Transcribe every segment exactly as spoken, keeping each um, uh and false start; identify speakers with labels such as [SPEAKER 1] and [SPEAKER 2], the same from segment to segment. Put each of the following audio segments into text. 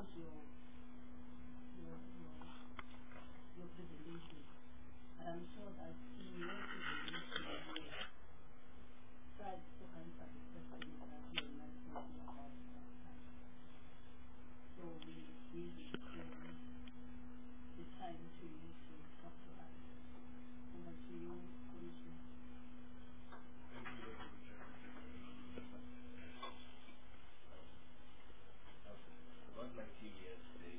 [SPEAKER 1] your your your, your presentation, and I'm sure that in your presentation you tried to answer the questions that you were mentioning about that time. So we really um, the time to you to talk to us. Over to you, Commissioner.
[SPEAKER 2] About my team yesterday,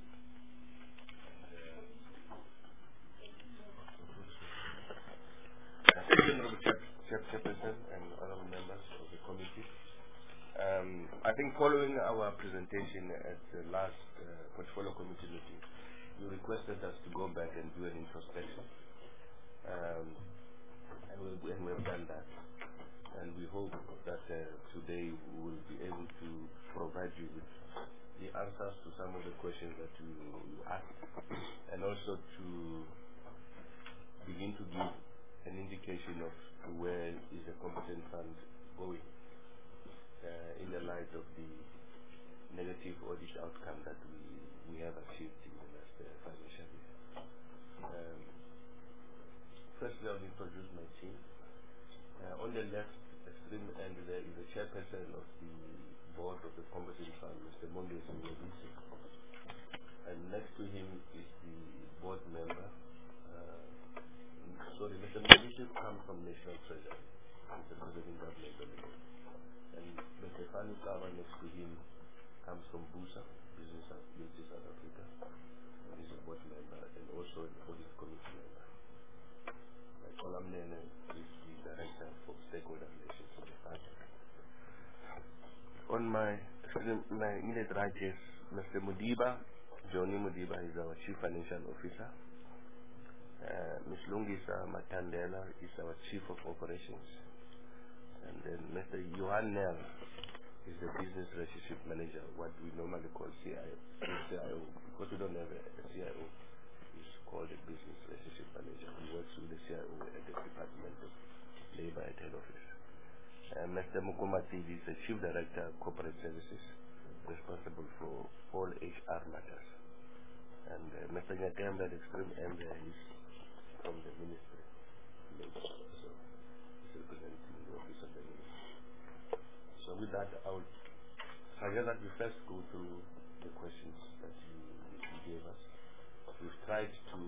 [SPEAKER 2] and uh, thank you, Honorable Chair, Chairperson and honorable members of the committee. Um, I think following our presentation at the last uh, portfolio committee meeting, you requested us to go back and do an introspection, um, and, we, and we have done that. And we hope that uh, today we will be able to provide you with the answers to some of the questions that you, you asked, and also to begin to give an indication of where is the competent fund going uh, in the light of the negative audit outcome that we, we have achieved in the last uh, financial year. Um, firstly, I'll introduce my team. Uh, on the left extreme end there is the chairperson of the board of the competent fund, Mister Mondes Mwebisi. And next to him is the board member. Uh, sorry, Mister Mwebisi comes from National Treasury. He's the president government of the board. And Mister Fani Kava next to him comes from BUSA, Business Activity South Africa. And he's a board member and also an audit committee member. Olamnene is the director for stakeholder relations of the fund. On my, my immediate right is Mister Mudiba. Johnny Mudiba is our chief financial officer. Uh, Miz Lungisa Matandela is our chief of operations. And then Mister Johan Nel is the business relationship manager, what we normally call C I O, because we don't have a, a C I O. Called a business relationship manager who works with the C I O at the Department of Labor at head office. Uh, Mister Mukumati is the chief director of corporate services, responsible for all H R matters. And uh, Mister Nyatemba, the extreme end, is from the ministry. So he's representing the office of the ministry. So with that, I would suggest that we first go through the questions that you, you gave us. We've tried to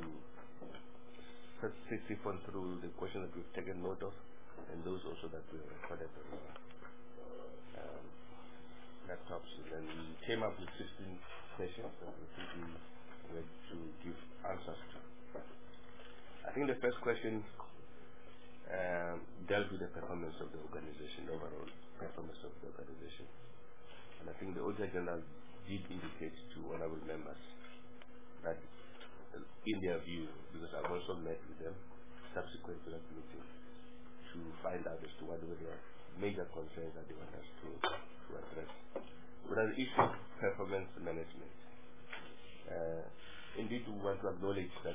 [SPEAKER 2] siphon through the questions that we've taken note of, and those also that we recorded on our um, laptops. And then we came up with sixteen questions that we think we were to give answers to. I think the first question um, dealt with the performance of the organization, the overall performance of the organization. And I think the Auditor General did indicate to honorable members that in their view, because I've also met with them subsequent to that meeting to find out as to what were their major concerns that they want us to, to address. With an issue of performance management, uh, indeed we want to acknowledge that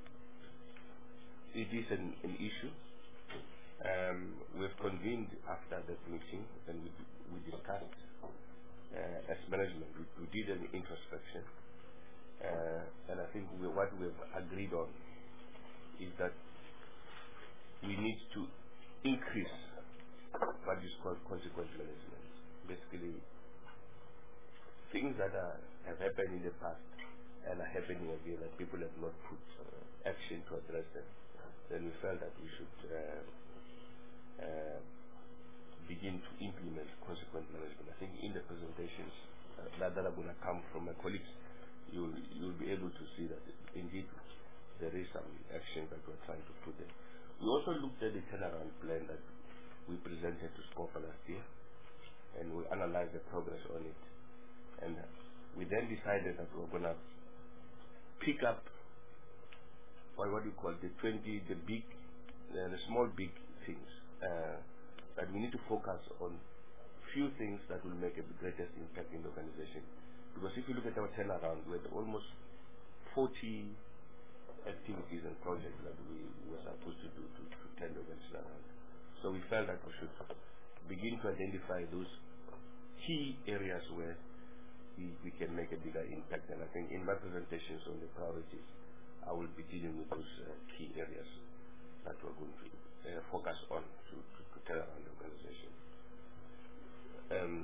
[SPEAKER 2] it is an, an issue. Um, we've convened after that meeting and we, we discussed uh, as management. We, we did an introspection. Uh, and I think we, what we've agreed on is that we need to increase what is called consequence management. Basically, things that are, have happened in the past and are happening again that people have not put uh, action to address them. Then we felt that we should uh, uh, begin to implement consequence management. I think in the presentations uh, that, that are going to come from my colleagues, You'll, you'll be able to see that indeed there is some action that we're trying to put there. We also looked at the turnaround plan that we presented to SCOFA last year, and we analyzed the progress on it. And we then decided that we're going to pick up what, what you call the twenty, the big, uh, the small big things, uh, that we need to focus on few things that will make a greatest impact in the organization. Because if you look at our turnaround, we had almost forty activities and projects that we were supposed to do to, to turn the organization around. So we felt that we should begin to identify those key areas where we, we can make a bigger impact. impact. And I think in my presentations on the priorities, I will be dealing with those uh, key areas that we're going to uh, focus on to, to, to turn around the organization. Um,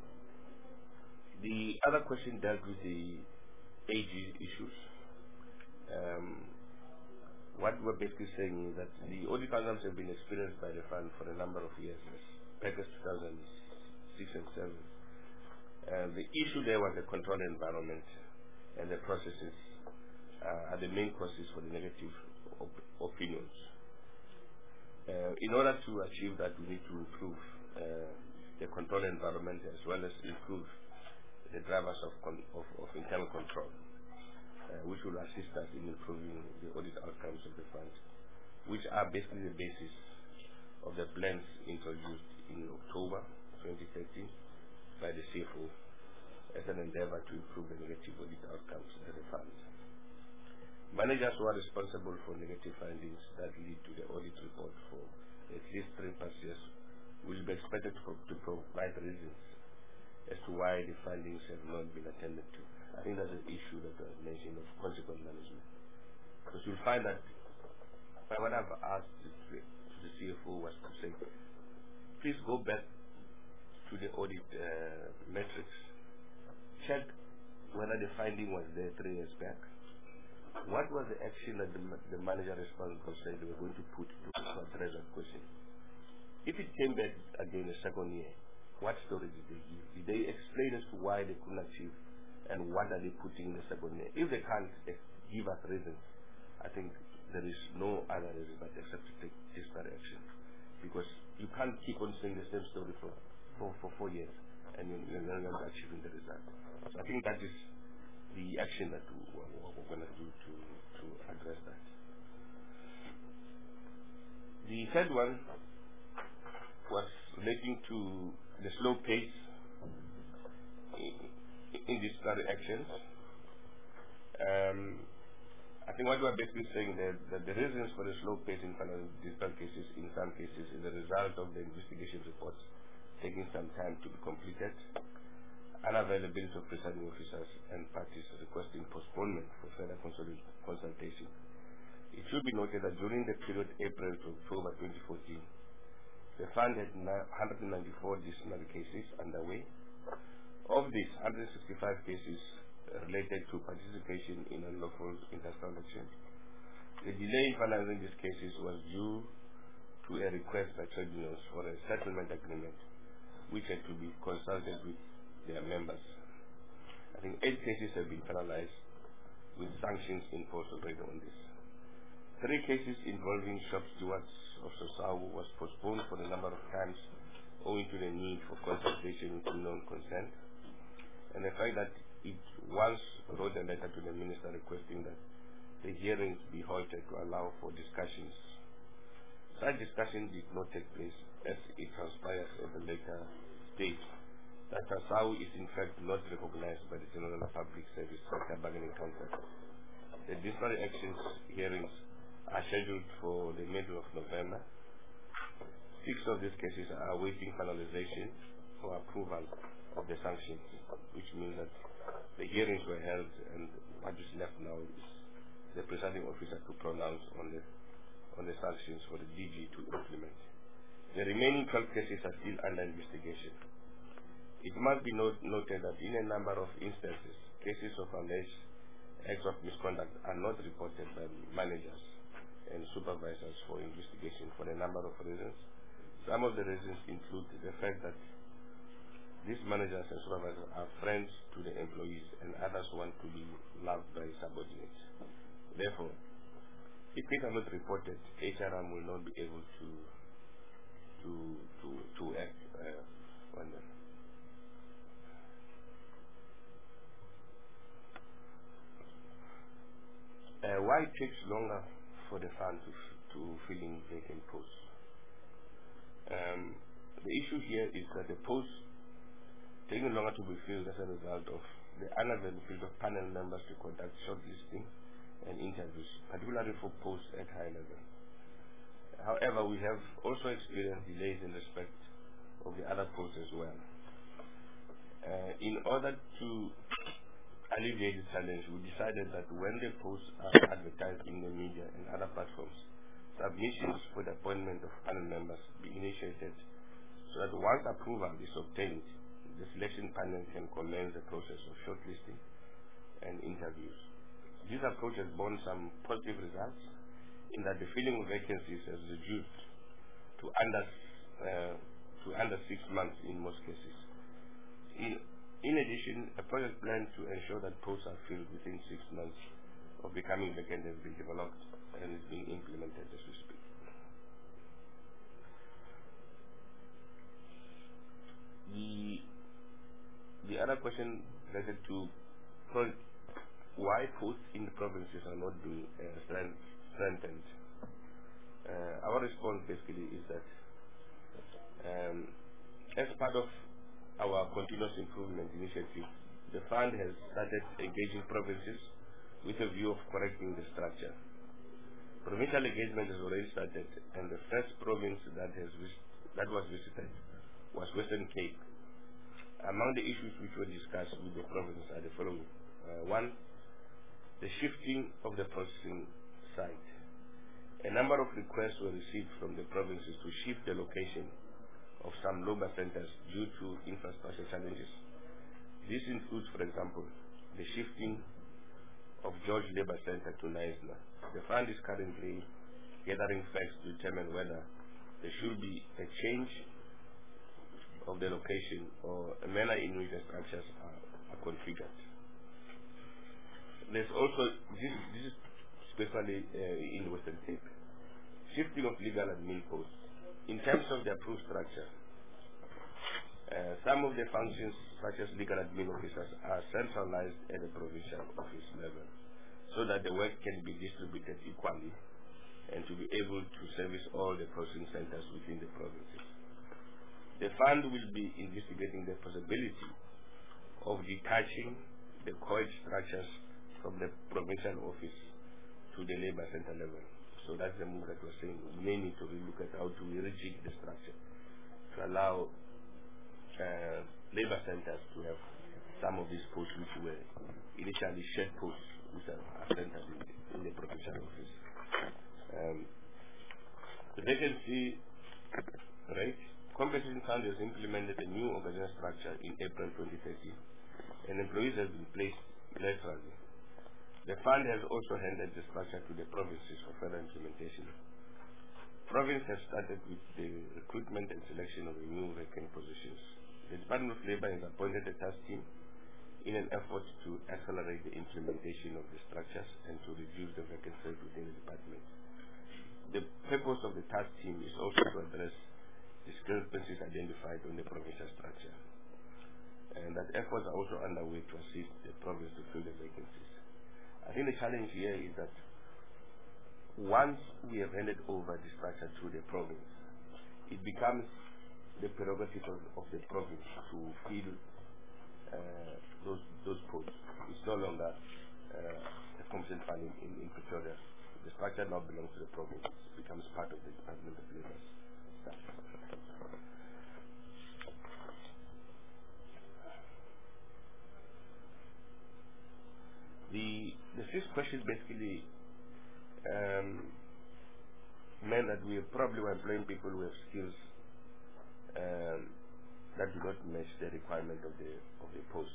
[SPEAKER 2] the other question dealt with the age issues. Um, what we're basically saying is that the audit programs have been experienced by the fund for a number of years, back as two thousand six and seven. Uh, the issue there was the control environment and the processes uh, are the main causes for the negative op opinions. Uh, in order to achieve that, we need to improve uh, the control environment as well as improve the drivers of, con of, of internal control, uh, which will assist us in improving the audit outcomes of the fund, which are basically the basis of the plans introduced in October twenty thirteen by the C F O as an endeavor to improve the negative audit outcomes as a fund. Managers who are responsible for negative findings that lead to the audit report for at least three past years will be expected to, to provide reasons as to why the findings have not been attended to. I think that's an issue that I mentioned of consequent management. Because you'll find that what I've asked to the C F O was to say, please go back to the audit uh, metrics, check whether the finding was there three years back. What was the action that the, the manager responsible said they were going to put to address that question? If it came back again the second year, what story did they give? Did they explain as to why they couldn't achieve and what are they putting in the second year? If they can't give us reasons, I think there is no other reason but except to take disparate action. Because you can't keep on saying the same story for for, for four years and you're, you're not achieving the result. So I think that is the action that we, we're, we're going to do to, to address that. The third one was relating to the slow pace in, in disciplinary actions. Um, I think what we're basically saying that, that the reasons for the slow pace in disciplinary cases, in some cases, is a result of the investigation reports taking some time to be completed, unavailability of presiding officers and parties requesting postponement for further consultation. It should be noted that during the period April to October twenty fourteen, the fund had one hundred ninety-four disciplinary cases underway. Of these, one hundred sixty-five cases related to participation in unlawful industrial action. The delay in finalizing these cases was due to a request by tribunals for a settlement agreement, which had to be consulted with their members. I think eight cases have been finalized with sanctions imposed already on this. Three cases involving shop stewards of SOSAU was postponed for a number of times owing to the need for consultation with non-consent, and the fact that it once wrote a letter to the minister requesting that the hearings be halted to allow for discussions. Such discussion did not take place as it transpires at the later stage that SOSAU is in fact not recognized by the General Public Service Sector Bargaining Council. The disciplinary actions hearings are scheduled for the middle of November. Six of these cases are awaiting finalization for approval of the sanctions, which means that the hearings were held and what is left now is the presiding officer to pronounce on the on the sanctions for the D G to implement. The remaining twelve cases are still under investigation. It must be not, noted that in a number of instances, cases of alleged acts of misconduct are not reported by managers and supervisors for investigation for a number of reasons. Some of the reasons include the fact that these managers and supervisors are friends to the employees and others want to be loved by subordinates. Therefore, if it are not reported, H R M will not be able to to to to act uh, on them. Uh, why it takes longer for the fund to to fill in vacant posts? Um, the issue here is that the posts taking longer to be filled as a result of the unavailability of panel members to conduct shortlisting and interviews, particularly for posts at high level. However, we have also experienced delays in respect of the other posts as well. Uh, in order to alleviate the challenge, we decided that when the posts are advertised in the media and other platforms, submissions for the appointment of panel members be initiated so that once approval is obtained, the selection panel can commence the process of shortlisting and interviews. This approach has borne some positive results in that the filling of vacancies has reduced to under uh, to under six months in most cases. In, in addition, a project plan to ensure that posts are filled within six months of becoming vacant has been developed and is being implemented as we speak. The the other question related to why posts in the provinces are not being uh, strengthened. Uh, our response basically is that um, as part of our continuous improvement initiative, the fund has started engaging provinces with a view of correcting the structure. Provincial engagement has already started, and the first province that has that was visited was Western Cape. Among the issues which were discussed with the province are the following. Uh, one, the shifting of the processing site. A number of requests were received from the provinces to shift the location of some labour centres due to infrastructure challenges. This includes, for example, the shifting of George Labour Centre to Knysna. The fund is currently gathering facts to determine whether there should be a change of the location or a manner in which the structures are, are configured. There's also, this, this is especially uh, in Western Cape, shifting of legal admin posts. In terms of the approved structure, uh, some of the functions, such as legal admin officers, are centralized at the provincial office level, so that the work can be distributed equally and to be able to service all the processing centers within the provinces. The fund will be investigating the possibility of detaching the core structures from the provincial office to the labour centre level. So that's the move that we're saying. We may need to relook at how to rejig the structure to allow uh, labour centres to have some of these posts which were initially shared posts which are, are centred in, in the provincial office. Um, the vacancy rate. Compensation Fund has implemented a new organizational structure in April twenty thirteen, and employees have been placed laterally. The fund has also handed the structure to the provinces for further implementation. Province has started with the recruitment and selection of the new vacant positions. The Department of Labour has appointed a task team in an effort to accelerate the implementation of the structures and to reduce the vacancy rate within the department. The purpose of the task team is also to address discrepancies identified on the provincial structure. And that efforts are also underway to assist the province to fill the vacancies. I think the challenge here is that once we have handed over the structure to the province, it becomes the prerogative of, of the province to fill uh, those those posts. It's no longer uh, a compensation fund in, in, in Pretoria. The structure now belongs to the province. It becomes part of the Department of Labour's staff. The the fifth question basically um, meant that we probably were employing people who have skills um, that do not match the requirement of the of the post.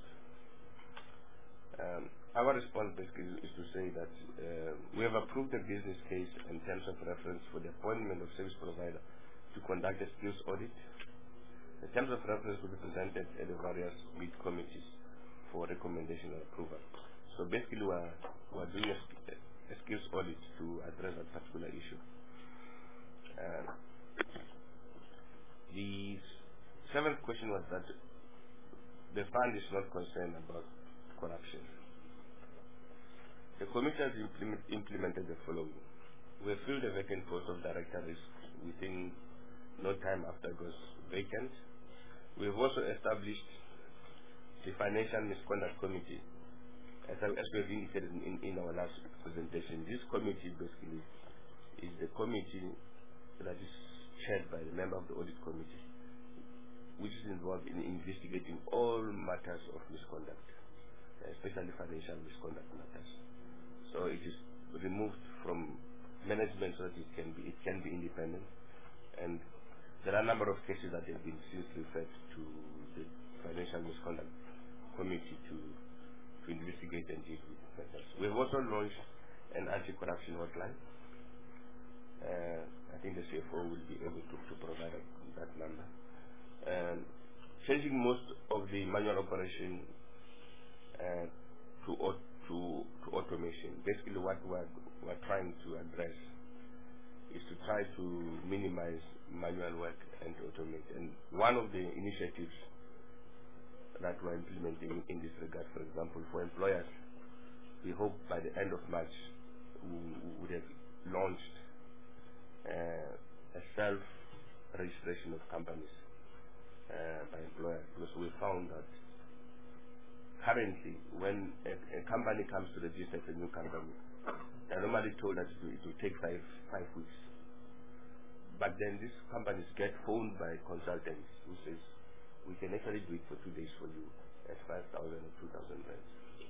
[SPEAKER 2] Um, our response basically is to say that uh, we have approved a business case in terms of reference for the appointment of service provider to conduct a skills audit. The terms of reference will be presented at the various bid committees for recommendation and approval. So basically, we're, we're doing a, a skills audit to address that particular issue. Uh, the seventh question was that the fund is not concerned about corruption. The committee has implement, implemented the following. We have filled the vacant post of director risk within no time after it was vacant. We have also established the Financial Misconduct Committee. As, I, as we have indicated in, in, in our last presentation, this committee basically is the committee that is chaired by the member of the audit committee, which is involved in investigating all matters of misconduct. especially financial misconduct matters. So it is removed from management so that it can be it can be independent. And there are a number of cases that have been since referred to the Financial Misconduct Committee to to investigate and deal with matters. We have also launched an anti-corruption hotline. Uh, I think the C F O will be able to, to provide that number. Um, changing most of the manual operation uh, to, to, to automation. Basically what we're, we're trying to address is to try to minimize manual work and automate. And one of the initiatives that we're implementing in this regard, for example, for employers, we hope by the end of March we would have launched uh, a self-registration of companies uh, by employers, because we found that currently when a, a company comes to register as a new company, they're normally told that it will, it will take five, five weeks. But then these companies get phoned by consultants who says, we can actually do it for two days for you at five thousand or two thousand rand.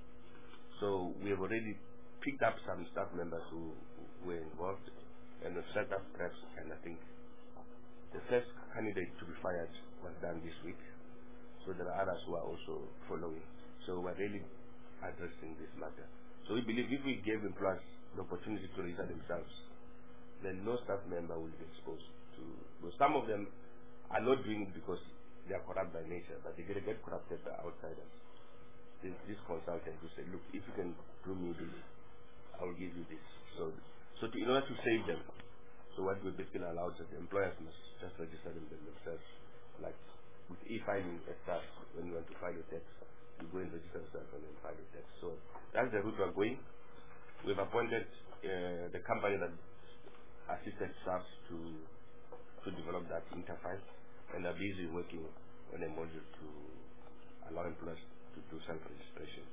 [SPEAKER 2] So we have already picked up some staff members who, who were involved and have set up preps, and I think the first candidate to be fired was done this week. So there are others who are also following. So we're really addressing this matter. So we believe if we give employers the opportunity to register themselves, then no staff member will be exposed to. Well, some of them are not doing it because they are corrupt by nature, but they get, get corrupted by outsiders. This, this consultant who said, look, if you can do me this, I will give you this. So, so to, in order to save them, so what we basically allow is that the employers must just register them themselves, like with e-filing at start. When you want to file your tax, you go and register yourself and then file your tax. So that's the route we're going. We've appointed uh, the company that assisted SARS to to develop that interface, and are busy working on a module to allow employers to do self-registration.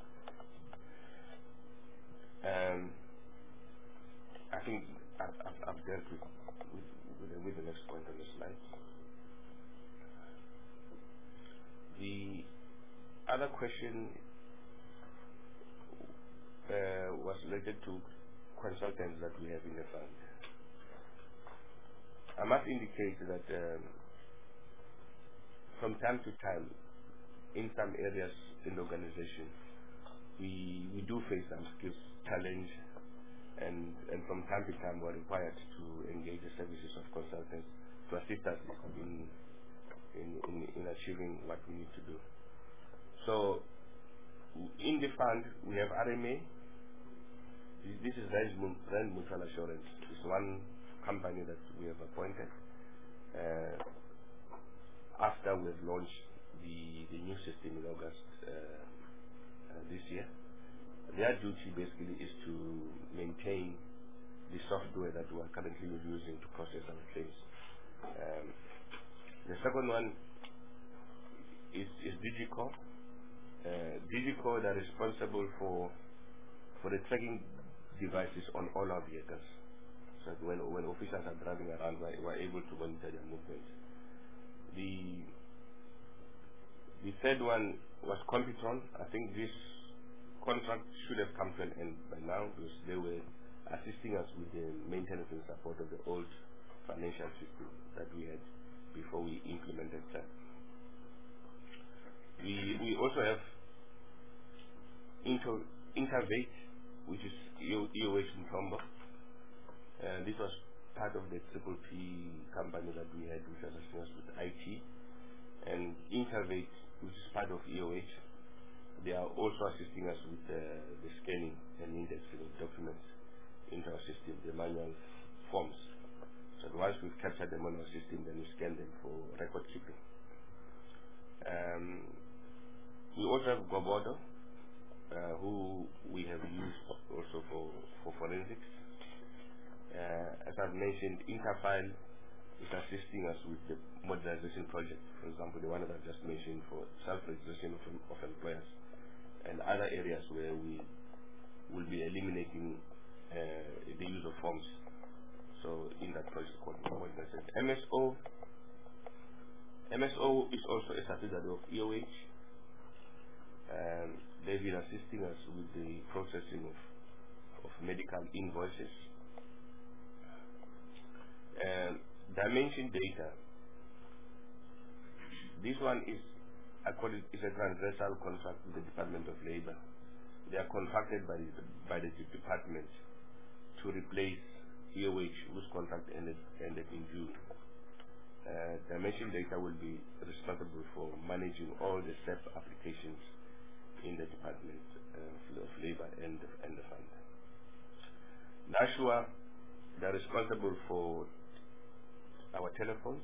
[SPEAKER 2] Um, I think I've, I've, I've dealt with with, with, the, with the next point on the slide. The other question uh, was related to consultants that we have in the fund. I must indicate that um, from time to time, in some areas in the organization, we we do face some skills challenge, and and from time to time we're required to engage the services of consultants to assist us in in in, in achieving what we need to do. So in the fund we have R M A. This is Rand Mutual Assurance. It's one company that we have appointed uh, after we've launched the, the new system in August uh, uh, this year. Their duty basically is to maintain the software that we are currently using to process our claims. Um, the second one is, is Digicore. Uh, Digicore, they're responsible for for the tracking devices on all our vehicles. So that when, when officers are driving around, we're, we're able to monitor their movements. The the third one was Computron. I think this contract should have come to an end by now because they were assisting us with the maintenance and support of the old financial system that we had before we implemented that. We we also have Inter, Intervate, which is E O H in Tombo. Uh, this was part of the Triple P company that we had, which was assisting us with I T. And Intervate, which is part of E O H, they are also assisting us with uh, the scanning and indexing of documents into our system, the manual forms. So once we've captured them on our system, then we scan them for record keeping. Um, we also have Gobodo, uh, who we have used also for, for forensics. Uh, as I've mentioned, Interfile is assisting us with the modernization project, for example, the one that I've just mentioned for self-registration of, of employers, and other areas where we will be eliminating uh, the use of forms. So in that project called modernization. M S O, M S O is also a subsidiary of E O H. Um, they've been assisting us with the processing of, of medical invoices. And Dimension Data, this one is according is a transversal contract with the Department of Labor. They are contracted by the, by the department to replace E O H, whose contract ended, ended in June. Uh, Dimension Data will be responsible for managing all the S E P applications in the Department uh, of Labor and, and the fund. Nashua, they are responsible for our telephones.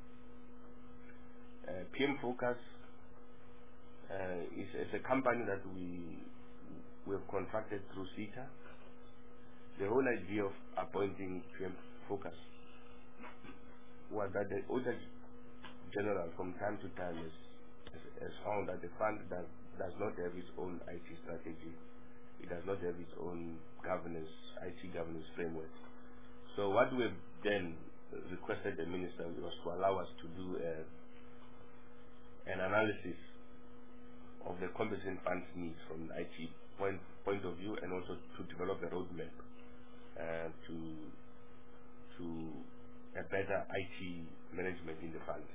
[SPEAKER 2] Uh, P M Focus uh, is, is a company that we we have contracted through CETA. The whole idea of appointing P M Focus was that the Auditor General from time to time has, has, has found that the fund does, does not have its own I T strategy. It does not have its own governance, I T governance framework. So what we've then requested the Minister was to allow us to do a, an analysis of the competent funds needs from the I T point, point of view, and also to develop a roadmap uh, to to a better I T management in the funds.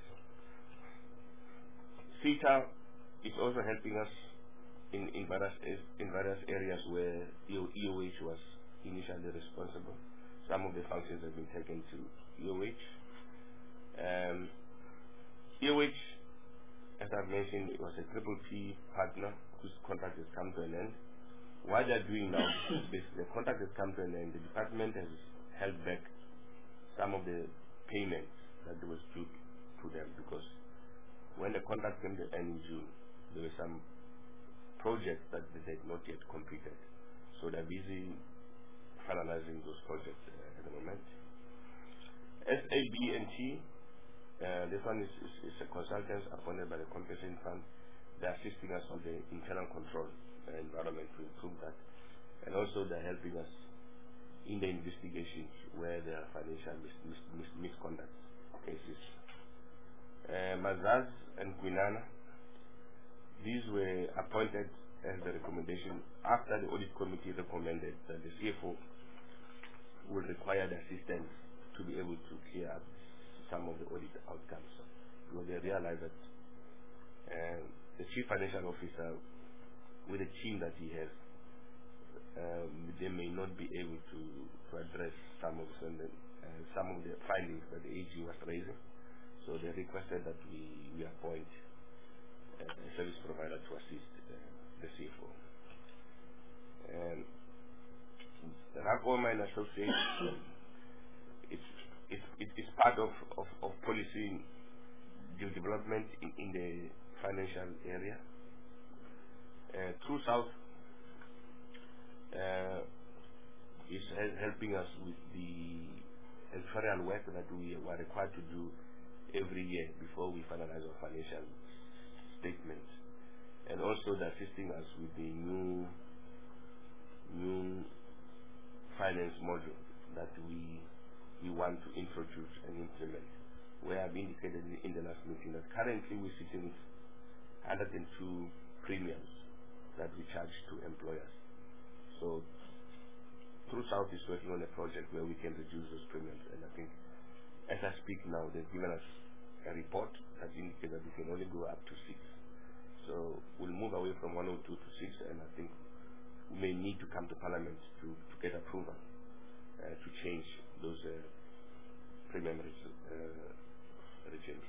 [SPEAKER 2] CETA is also helping us in, in, various, in various areas where E O H was initially responsible. Some of the functions have been taken to E O H. Um, E O H, as I've mentioned, it was a triple P partner whose contract has come to an end. What they're doing now is the contract has come to an end. The department has held back some of the payments that was due to them, because when the contract came to end in June, there were some projects that they had not yet completed. So they're busy finalizing those projects uh, at the moment. S A B N T, uh, this one is, is, is a consultant appointed by the Compensation Fund. They're assisting us on the internal control uh, environment to improve that. And also they're helping us in the investigations where there are financial mis mis mis misconduct cases. Uh, Mazaz and Quinana, these were appointed as the recommendation after the audit committee recommended that the C F O will require the assistance to be able to clear up some of the audit outcomes, because they realize that uh, the chief financial officer, with the team that he has, um, they may not be able to, to address some of the, uh, some of the findings that the A G was raising. So they requested that we, we appoint uh, a service provider to assist uh, the C F O. And the Raco Mine Association, it's, it's, it's part of, of, of policy development in, in the financial area. Uh, True South uh, is hel helping us with the editorial work that we were required to do every year before we finalize our financial statements, and also they're assisting us with the new new finance module that we we want to introduce and implement. We have indicated in the last meeting that currently we're sitting with one hundred two premiums that we charge to employers. So True South is working on a project where we can reduce those premiums, and I think as I speak now, they've given us a report that indicates that we can only go up to six. So we'll move away from one oh two to six, and I think we may need to come to Parliament to, to get approval uh, to change those uh, premium uh, regimes.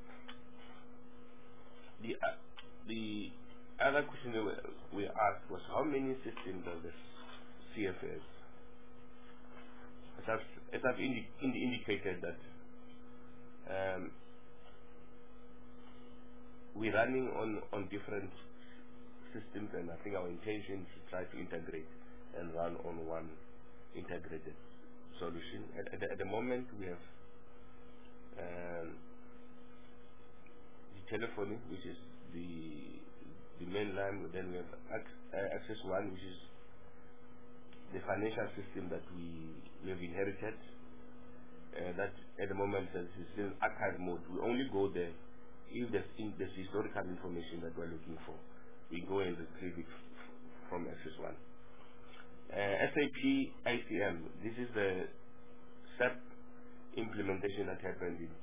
[SPEAKER 2] The, uh, the other question that we asked was how many systems does the C F S? As I've, as I've indi indi indicated that um, we're running on, on different systems, and I think our intention is to try to integrate and run on one integrated solution. At, at, the, at the moment, we have um, the telephony, which is the the main line. Then we have ac uh, Access One, which is the financial system that we, we have inherited. Uh, that at the moment is still in archive mode. We only go there if there's, in, there's historical information that we're looking for. we go and retrieve it from Axis One. Uh, S A P I C M, this is the S A P implementation that happened in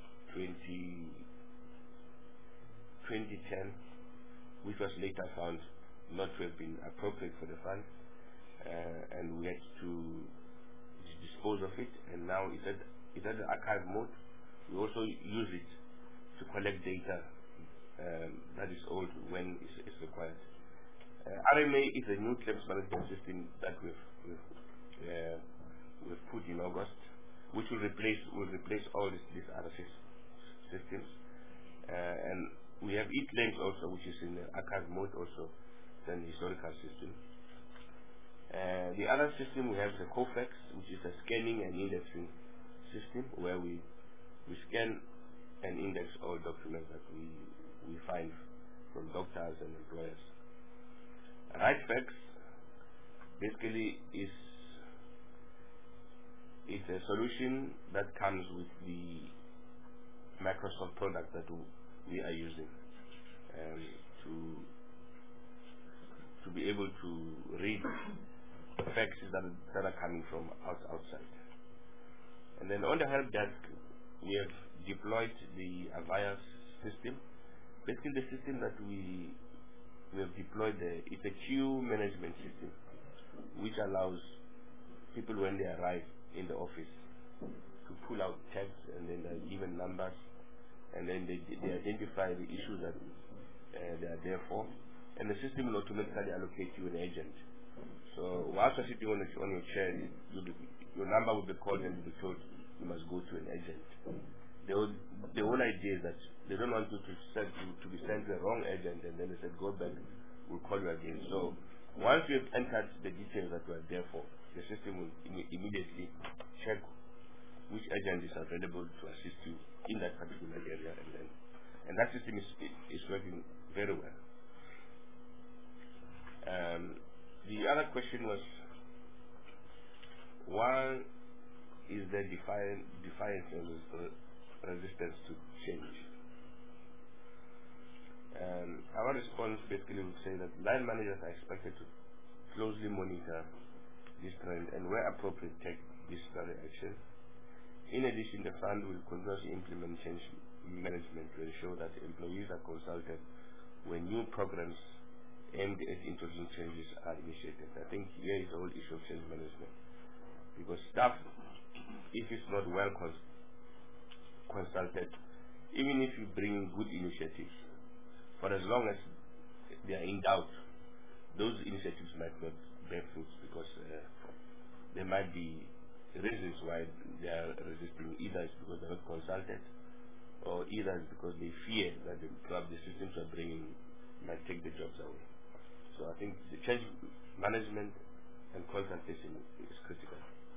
[SPEAKER 2] twenty ten, which was later found not to have been appropriate for the fund, uh, and we had to dispose of it, and now it's at, it's at the archive mode. We also use it to collect data um, that is old when it's, it's required. Uh, R M A is a new claims management system that we've, we've, uh, we've put in August, which will replace will replace all these, these other systems. Uh, and we have e-claims also, which is in the archive mode also, than historical system. Uh, the other system we have is a COFAX, which is a scanning and indexing system, where we we scan and index all documents that we we find from doctors and employers. RightFax basically is it's a solution that comes with the Microsoft product that we are using um, to to be able to read the faxes that, that are coming from out, outside. And then on the help desk, we have deployed the Avaya system. Basically, the system that we we have deployed there is a queue management system, which allows people when they arrive in the office to pull out tags, and then they're given numbers, and then they, they identify the issues that uh, they are there for, and the system will automatically allocate you an agent. So whilst you're sitting on, the, on your chair, you be, your number will be called and you'll be told you must go to an agent. The whole, the whole idea is that they don't want you to, send, to, to be sent to the wrong agent, and then they said, go back, we'll call you again. So once you have entered the details that you are there for, the system will Im immediately check which agent is available to assist you in that particular area, and then and that system is, is working very well. Um, the other question was, why is there defiant, defiance and resistance to change? Um, our response basically would say that line managers are expected to closely monitor this trend and where appropriate take disciplinary action. In addition, the fund will continuously implement change management to ensure that employees are consulted when new programs aimed at introducing changes are initiated. I think here is the whole issue of change management, because staff, if it's not well cons consulted, even if you bring in good initiatives, for as long as they are in doubt, those initiatives might not bear fruits, because uh, there might be reasons why they are resisting. Either it's because they're not consulted, or either it's because they fear that the, the systems are bringing might take the jobs away. So I think the change management and consultation is critical.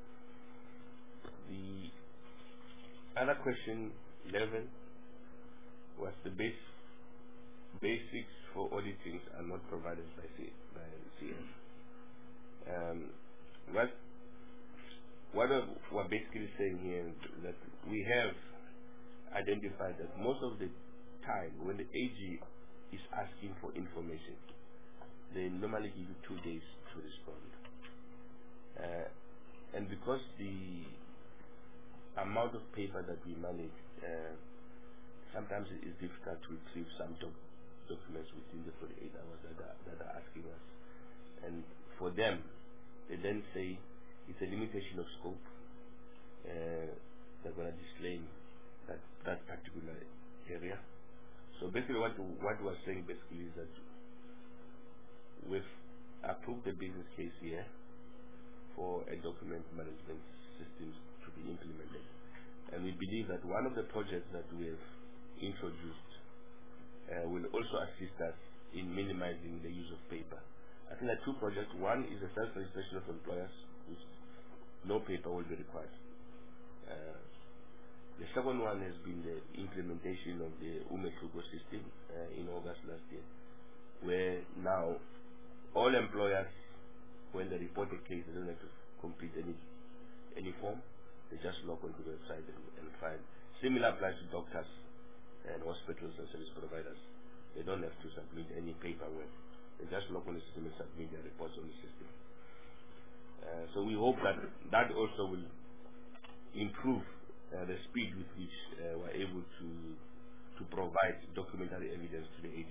[SPEAKER 2] The other question, eleven, was the base basics for auditing are not provided by C by C F. Um, what what we're basically saying here is that we have identified that most of the time when the A G is asking for information, they normally give you two days to respond. Uh, and because the amount of paper that we manage, uh, sometimes it is difficult to retrieve some doc documents within the forty-eight hours that are, that are asking us. And for them, they then say it's a limitation of scope. Uh, they're going to disclaim that, that particular area. So basically what, what we're saying basically is that we've approved the business case here for a document management system to be implemented. And we believe that one of the projects that we have introduced uh, will also assist us in minimizing the use of paper. I think there are two projects. One is the self-registration of employers, which no paper will be required. Uh, the second one has been the implementation of the Umetlugo system uh, in August last year, where now all employers, when they report a case, they don't have to complete any any form. They just log onto the website and, and find. Similar applies to doctors and hospitals and service providers. They don't have to submit any paperwork They just log on the system and submit their reports on the system. Uh, so we hope that that also will improve uh, the speed with which uh, we're able to to provide documentary evidence to the A G.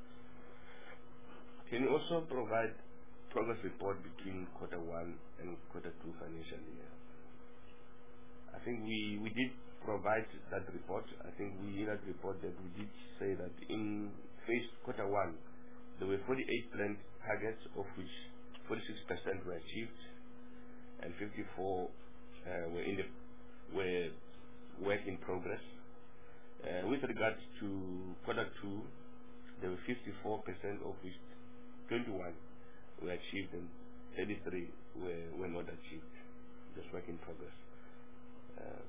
[SPEAKER 2] Can you also provide progress report between quarter one and quarter two financial year? I think we, we did provide that report. I think we in that report that we did say that in phase quarter one there were forty-eight planned targets, of which forty-six percent were achieved and fifty-four uh, were in the were work in progress. Uh, with regards to quarter two, there were fifty-four percent, of which twenty-one were achieved and thirty-three were, were not achieved. Just work in progress. Uh,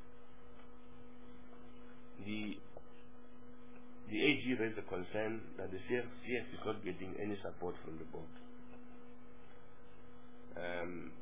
[SPEAKER 2] the the A G raised a concern that the C F is not getting any support from the board. Um,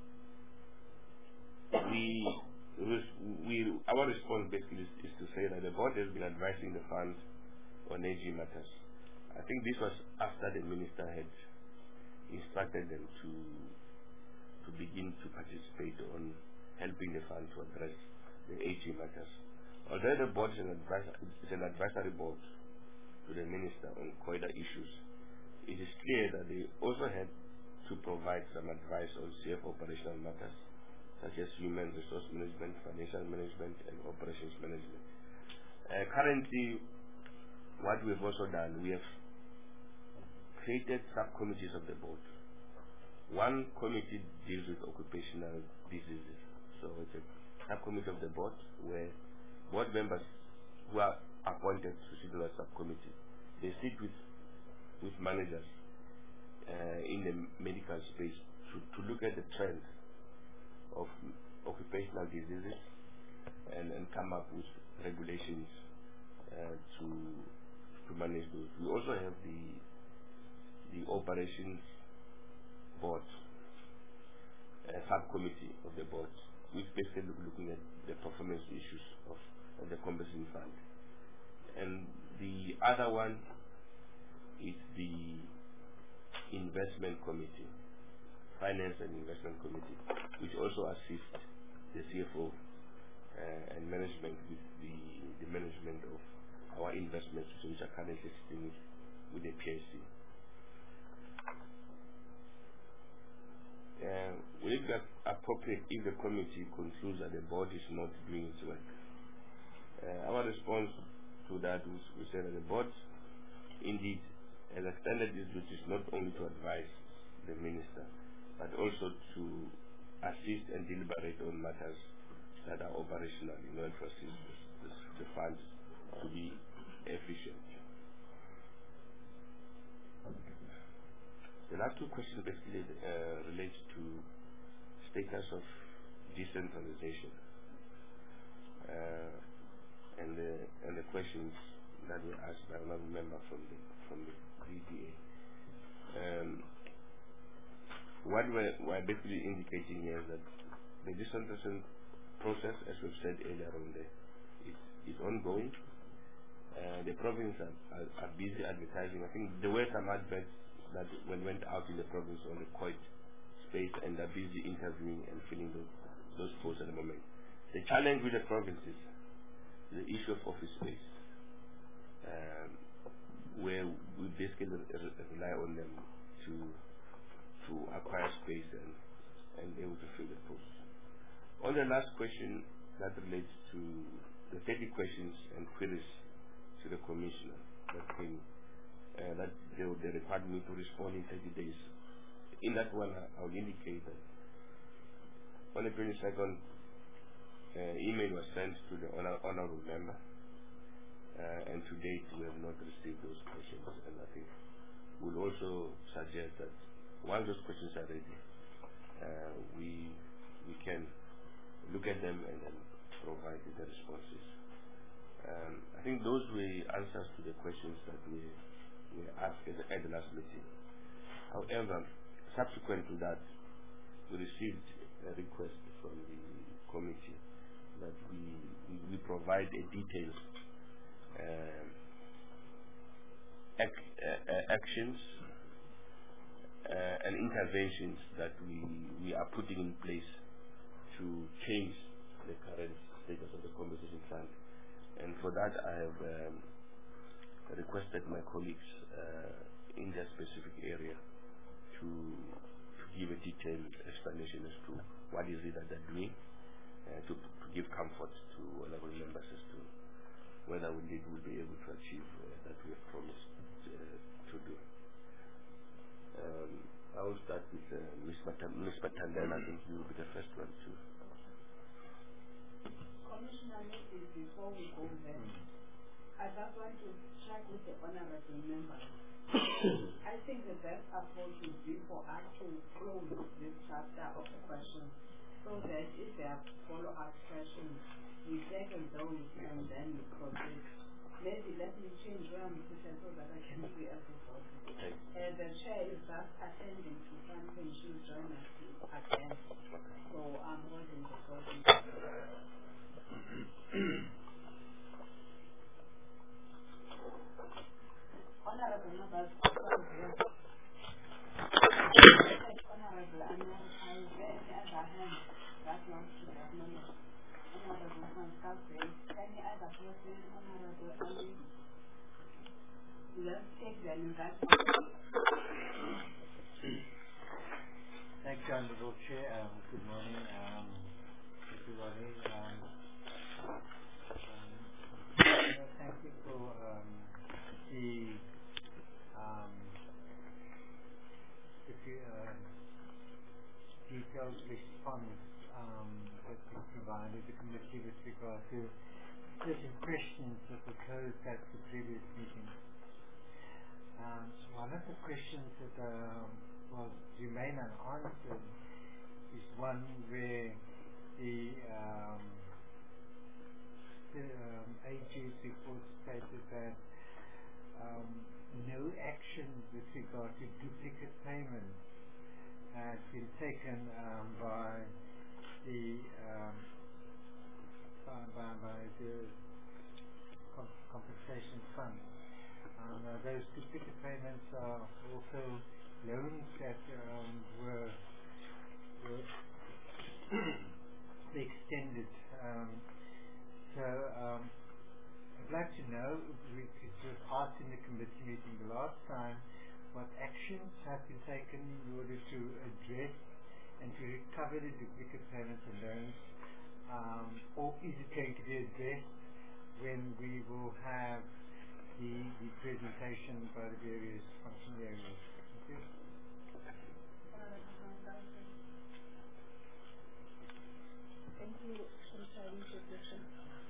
[SPEAKER 2] we, we, our response basically is, is to say that the board has been advising the fund on A G matters. I think this was after the minister had instructed them to to begin to participate on helping the fund to address the A G matters. Although the board is an, advisor, is an advisory board to the minister on C O I D A issues, it is clear that they also had to provide some advice on C F operational matters, such as human resource management, financial management, and operations management. Uh, currently, what we've also done, we have created subcommittees of the board. One committee deals with occupational diseases. So it's a subcommittee of the board where board members who are appointed to sit on a subcommittee, they sit with with managers uh, in the medical space to, to look at the trend of occupational diseases and, and come up with regulations uh, to to manage those. We also have the the operations board, a subcommittee of the board, which basically look, looking at the performance issues of, of the compensation fund. And the other one is the investment committee, finance and investment committee, which also assists the C F O uh, and management with the, the management of our investments, which are currently sitting with, with the P I C. Uh, will it be appropriate if the committee concludes that the board is not doing its work? Uh, our response to that was we said that the board indeed has extended its duties not only to advise the minister, but also to assist and deliberate on matters that are operational in order to assist the, the funds to be efficient. The last two questions basically uh, relate to status of decentralization uh, and the and the questions that were asked by another member from the from the D D A. Um, what we're, we're basically indicating here is that the decentralization process, as we've said earlier on, there, is is ongoing. Uh, the province are, are, are busy advertising. I think there were some adverts that when went out in the province on the C O I D space, and are busy interviewing and filling those, those posts at the moment. The challenge with the province is the issue of office space, um, where we basically rely on them to to acquire space and and able to fill the posts. On the last question that relates to the thirty questions and queries to the commissioner that came Uh, that they, they required me to respond in thirty days. In that one, I, I will indicate that on the twenty-second, uh, email was sent to the honor, honorable member, uh, and to date we have not received those questions. And I think we'll also suggest that once those questions are ready, uh, we we can look at them and then provide the responses. Um, I think those were answers to the questions that we. we asked at the, at the last meeting. However, subsequent to that, we received a request from the committee that we, we, we provide a detailed uh, ac uh, uh, actions uh, and interventions that we, we are putting in place to change the current status of the compensation fund. And for that, I have um, requested my colleagues uh, in their specific area to, to give a detailed explanation as to what is it that they're doing, uh, to, to give comfort to honorable members as to whether we indeed will be able to achieve uh, that we have promised uh, to do. Um, I will start with uh, Miz Matandela. I think you will be the first one to.
[SPEAKER 1] Commissioner, maybe before we go there, I just want to check with the honorable members. I think the best approach would be for us to close this chapter of the questions so that if there are follow-up questions, we tackle those and then we proceed. Maybe let me change where I'm sitting so that I can see everybody.
[SPEAKER 2] Okay.
[SPEAKER 1] Uh, the chair is just attending to something. She'll join us again. So I'm holding the voting. Honorable members, Honorable Anna, I raise the other hand. That wants to acknowledge. Honorable Constance, any other person, Honorable Ali? Let's take them in that one.
[SPEAKER 3] Thank you, Honorable Chair. Um, good morning, um, everybody. Um, um, thank you for um, the um, the uh, detailed response um, that you provided the committee with regard to certain questions that were posed at the previous meeting. Um, so one of the questions that um, was remain unanswered is one where the, um, the um, A G's report stated that um, no action with regard to duplicate payments has been taken um, by the um, by, by, by the comp compensation fund. Um, uh, those duplicate payments are also loans that um, were, were extended. Um, so um, I'd like to know, we, it was asked in the committee meeting the last time, what actions have been taken in order to address and to recover the duplicate payments and loans, um, or is it going to be addressed when we will have the, the presentation by the various functional areas? Thank you.
[SPEAKER 1] Thank you for sharing your question.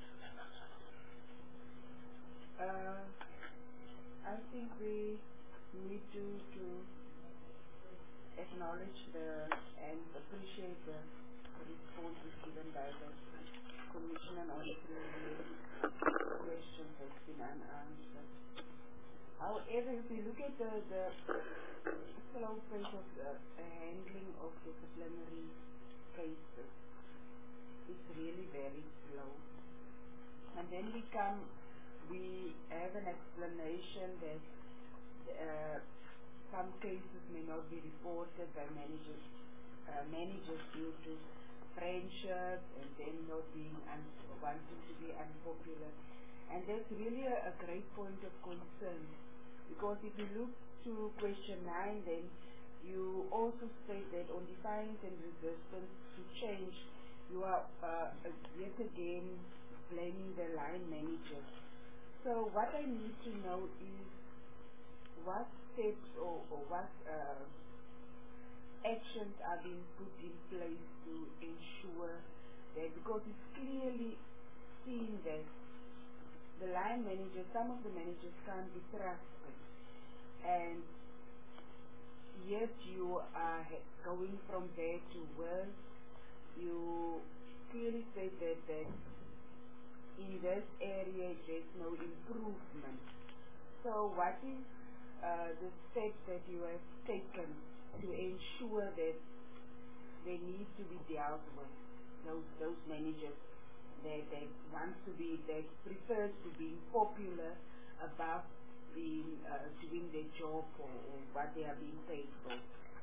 [SPEAKER 1] Uh, I think we need to, to acknowledge the and appreciate the responses given by the Commission and honestly the questions that's been unanswered. However, if we look at the, the slow pace of the uh, handling of disciplinary cases, it's really very slow. And then we come, we have an explanation that uh, some cases may not be reported by managers, uh, managers due to friendship and then not being un- wanting to be unpopular. And that's really a, a great point of concern, because if you look to question nine, then you also state that on defiance and resistance to change, you are uh, yet again blaming the line manager. So what I need to know is what steps or, or what uh, actions are being put in place to ensure that, because it's clearly seen that the line managers, some of the managers can't be trusted, and yet you are going from there to worse. You clearly stated that in this area there's no improvement. So what is uh, the steps that you have taken to ensure that they need to be dealt with, those those managers that, that wants to be, that prefers to be popular above being uh, doing their job or, or what they are being paid for?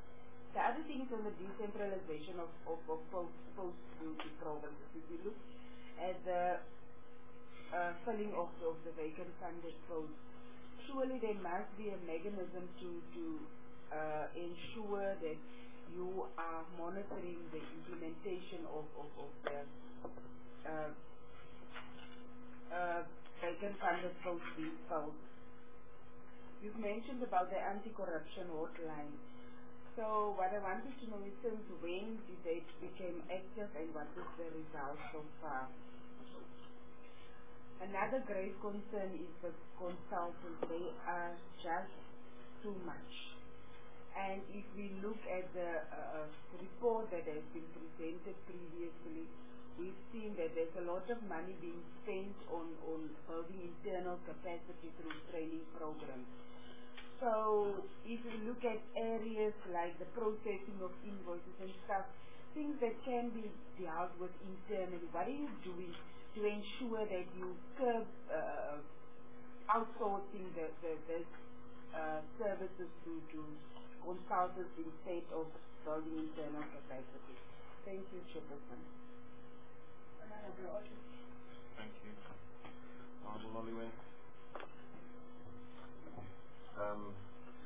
[SPEAKER 4] The other thing is on the decentralization of, of, of post, post-duty programs. If you look at the uh, filling of, of the vacant funded posts, surely there must be a mechanism to, to uh, ensure that you are monitoring the implementation of, of, of the uh, uh, vacant funded posts being filled. You've mentioned about the anti-corruption hotline. So what I wanted to know is since when did it become active and what is the result so far? Another grave concern is the consultants. They are just too much. And if we look at the uh, report that has been presented previously, we've seen that there's a lot of money being spent on, on building internal capacity through training programs. So if we look at areas like the processing of invoices and stuff, things that can be dealt with internally, what are you doing to ensure that you curb uh, outsourcing the, the, the uh, services to, to consultants instead of building internal capacity? Thank you, Chairperson.
[SPEAKER 5] Thank you. Honourable Oliwe. Um,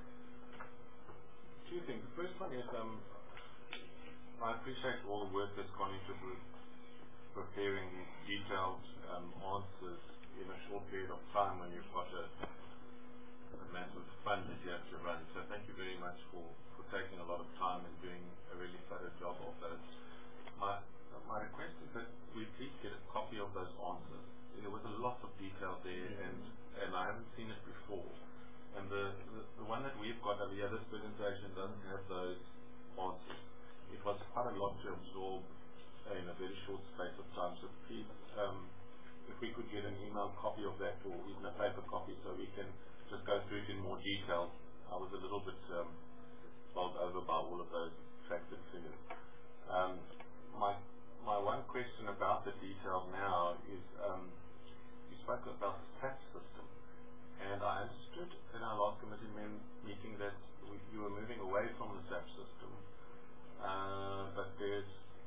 [SPEAKER 5] two things. The first one is um, I appreciate all the work that's gone into pre preparing these detailed um, answers in a short period of time when you've got a, a massive fund that you have to run. So thank you very much for, for taking a lot of time and doing a really thorough job of that. My, my request is that we please get a copy of those answers. There was a lot of detail there, and, and I haven't seen it before. And the, the, the one that we've got over here, this presentation doesn't have those answers. It was quite a lot to absorb in a very short space of time. So please, um, if we could get an email copy of that or even a paper copy so we can just go through it in more detail. I was a little bit um, bowled over by all of those facts and figures. Um, my, my one question about the detail now is um, you spoke about the tax system. And I understood in our last committee meeting that we, you were moving away from the S A P system, uh, but there's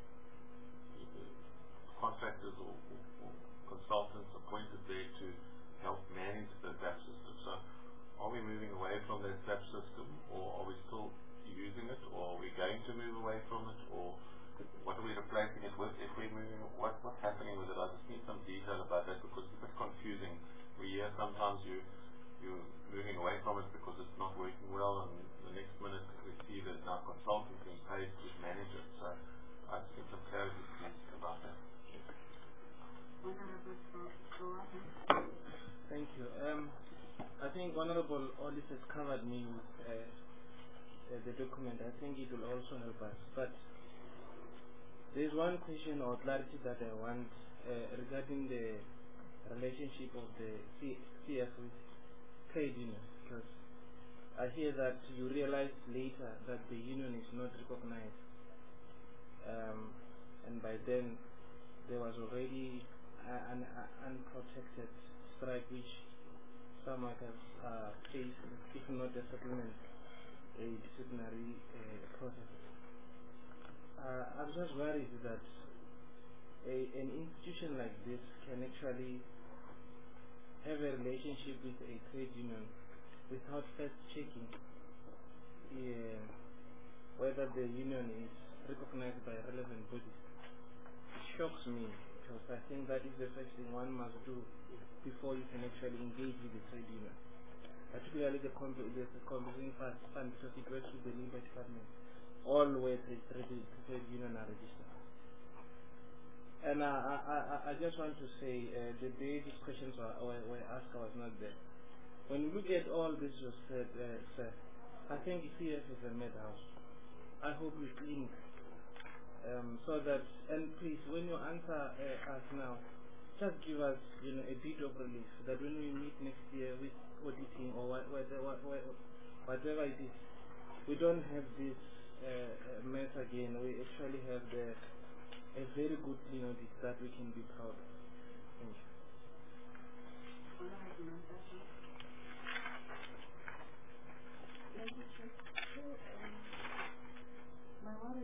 [SPEAKER 5] contractors or, or, or consultants appointed there to help manage the S A P system. So are we moving away from the S A P system, or are we still using it, or are we going to move away from it, or what are we replacing it with? If we're moving, what, what's happening with it? I just need some detail about that because it's a bit confusing. We hear sometimes you you're moving away from it because it's not working well, and the next minute we see that now consultants being paid to manage it. So I just need some clarity please about that.
[SPEAKER 6] Thank you. Um, I think Honorable Ollis has covered me with uh, uh, the document. I think it will also help us. But there is one question or clarity that I want uh, regarding the relationship of the C CF with trade union, because I hear that you realized later that the union is not recognized, um, and by then there was already a, an a, unprotected strike which some might have uh, faced, if not a settlement, a disciplinary uh, process. Uh, I'm just worried that a, an institution like this can actually have a relationship with a trade union without first checking uh, whether the union is recognized by relevant bodies. It shocks me because I think that is the first thing one must do before you can actually engage with the trade union, particularly the, comp the compensation fund, because it works with the Labour Department. All where the trade, trade union are registered. And uh, I, I, I just want to say, uh, the day these questions were, were, were asked, I was not there. When you look at all this was said, uh, sir, I think C F is a madhouse. I hope we clean um, so that, and please, when you answer uh, us now, just give us, you know, a bit of relief, so that when we meet next year with auditing or what, what, what, what, whatever it is, we don't have this uh, mess again. We actually have the a very good clean audit that we can be proud of. Thank you.
[SPEAKER 1] Thank you, Chair. So, um,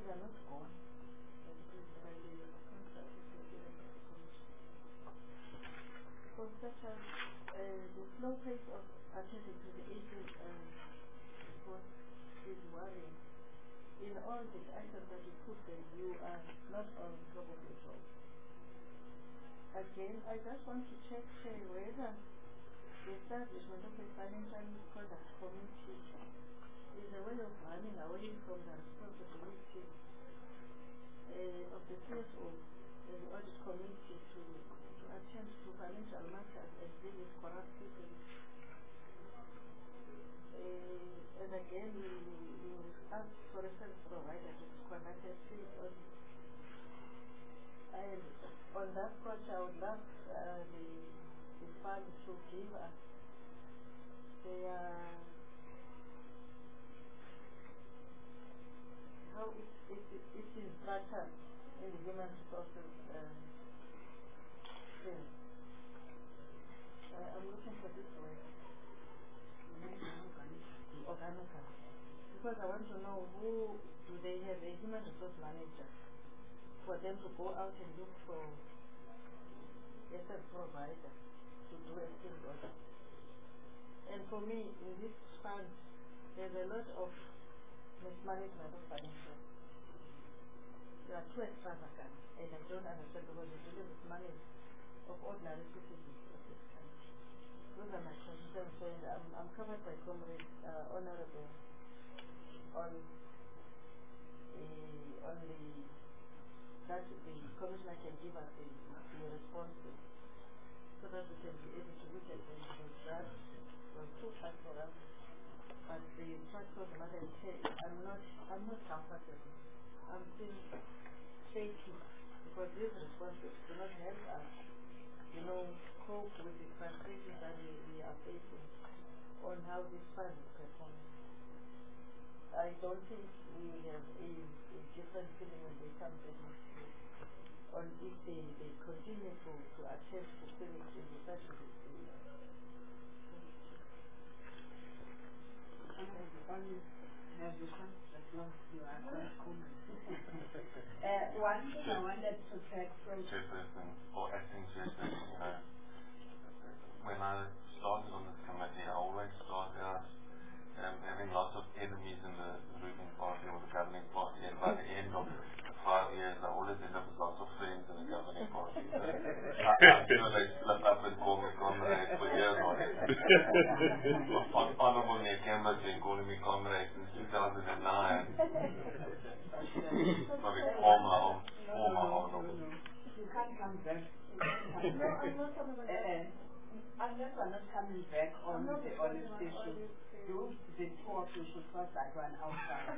[SPEAKER 1] they are not gone. And please, by the accounts that is given by the commission. For such as uh, the slow pace of attending to the agent uh, report is worrying. In all the items that you put there, you are not on top of your job. Again, I just want to check uh, whether the establishment of a financial conduct committee is a way of running away from the responsibility uh, of the C S O and the audit committee to, to attend to financial matters and deal with corrupt people. Uh, and again, we, we ask for a service provider to conduct a field audit. And on that part, I would love uh, the, the fund to give us their, how it, it, it, it is structured in the human resources uh, thing. Uh, I'm looking for this word. Organical. Because I want to know who do they have a human resource manager for them to go out and look for a service provider to do a field audit. And for me, in this fund, there's a lot of mismanagement of financial. They are too extravagant, and I don't understand because we're dealing with money of ordinary citizens of this country. Those are my concerns, and I'm, I'm covered by Comrade uh, Honorable on the, on the, that the Commissioner can give us the, the responses so that we can be able to look at them, because that was too hard for us. But the fact of the matter is, I'm not, I'm not comfortable. I'm still shaky because these responses do not help us, you know, cope with the frustrations that we, we are facing on how this fund is performing. I don't think we have a, a different feeling when they come to this on if they, they continue to, to attempt to finish in the such a
[SPEAKER 7] Have you come as long as you are quite common? uh, one thing I wanted to check from
[SPEAKER 5] Chairperson or acting chairperson, you know, when I started on this committee, I always started out um, having lots of enemies in the ruling party or the governing party, and by the end of five years, I always end up with lots of friends in the governing party. So I'm sure they split up and call me comrade for years on it. Honorable Nick Campbell's been calling me comrade since two thousand nine. Sorry, former, former honorable.
[SPEAKER 7] you can't come back.
[SPEAKER 1] No, I'm not coming back.
[SPEAKER 7] Uh, unless I'm not coming back on the honest issue, you, the two of you should sort that one outside.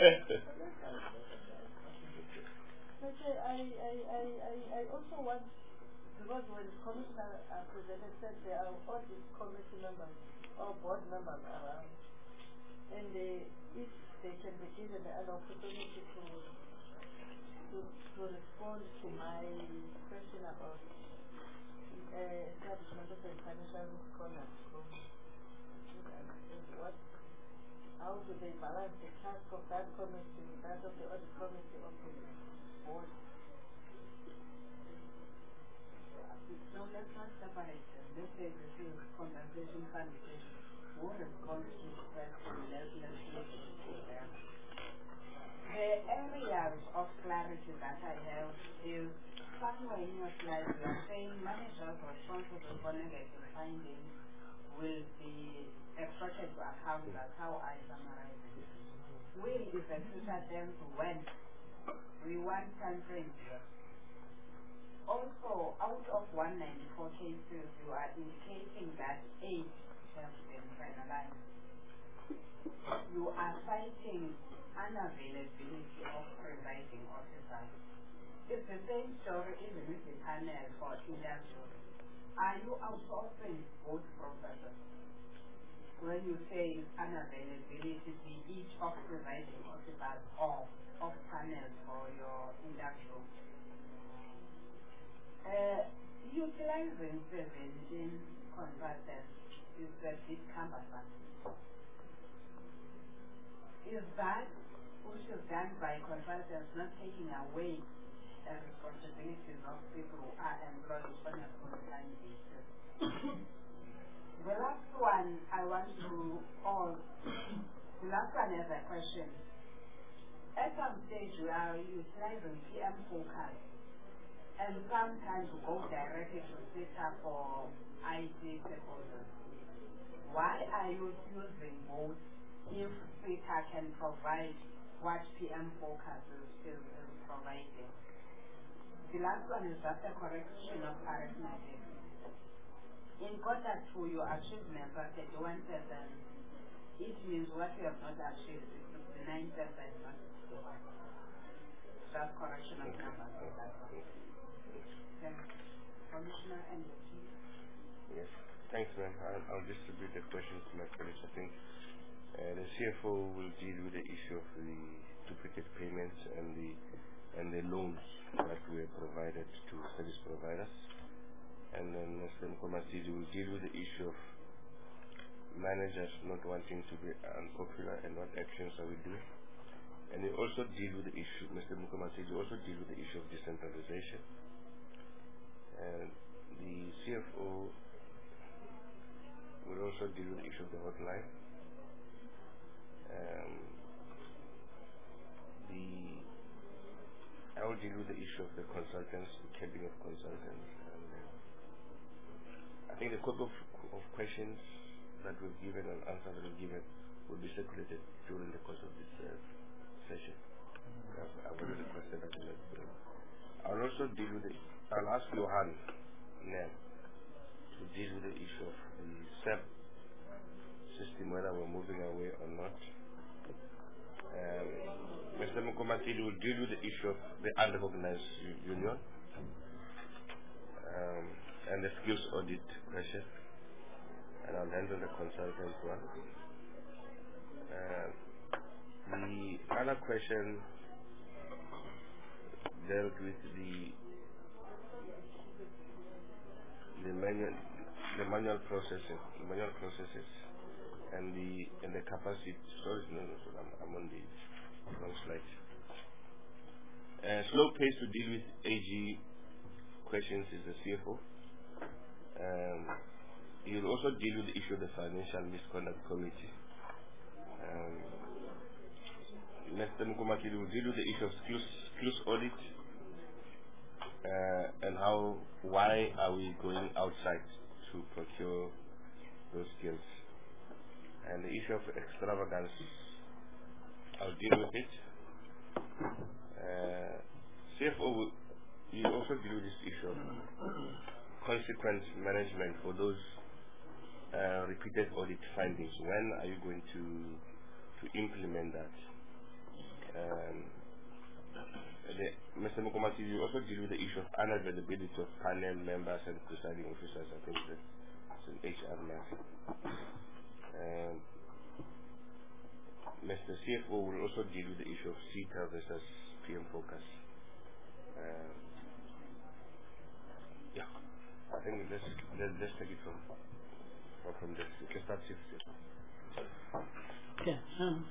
[SPEAKER 1] Okay, I, I, I, I, I also want, because when the Commissioner uh, presented, said there are all these committee members or board members around, and they, if they can be given an opportunity to, to, to respond to my question about uh, establishment of a financial conduct group, what, how do they balance the task of that committee with that of the audit committee of the board?
[SPEAKER 7] So let's not separate them. Let's say this is compensation fund. Who responds to the question? Let's let's look at them. The areas of clarity that I have is somewhere in your slide you are saying managers responsible for negative findings will be extracted to account. That's how I summarize it. Will is a future tense when we want time frames here. Also, out of one hundred ninety-four cases, you are indicating that eight have been finalized. You are citing unavailability of presiding officers. It's the same story even with the panel for industrial. Are you outsourcing both processes? When you say unavailability, be each of presiding officers or of panels for your industrial. Uh, utilizing seventeen consultants is a bit cumbersome. Is that is done by consultants, not taking away the responsibilities of people who are employed on a full-time basis. The last one I want to, or the last one is a question. At some stage we are utilizing P M Focus, and sometimes we go directly to SETA for I T proposals. Why are you using both if SETA can provide what P M Focus is, is, is providing? The last one is just a correction of arithmetic. In quarter two, your achievements are thirty-one percent. It means what you have not achieved is fifty-nine percent, not sixty-one. Just correction of numbers. Thanks. Commissioner and the team.
[SPEAKER 2] Yes. Thanks, ma'am. I'll, I'll distribute the questions to my colleagues. I think uh, the C F O will deal with the issue of the duplicate payments and the and the loans that were provided to service providers. And then Mister Mkomasidi will deal with the issue of managers not wanting to be unpopular and what actions are we doing. And he also deal with the issue, Mister Mkomasidi also deal with the issue of decentralization. And the C F O will also deal with the issue of the hotline. Um, the I will deal with the issue of the consultants, the cabinet of consultants. And, uh, I think the couple of, of questions that we've given and answers that we've given will be circulated during the course of this uh, session. I've, I've already requested that. I'll also deal with it. I'll ask Johan now to deal with the issue of the S E P system, whether we're moving away or not. Um, Mister Mkomasidi will deal with the issue of the unrecognized union um, and the skills audit question, and I'll handle the consultant one. Uh, the other question dealt with the the manual the manual processes, the manual processes, and the and the capacity. Sorry, no, no, sorry, I'm, I'm on the wrong slide. Uh, slow pace to deal with A G questions is the C F O. Um, he will also deal with the issue of the financial misconduct committee. Um, Mister Mkomasidi will deal with the issue of skills, skills audit uh, and how, why are we going outside to procure those skills. And the issue of extravagance, I'll deal with it. Uh, C F O will, will also deal with this issue of consequence management for those uh, repeated audit findings. When are you going to to implement that? Um, the, Mister Mkomasidi will also deal with the issue of unavailability of panel members and presiding officers. I think that's an H R matter. Um, Mister C F O will also deal with the issue of SETA versus P M Focus. Um, yeah, I think let's, let's, let's take it from from this. We can start with
[SPEAKER 8] Okay. Um,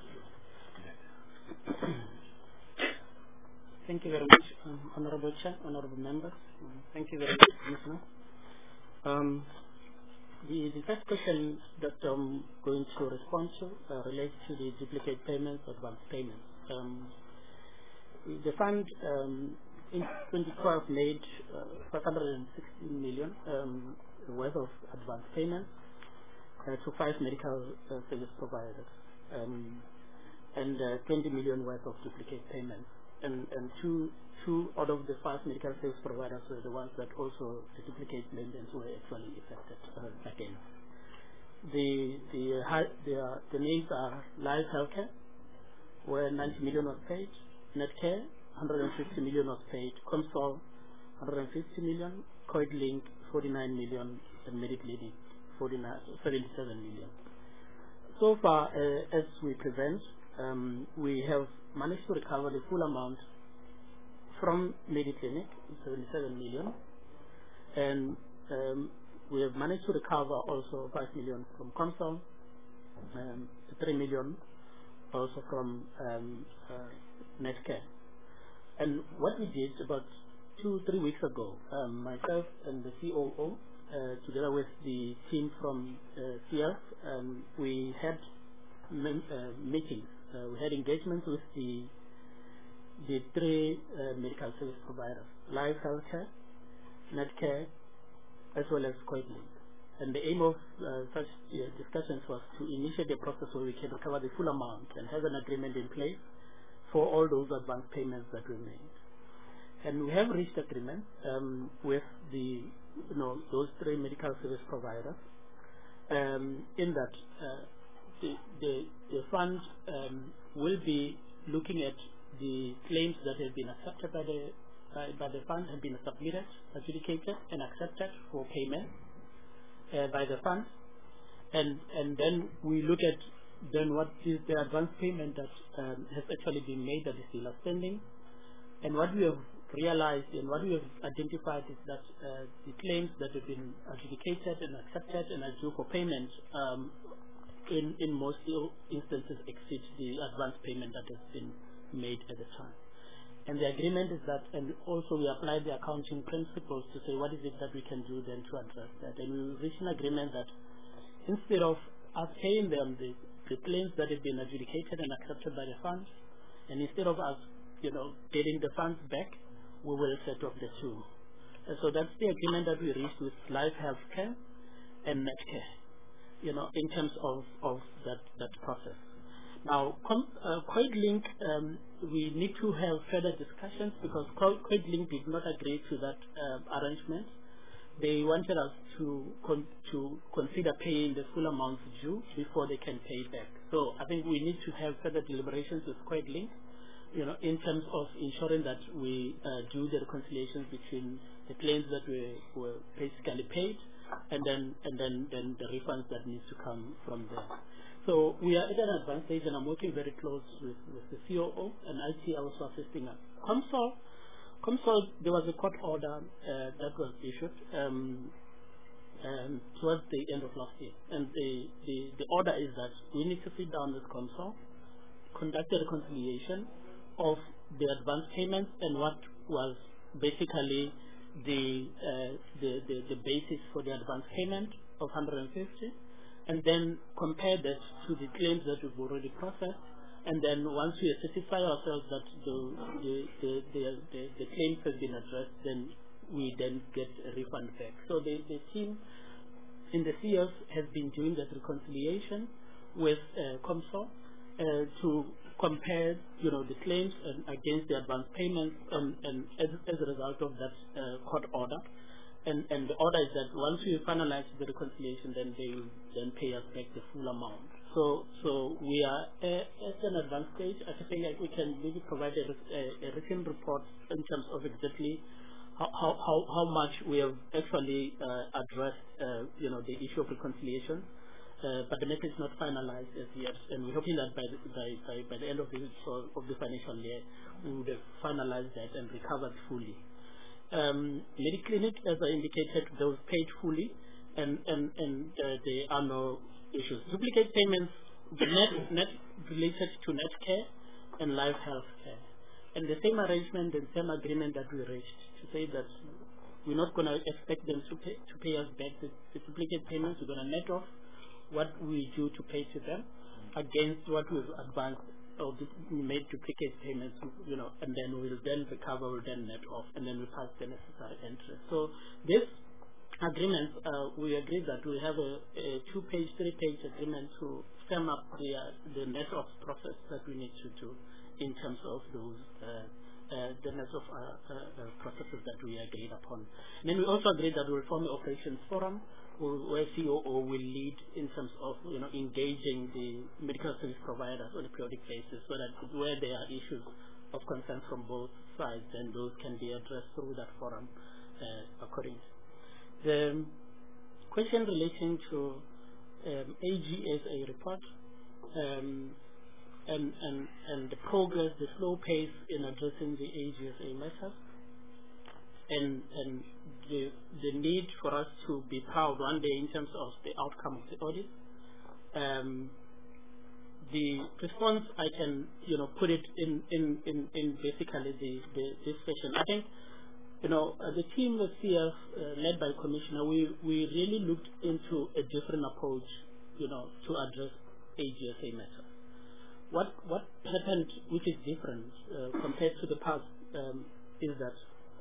[SPEAKER 8] thank you very much, um, Honorable Chair, Honorable Members. Um, thank you very much, Commissioner. Um, The, the first question that I'm going to respond to uh, relates to the duplicate payments, advance payments. Um, the fund um, in twenty twelve made uh, five hundred sixteen million um, worth of advance payments uh, to five medical uh, service providers, um, and uh, twenty million worth of duplicate payments. And, and two, two out of the five medical service providers were the ones that also the duplicate payments were actually affected uh, again. The the uh, the, uh, the names are Live Healthcare, where ninety million was paid, Netcare, one hundred fifty million was paid, Comsol, one hundred fifty million, CoidLink, forty-nine million, and Mediclinic, seventy-seven million. So far, uh, as we present, um, we have managed to recover the full amount from Mediclinic, seventy-seven million, and um, we have managed to recover also five million from Comsol, um, three million also from um, uh, Netcare. And what we did about two, three weeks ago, um, myself and the C O O, uh, together with the team from uh, C F, um, we had mem- uh, meetings, uh, we had engagements with the the three uh, medical service providers, Life Healthcare, Netcare, as well as Coitlink. And the aim of uh, such uh, discussions was to initiate a process where we can recover the full amount and have an agreement in place for all those advance payments that we made. And we have reached agreement um, with the, you know, those three medical service providers um, in that uh, the, the, the fund um, will be looking at the claims that have been accepted by the, uh, by the fund, have been submitted, adjudicated, and accepted for payment uh, by the fund. And, and then we look at then what is the advance payment that um, has actually been made that is still outstanding. And what we have realized and what we have identified is that uh, the claims that have been adjudicated and accepted and are due for payment um, in, in most instances exceed the advance payment that has been made at the time. And the agreement is that, and also we apply the accounting principles to say what is it that we can do then to address that. And we reached an agreement that instead of us paying them the, the claims that have been adjudicated and accepted by the fund, and instead of us, you know, getting the funds back, we will set up the two. And so that's the agreement that we reached with Life Healthcare and Netcare, you know, in terms of, of that, that process. Now, com, uh, Coitlink, um, we need to have further discussions because Coitlink did not agree to that uh, arrangement. They wanted us to con to consider paying the full amount due before they can pay back. So I think we need to have further deliberations with Coitlink, you know, in terms of ensuring that we uh, do the reconciliations between the claims that were, were basically paid and then and then, then the refunds that need to come from there. So we are at an advanced stage, and I'm working very close with, with the C O O and I T also assisting us. COMSOL, COMSOL, there was a court order uh, that was issued um, um, towards the end of last year, and the, the, the order is that we need to sit down with COMSOL, conduct a reconciliation of the advance payments and what was basically the, uh, the, the, the basis for the advance payment of one hundred fifty, and then compare that to the claims that we've already processed. And then once we satisfy ourselves that the, the, the, the, the, the claims have been addressed, then we then get a refund back. So the, the team in the C F has been doing that reconciliation with uh, COMSOL uh, to compare, you know, the claims and against the advance payments, and, and as, as a result of that uh, court order. And, and the order is that once we finalize the reconciliation, then they will then pay us back the full amount. So, so we are uh, at an advanced stage. I think like we can maybe provide a, a, a written report in terms of exactly how, how, how, how much we have actually uh, addressed, uh, you know, the issue of reconciliation. Uh, but the matter is not finalized as yet, and we're hoping that by the, by, by, by the end of the, of the financial year, we would have finalized that and recovered fully. Um, Mediclinic, as I indicated, they were paid fully, and, and, and uh, there are no issues. Duplicate payments, the net, net related to Netcare and Life Healthcare. And the same arrangement and same agreement that we reached to say that we're not going to expect them to pay, to pay us back the, the duplicate payments. We're going to net off what we do to pay to them against what we've advanced or we made duplicate payments, you know, and then we'll then recover, we'll then net off, and then we pass the necessary interest. So this agreement, uh, we agreed that we have a, a two-page, three-page agreement to sum up the uh, the net off process that we need to do in terms of those uh, uh, the net of uh, uh, uh, processes that we agreed upon. And then we also agreed that we'll form an operations forum where C O O will lead in terms of, you know, engaging the medical service providers on a periodic basis, so that where there are issues of concern from both sides, then those can be addressed through that forum uh, accordingly. The question relating to um, A G S A report um, and, and, and the progress, the slow pace in addressing the A G S A matters, and, and the, the need for us to be proud one day in terms of the outcome of the audit. Um, the response, I can, you know, put it in, in, in, in basically the, the, this session. I think, you know, uh, the team at C F, uh, led by Commissioner, we, we really looked into a different approach, you know, to address A G S A matters. What, what happened, which is different uh, compared to the past, um, is that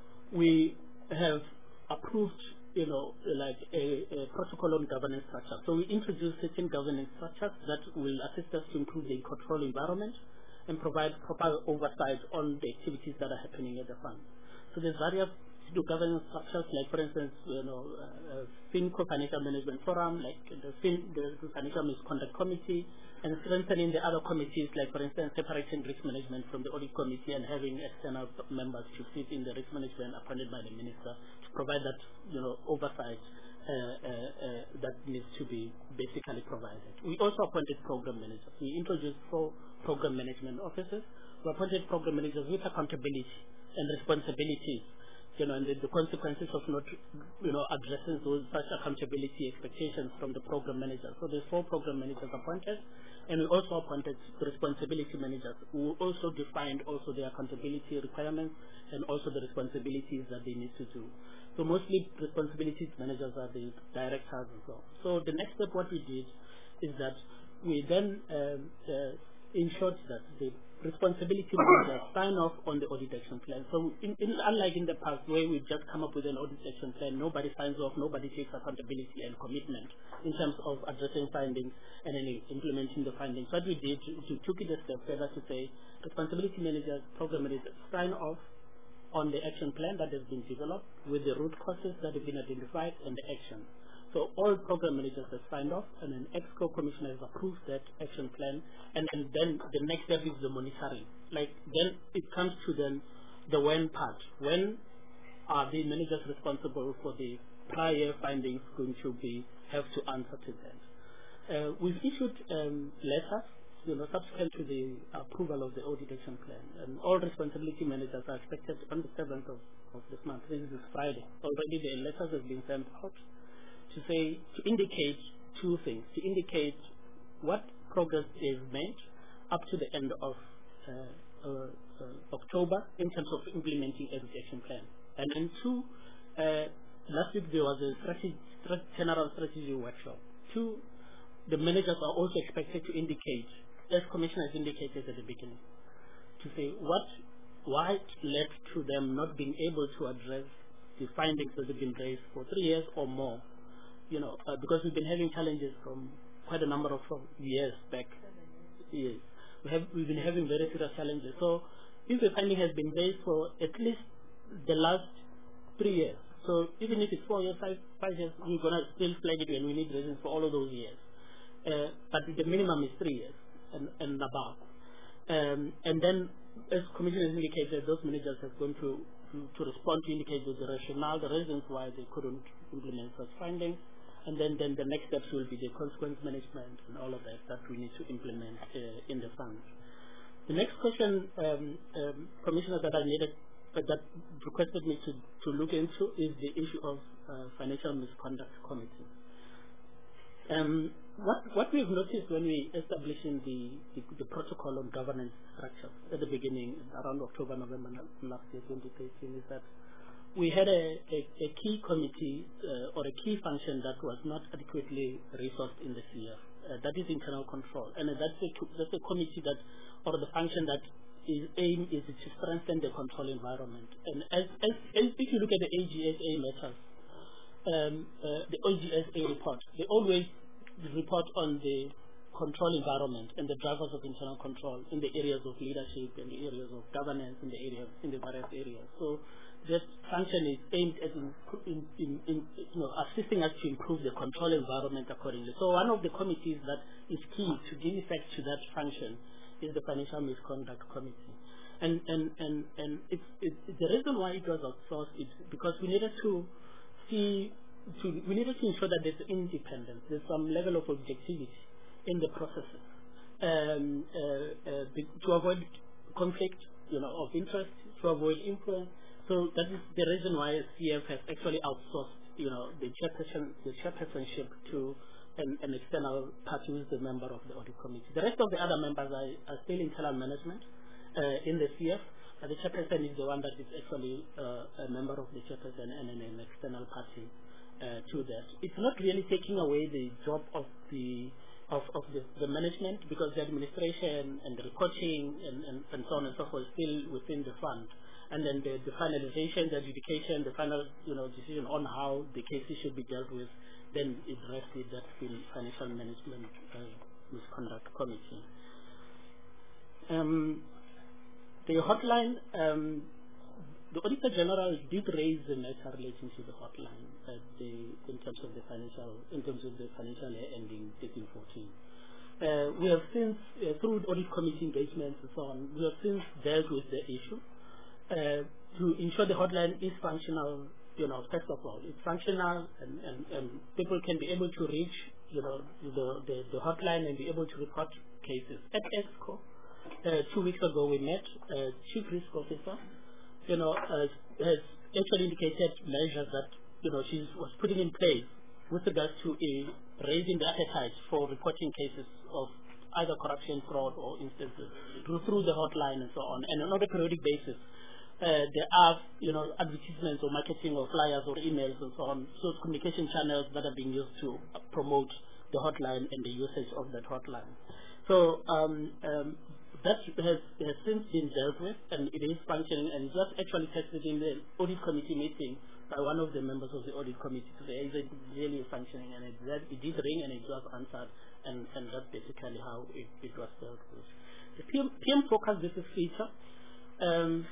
[SPEAKER 8] we have approved, you know, like a, a protocol on governance structure. So we introduced certain governance structures that will assist us to improve the control environment and provide proper oversight on the activities that are happening at the fund. So there's various governance structures, like for instance, you know, uh, uh, FinCo Financial Management Forum, like the, fin, the Financial Misconduct Committee, and strengthening the other committees, like for instance, separating risk management from the audit committee and having external members to sit in the risk management appointed by the minister to provide that, you know, oversight uh, uh, uh, that needs to be basically provided. We also appointed program managers. We introduced four program management officers. We appointed program managers with accountability and responsibilities, you know, and the, the consequences of not, you know, addressing those such accountability expectations from the program managers. So there's four program managers appointed, and we also appointed responsibility managers who also defined also the accountability requirements and also the responsibilities that they need to do. So mostly responsibilities managers are the directors and so on. So the next step what we did is that we then um, uh, ensured that the responsibility managers sign off on the audit action plan. So in, in, unlike in the past where we just come up with an audit action plan, nobody signs off, nobody takes accountability and commitment in terms of addressing findings and then implementing the findings. What we did, we took it a step further to say responsibility managers, program managers sign off on the action plan that has been developed with the root causes that have been identified and the action. So all program managers have signed off, and an EXCO commissioner has approved that action plan, and, and then the next step is the monitoring. Like then it comes to then the when part. When are the managers responsible for the prior findings going to be have to answer to that? Uh, we've issued um, letters, you know, subsequent to the approval of the audit action plan, and all responsibility managers are expected on the seventh of, of this month. This is Friday. Already the letters have been sent out to say, to indicate two things, to indicate what progress is made up to the end of uh, uh, uh, October in terms of implementing a action plan. And then two, uh, last week there was a strategy, general strategy workshop. Two, the managers are also expected to indicate, as Commissioner has indicated at the beginning, to say what, why led to them not being able to address the findings that have been raised for three years or more. You know, uh, because we've been having challenges from quite a number of from years back. Yes, we have we've been having very serious challenges. So, if the finding has been raised for at least the last three years, so even if it's four years, five, five years, we're gonna still flag it when we need reasons for all of those years. Uh, but the minimum is three years and, and above. Um, and then, as Commissioner has indicated, those managers have gone to to respond to indicate the rationale, the reasons why they couldn't implement such findings. And then, then the next steps will be the consequence management and all of that that we need to implement uh, in the fund. The next question, um, um, Commissioner, that I needed, uh, that requested me to, to look into is the issue of uh, Financial Misconduct Committee. Um, what, what we've noticed when we establishing the, the, the protocol on governance structure at the beginning, around October, November last year, twenty thirteen, is that we had a, a, a key committee uh, or a key function that was not adequately resourced in the C F. Uh, that is internal control. And uh, that's, a, that's a committee that, or the function that is aim is to strengthen the control environment. And as, as, as if you look at the A G S A matters, um, uh, the A G S A report, they always report on the control environment and the drivers of internal control in the areas of leadership, in the areas of governance, in the areas, in the various areas. So that function is aimed at in, in, in, in, you know, assisting us to improve the control environment accordingly. So one of the committees that is key to give effect to that function is the Financial Misconduct Committee. And, and, and, and it's, it's, the reason why it was outsourced is because we needed to see, to, we needed to ensure that there's independence, there's some level of objectivity in the processes um, uh, uh, to avoid conflict, you know, of interest, to avoid influence. So that is the reason why C F has actually outsourced, you know, the chairperson, the chairpersonship to an, an external party who is a member of the audit committee. The rest of the other members are, are still internal management uh, in the C F. Uh, the chairperson is the one that is actually uh, a member of the chairperson and an, an external party uh, to that. It's not really taking away the job of the of, of the, the management, because the administration and the reporting and, and, and so on and so forth is still within the fund. And then the, the finalization, the adjudication, the final you know decision on how the cases should be dealt with, then it rests with that financial management uh, misconduct committee. Um, the hotline, um, the Auditor General did raise the matter relating to the hotline at the, in terms of the financial, in terms of the financial year ending thirteen fourteen. Uh, we have since, uh, through audit committee engagements and so on, we have since dealt with the issue. Uh, to ensure the hotline is functional, you know, first of all, it's functional and, and, and people can be able to reach, you know, the, the, the hotline and be able to report cases. At EXCO, uh, two weeks ago we met, uh, Chief Risk Officer, you know, uh, has actually indicated measures that, you know, she was putting in place with regards to a raising the appetite for reporting cases of either corruption, fraud, or instances through, through the hotline and so on, and on a periodic basis. Uh, there are, you know, advertisements or marketing or flyers or emails and so on, so communication channels that are being used to promote the hotline and the usage of that hotline. So um, um, that has, has since been dealt with, and it is functioning, and just actually tested in the audit committee meeting by one of the members of the audit committee to say, is it really functioning? And it, that, it did ring and it was answered, and, and that's basically how it, it was dealt with. The P M, P M focus, this is feature. Um,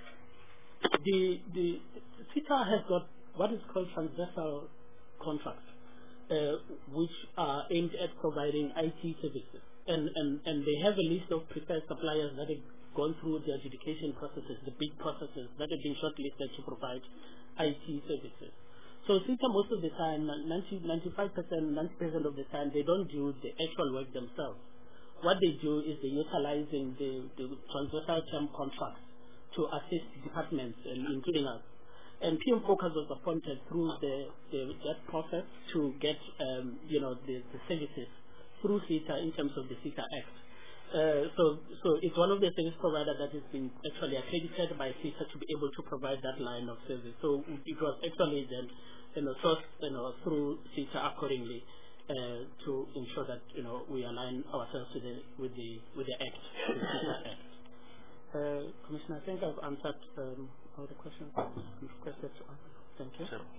[SPEAKER 8] The, the CITA has got what is called transversal contracts, uh, which are aimed at providing I T services. And, and, and they have a list of preferred suppliers that have gone through the adjudication processes, the big processes that have been shortlisted to provide I T services. So CITA most of the time, ninety, ninety-five percent, ninety percent of the time, they don't do the actual work themselves. What they do is they're utilizing the, the transversal term contracts to assist departments, and including us. And P M Focus was appointed through the, the that process to get um, you know the, the services through CITA in terms of the CITA Act. Uh, so so it's one of the service providers that has been actually accredited by CITA to be able to provide that line of service. So it was actually then you know sourced you know through CITA accordingly uh, to ensure that you know we align ourselves to the with the with the Act, the CITA Act. Uh, Commissioner, I think I've answered um, all the questions you've requested to answer. Thank you.
[SPEAKER 2] Sure.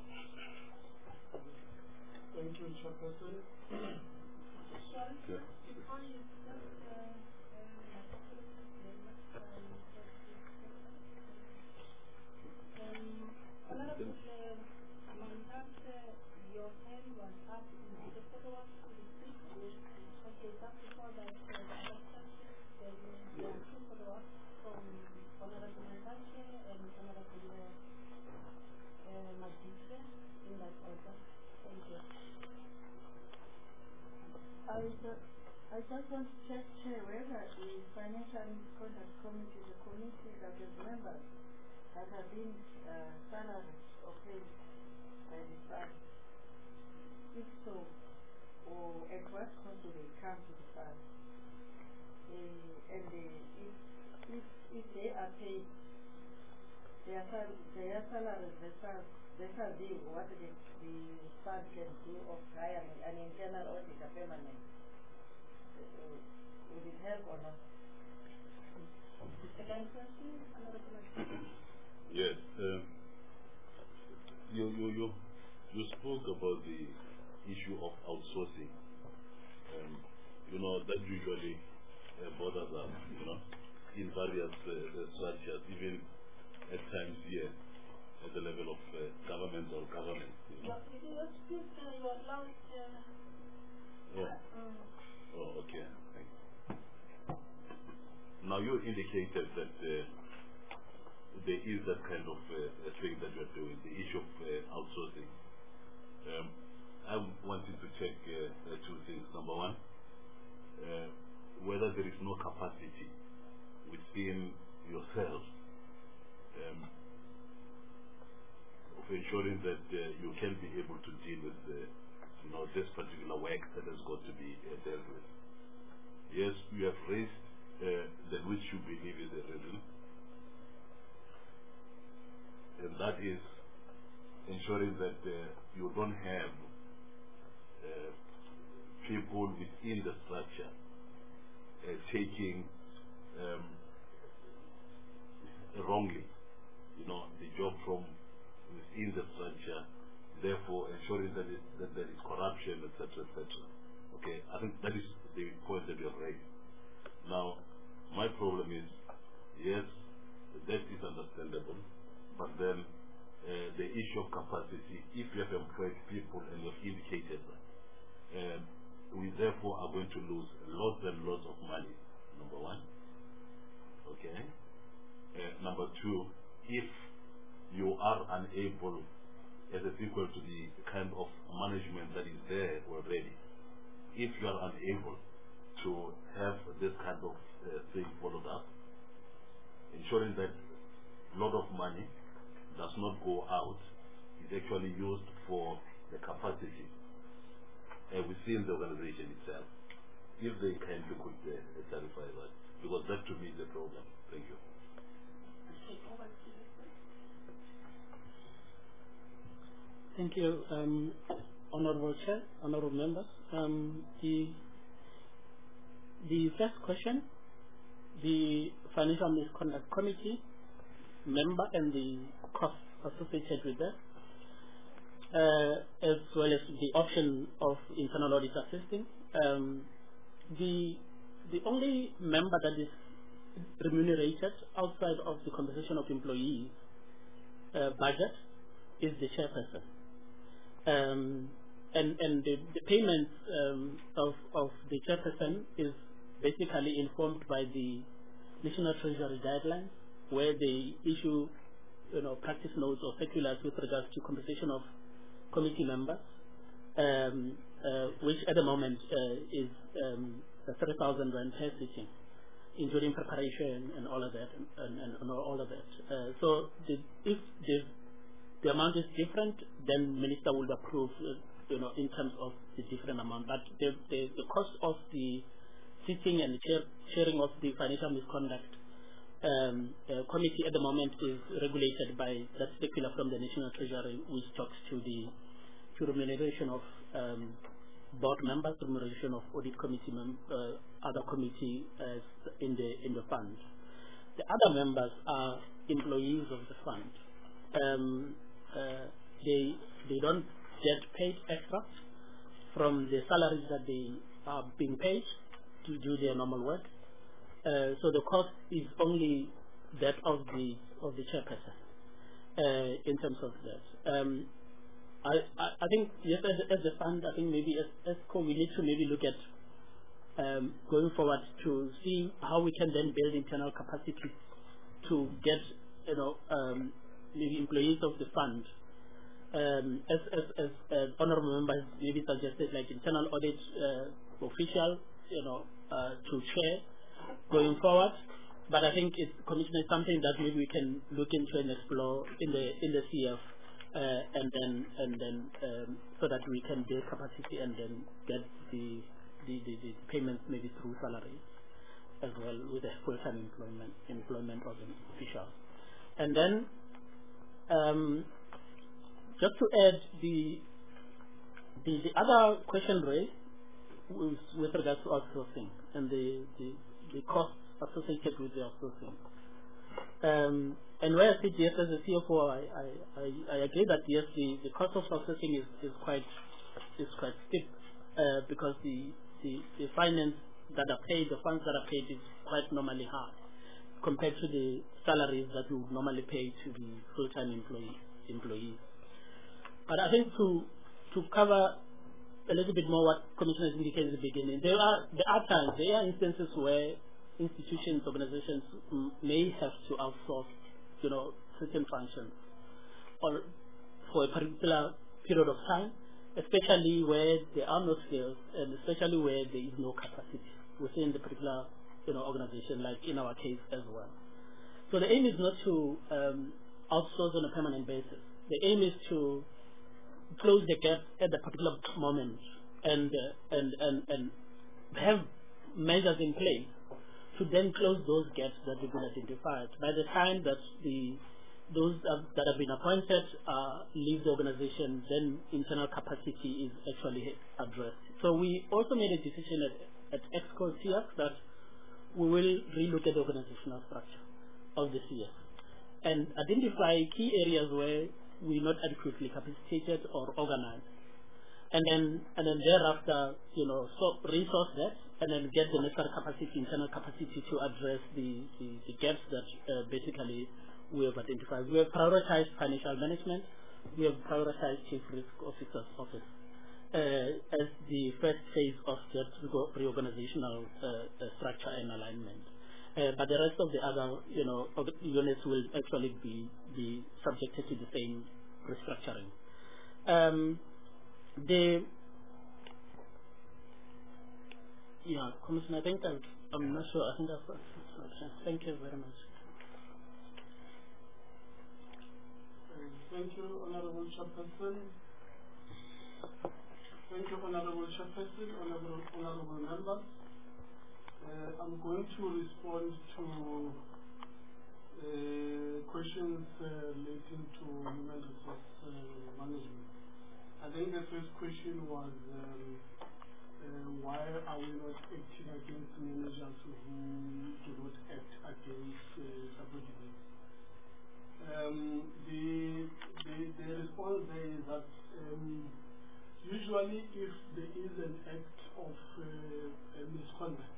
[SPEAKER 9] Thank you, Chairperson.
[SPEAKER 1] Sorry,
[SPEAKER 2] Yeah.
[SPEAKER 1] before you start, uh, um, Honorable Mandante, your hand was up in the follow-up to the speech. Okay, just before that, uh, there are two follow-ups from Honorable Mandante and Honorable uh, Magise in that order. Thank you. I just, I just want to check, Chair, whether the Financial Misconduct Committee, the committee that has members that have been uh, salaries or paid by the fund, if so, or at what cost do they come to the fund? Uh, and the, if, if, if they are paid their, sal their salaries, they shall, they shall be what the, the fund can do of hiring an internal auditor permanent. Uh, would it help or not? The second question, another question.
[SPEAKER 10] Yes. Um, you, you, you, you spoke about the issue of outsourcing. Um, you know, that usually uh, bothers us, you know, in various uh, uh, structures, even at times here at the level of uh, government or government. You know.
[SPEAKER 1] You are speak, uh, you are loud. Uh,
[SPEAKER 10] oh.
[SPEAKER 1] uh,
[SPEAKER 10] oh, okay. Thank you. Now you indicated that uh, there is that kind of uh, thing that you are doing, the issue of uh, outsourcing. Um, I wanted to check uh, uh, two things. Number one, uh, whether there is no capacity within yourself um, of ensuring that uh, you can be able to deal with uh, you know, this particular work that has got to be uh, dealt with. Yes, we have raised uh, that which you believe is a reason, and that is ensuring that uh, you don't have uh, people within the structure uh, taking um, wrongly, you know, the job from within the structure, therefore ensuring that, it, that there is corruption, et cetera, et cetera. Okay, I think that is the point that you have raised. Now, my problem is, yes, that is understandable, but then uh, the issue of capacity, if you have employed people and you have indicated that, uh, we therefore are going to lose lots and lots of money, number one. Okay. Uh, number two, if you are unable, as a sequel to the kind of management that is there already, if you are unable to have this kind of uh, thing followed up, ensuring that a lot of money does not go out, is actually used for the capacity uh, within the organization itself. If they kindly could uh, clarify that, because that to me is the problem. Thank you.
[SPEAKER 8] Thank you, um, Honorable Chair, Honorable Members. Um, the, the first question, the Financial Misconduct Committee member and the costs associated with that, uh, as well as the option of internal audit assisting. Um, the, the only member that is remunerated outside of the compensation of employees uh, budget is the chairperson. Um, and and the, the payment um, of, of the chairperson is basically informed by the National Treasury guidelines, where they issue you know, practice notes or circulars with regards to compensation of committee members, um, uh, which at the moment uh, is um, three thousand rand per sitting, including preparation and all of that, and, and, and all of that. Uh, so the, if the the amount is different, then minister will approve, uh, you know, in terms of the different amount. But the, the, the cost of the sitting and chair, sharing of the financial misconduct um, uh, committee at the moment is regulated by that circular from the National Treasury, which talks to the to remuneration of um, board members, remuneration of audit committee, mem uh, other committee uh, in the in the fund. The other members are employees of the fund. Um, uh, they they don't get paid extra from the salaries that they are being paid to do their normal work. Uh, so the cost is only that of the of the chairperson uh, in terms of that. Um, I, I I think yes, as, as the fund, I think maybe as ESCO we need to maybe look at um, going forward to see how we can then build internal capacity to get you know. Um, maybe employees of the fund, um, as, as, as uh, honorable members maybe suggested, like internal audit uh, official, you know, uh, to chair going forward. But I think it's commission is something that maybe we can look into and explore in the in the C F, uh, and then and then um, so that we can build capacity and then get the the, the, the payments maybe through salary as well with the full-time employment employment of an official, and then. Um, just to add, the, the the other question raised with, with regards to outsourcing and the, the, the costs associated with the outsourcing. Um, and where I sit yes as a C F O, I, I, I, I agree that yes, the, the cost of outsourcing is, is quite is quite steep uh, because the, the the finance that are paid, the funds that are paid is quite normally high compared to the salaries that we would normally pay to the full-time employee, employees. But I think to to cover a little bit more what Commissioner indicated at the beginning, there are there are times, there are instances where institutions, organizations m may have to outsource, you know, certain functions, or for a particular period of time, especially where there are no skills, and especially where there is no capacity within the particular you know, organization, like in our case as well. So the aim is not to um, outsource on a permanent basis. The aim is to close the gap at the particular moment and uh, and and and have measures in place to then close those gaps that have been identified. By the time that the those uh, that have been appointed uh, leave the organization, then internal capacity is actually addressed. So we also made a decision at, at EXCO C F that we will relook at the organizational structure of the C F and identify key areas where we're not adequately capacitated or organized. And then, and then thereafter, you know, so resource that, and then get the necessary capacity, internal capacity to address the, the, the gaps that uh, basically we have identified. We have prioritized financial management. We have prioritized chief risk officer's office uh, as the first phase of that reorganizational uh, uh, structure and alignment. Uh, but the rest of the other, you know, units will actually be be subjected to the same restructuring. Um, The yeah, Commissioner, I think I've, I'm not sure. I think I've got thank you very much.
[SPEAKER 9] Thank you, Honorable Chairperson. Thank you, Honorable Chairperson, Honorable, honorable members. Uh, I'm going to respond to uh, questions uh, relating to human resource uh, management. I think the first question was um, uh, why are we not acting against managers who do not act against uh, subordinates? Um, the, the, the response there is that um, usually if there is an act of uh, misconduct,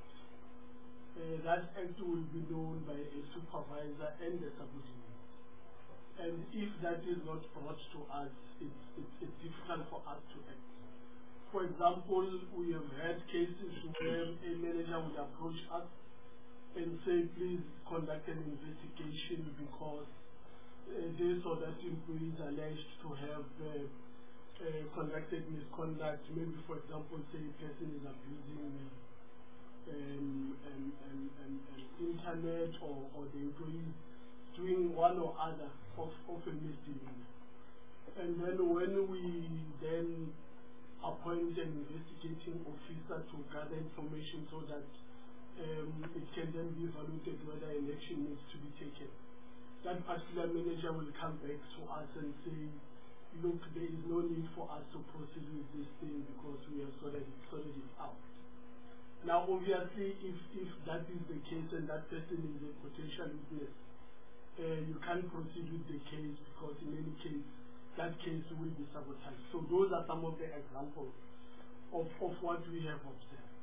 [SPEAKER 9] uh, that act will be known by a supervisor and a subordinate. And if that is not brought to us, it's, it's, it's difficult for us to act. For example, we have had cases where a manager would approach us and say, please conduct an investigation because uh, this or that employee is alleged to have uh, uh, conducted misconduct. Maybe, for example, say a person is abusing uh, um, um, um, um, um, internet or, or the employee doing one or other of, of a misdemeanor. And then when we then appoint an investigating officer to gather information so that um, it can then be evaluated whether an action needs to be taken, that particular manager will come back to us and say, look, there is no need for us to proceed with this thing because we have sorted it, sorted it out. Now, obviously, if, if that is the case and that person is a potential witness, Uh, you can't proceed with the case because in any case, that case will be sabotaged. So those are some of the examples of, of what we have observed.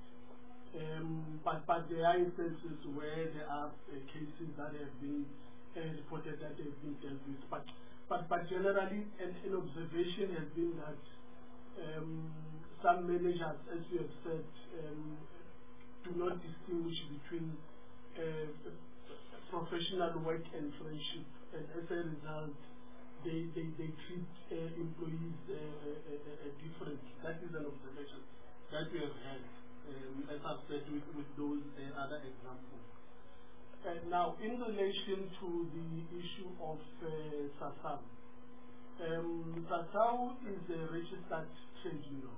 [SPEAKER 9] Um, but, but there are instances where there are uh, cases that have been uh, reported that have been dealt with. But, but, but generally, an, an observation has been that um, some managers, as you have said, um, do not distinguish between uh, professional work and friendship, and as a result, they they, they treat uh, employees uh, uh, uh, differently. That is an observation that we have had, um, as I've said with, with those uh, other examples. Uh, now, in relation to the issue of uh, SASAU, um, SASAU is a registered trade union.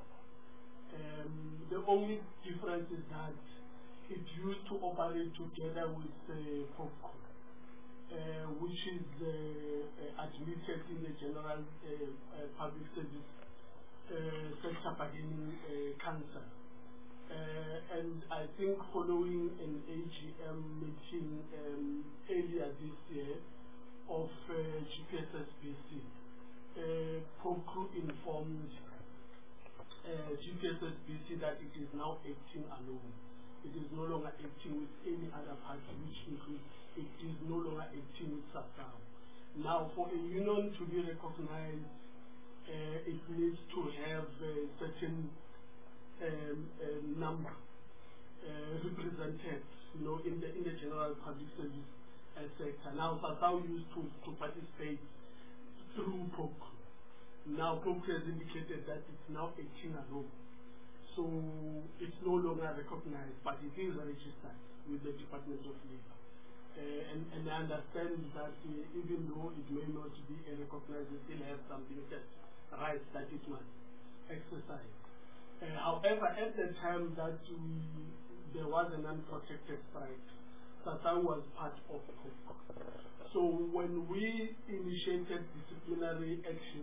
[SPEAKER 9] Um, the only difference is that it used to operate together with uh, POPCO, uh, which is uh, uh, admitted in the General uh, uh, Public Service uh, Sector Bargaining uh, Council. Uh, and I think following an A G M meeting um, earlier this year of uh, G P S S B C, uh, POPCO informed uh, G P S S B C that it is now acting alone. It is no longer acting with any other party, which includes it is no longer acting with SASAU. Now, for a union to be recognized, uh, it needs to have a certain um, uh, number uh, represented, you know, in the in the general public service uh, sector. Now, SASAU used to, to participate through POPCO. Now, POPCO has indicated that it's now acting alone. So it's no longer recognized, but it is registered with the Department of Labor. Uh, and, and I understand that uh, even though it may not be a recognized, it still has some limited rights that it must exercise. Uh, however, at the time that we, there was an unprotected strike, SASAN was part of it. So when we initiated disciplinary action,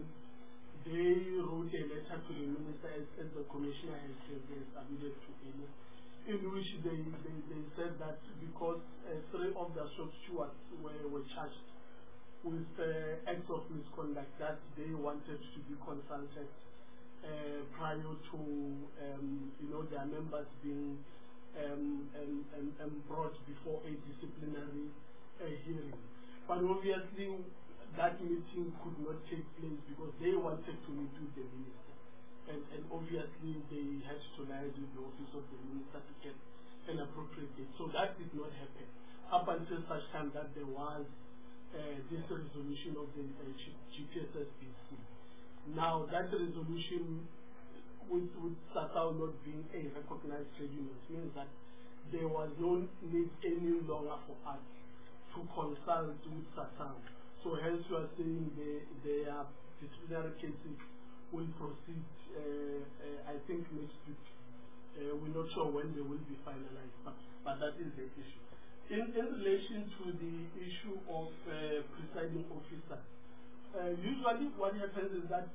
[SPEAKER 9] they wrote a letter to the minister, as, as the commissioner has, has alluded to earlier, in which they, they, they said that because uh, three of the shop stewards were, were charged with uh, acts of misconduct, that they wanted to be consulted uh, prior to um, you know, their members being um, um, um, um, brought before a disciplinary uh, hearing. But obviously that meeting could not take place because they wanted to meet with the minister. And, and obviously they had to liaise with the office of the minister to get an appropriate date. So that did not happen up until such time that there was uh, this resolution of the uh, G P S S B C. Now that resolution, with, with SASAN not being a recognized trade union, means that there was no need any longer for us to consult with SASAN. So hence we are saying the, their disciplinary cases will proceed, uh, uh, I think next week. Uh, we're not sure when they will be finalized, but, but that is the issue. In, in relation to the issue of uh, presiding officer, uh, usually what happens is that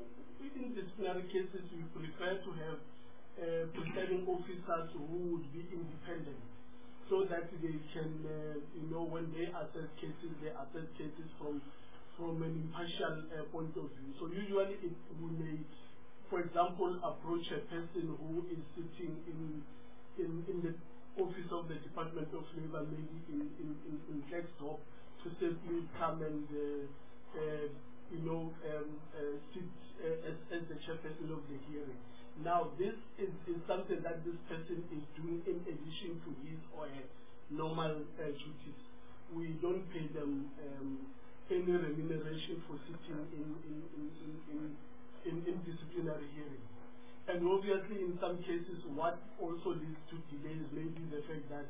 [SPEAKER 9] in disciplinary cases we prefer to have uh, presiding officers who would be independent, so that they can, uh, you know, when they assess cases, they assess cases from from an impartial uh, point of view. So usually it, we may, for example, approach a person who is sitting in in, in the office of the Department of Labor, maybe in in, in, in Klerksdorp, to simply come and uh, uh, you know um, uh, sit uh, as, as the chairperson of the hearing. Now this is, is something that this person is doing in addition to his or her normal uh, duties. We don't pay them um, any remuneration for sitting in in, in, in, in, in, in disciplinary hearings. And obviously in some cases what also leads to delays may be the fact that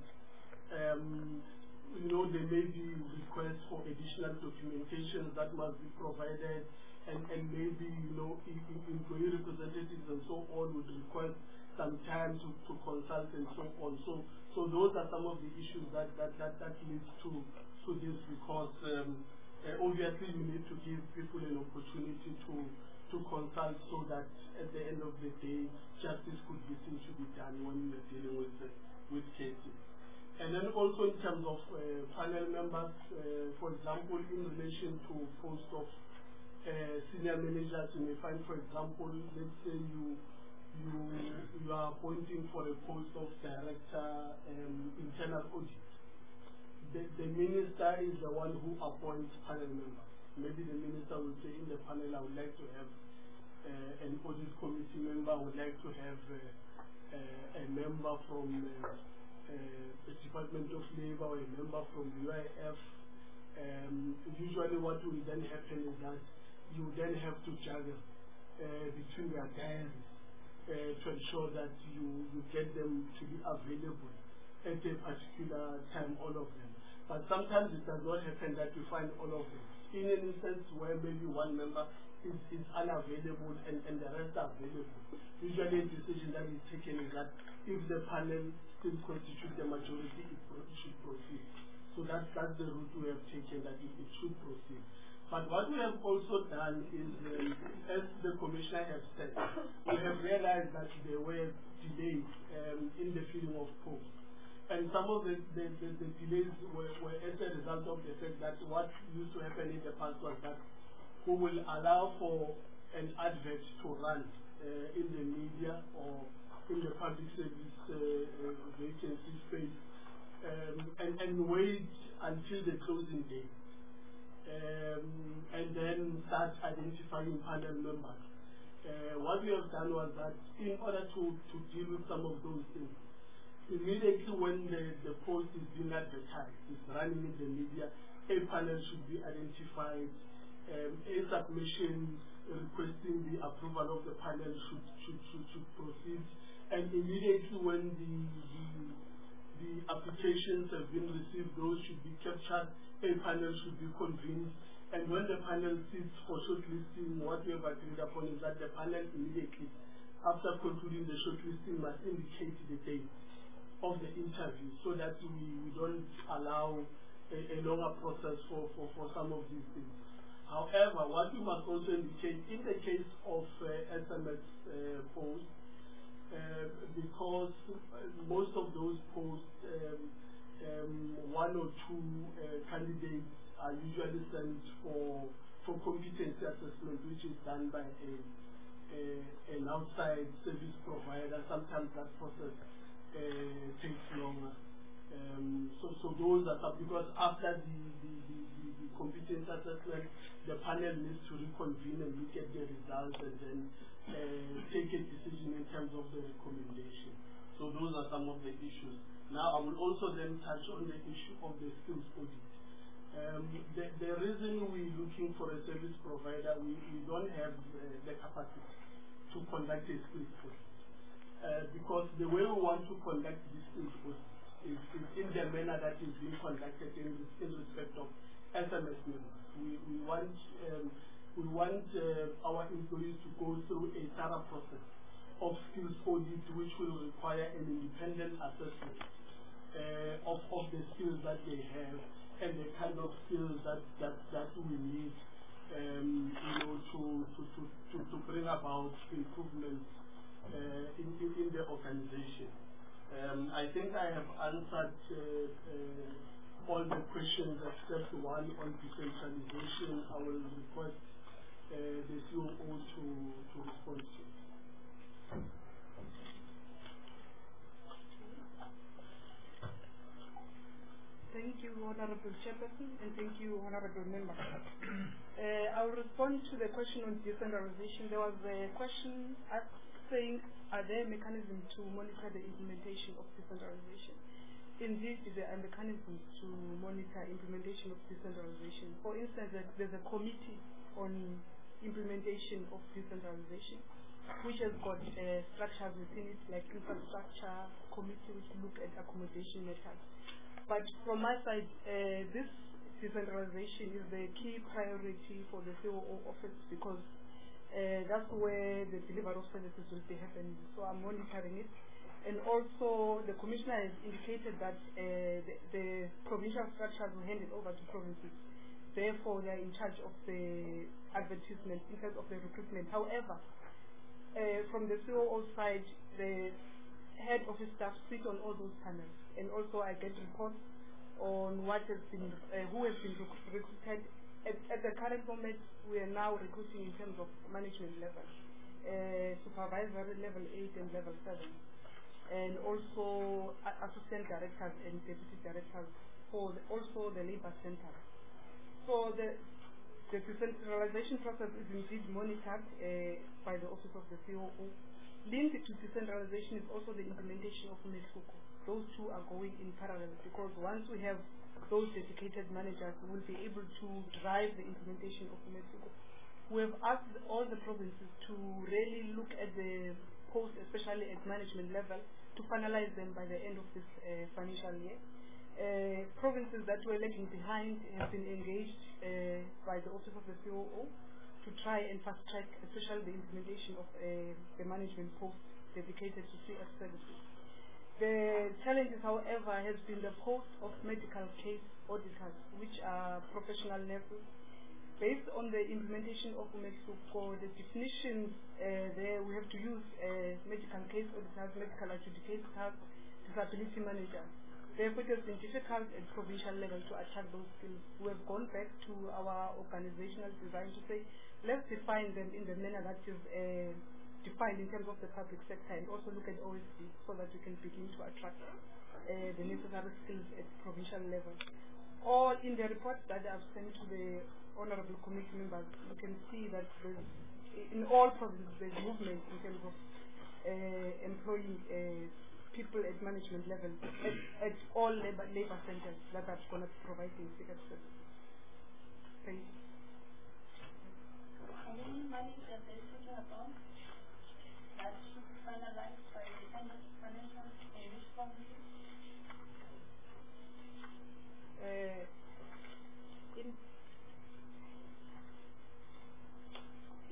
[SPEAKER 9] um, you know, there may be requests for additional documentation that must be provided, and, and maybe, you know, if, if employee representatives and so on would request some time to, to consult and so on. So so those are some of the issues that, that, that, that leads to, to this, because um, uh, obviously you need to give people an opportunity to to consult, so that at the end of the day justice could be seen to be done when you're dealing with uh, with cases. And then also in terms of uh, panel members, uh, for example, in relation to post of uh, senior managers, you may find, for example, let's say you you you are appointing for a post of director um, internal audit. The, the minister is the one who appoints panel members. Maybe the minister will say, in the panel, I would like to have uh, an audit committee member, I would like to have uh, uh, a member from uh, uh, the Department of Labor, or a member from U I F. Um, usually what will then happen is that you then have to juggle uh, between their diaries uh, to ensure that you, you get them to be available at a particular time, all of them. But sometimes it does not happen that you find all of them. In an instance where maybe one member is, is unavailable and, and the rest are available, usually a decision that is taken is that if the panel still constitutes the majority, it, pro it should proceed. So that's, that's the route we have taken, that it, it should proceed. But what we have also done is, um, as the Commissioner has said, we have realized that there were delays um, in the filling of posts. And some of the, the, the, the delays were, were as a result of the fact that what used to happen in the past was that we will allow for an advert to run uh, in the media or in the public service uh, uh, vacancy space, um, and, and wait until the closing date, um, and then start identifying panel members. Uh, what we have done was that in order to, to deal with some of those things, immediately when the, the post is being advertised, it's running in the media, a panel should be identified, um, a submission requesting the approval of the panel should, should, should, should proceed, and immediately when the, the, the applications have been received, those should be captured, a panel should be convened, And when the panel sits for shortlisting, what we have agreed upon is that the panel immediately, after concluding the shortlisting, must indicate the date of the interview so that we, we don't allow a, a longer process for, for, for some of these things. However, what we must also indicate in the case of uh, S M S uh, posts, uh, because most of those posts, um, um, one or two uh, candidates are usually sent for for competency assessment, which is done by a, a an outside service provider. Sometimes that process uh, takes longer. Um, so, so those are some, because after the, the, the, the, the competence assessment, the panel needs to reconvene and look at the results and then uh, take a decision in terms of the recommendation. So those are some of the issues. Now I will also then touch on the issue of the skills audit. Um, the, the reason we're looking for a service provider, we, we don't have uh, the capacity to conduct a skills audit. Uh, because the way we want to conduct this skills audit is, is in the manner that is being conducted in, in respect of S M S members. We, we want, um, we want uh, our employees to go through a thorough process of skills audit, which will require an independent assessment uh, of, of the skills that they have and the kind of skills that, that, that we need um, you know, to, to, to, to, to bring about improvements uh, in, in, in the organization. Um, I think I have answered uh, uh, all the questions except one on decentralization. I will request uh, the C O O to, to respond to.
[SPEAKER 4] Thank you, Honorable Chairperson, and thank you, Honorable Member. uh, I will respond to the question on decentralization. There was a question asked saying, are there mechanisms to monitor the implementation of decentralization? Indeed, there are mechanisms to monitor implementation of decentralization. For instance, there's a committee on implementation of decentralization, which has got uh, structures within it, like infrastructure committee, which look at accommodation methods. But from my side, uh, this decentralization is the key priority for the C O O office, because Uh, that's where the delivery of services will be happening. So I'm monitoring it. And also the Commissioner has indicated that uh, the, the provincial structures will hand it over to provinces. Therefore, they are in charge of the advertisement in terms of the recruitment. However, uh, from the C O O side, the head office staff sit on all those panels. And also I get reports on what has been, uh, who has been rec recruited. At, at the current moment, we are now recruiting in terms of management level, uh, supervisory level eight and level seven, and also uh, assistant directors and deputy directors for the, also the labor center. So the, the decentralization process is indeed monitored uh, by the Office of the C O O. Linked to decentralization is also the implementation of Mesuko. Those two are going in parallel, because once we have those dedicated managers will be able to drive the implementation of Mexico. We have asked all the provinces to really look at the posts, especially at management level, to finalize them by the end of this uh, financial year. Uh, provinces that were lagging behind have been engaged uh, by the Office of the C O O to try and fast track, especially the implementation of uh, the management posts dedicated to C F services. The challenges, however, has been the post of medical case auditors, which are professional nurses. Based on the implementation of Mexico, the definitions uh, there, we have to use uh, medical case auditors, medical adjudicators, disability managers. Therefore, it has been difficult at provincial level to attract those skills. We have gone back to our organizational design to say, let's define them in the manner that is uh, defined in terms of the public sector, and also look at O S D so that we can begin to attract uh, the necessary skills at provincial level. All in the report that I've sent to the honorable committee members, you can see that there's, in all provinces there's movement in terms of uh, employing uh, people at management level at, at all labor, labor centers that are going to be providing secret services. Thank you.
[SPEAKER 1] And any money that they're talking about that should be finalized by the end of financial in which provinces?
[SPEAKER 4] Uh, in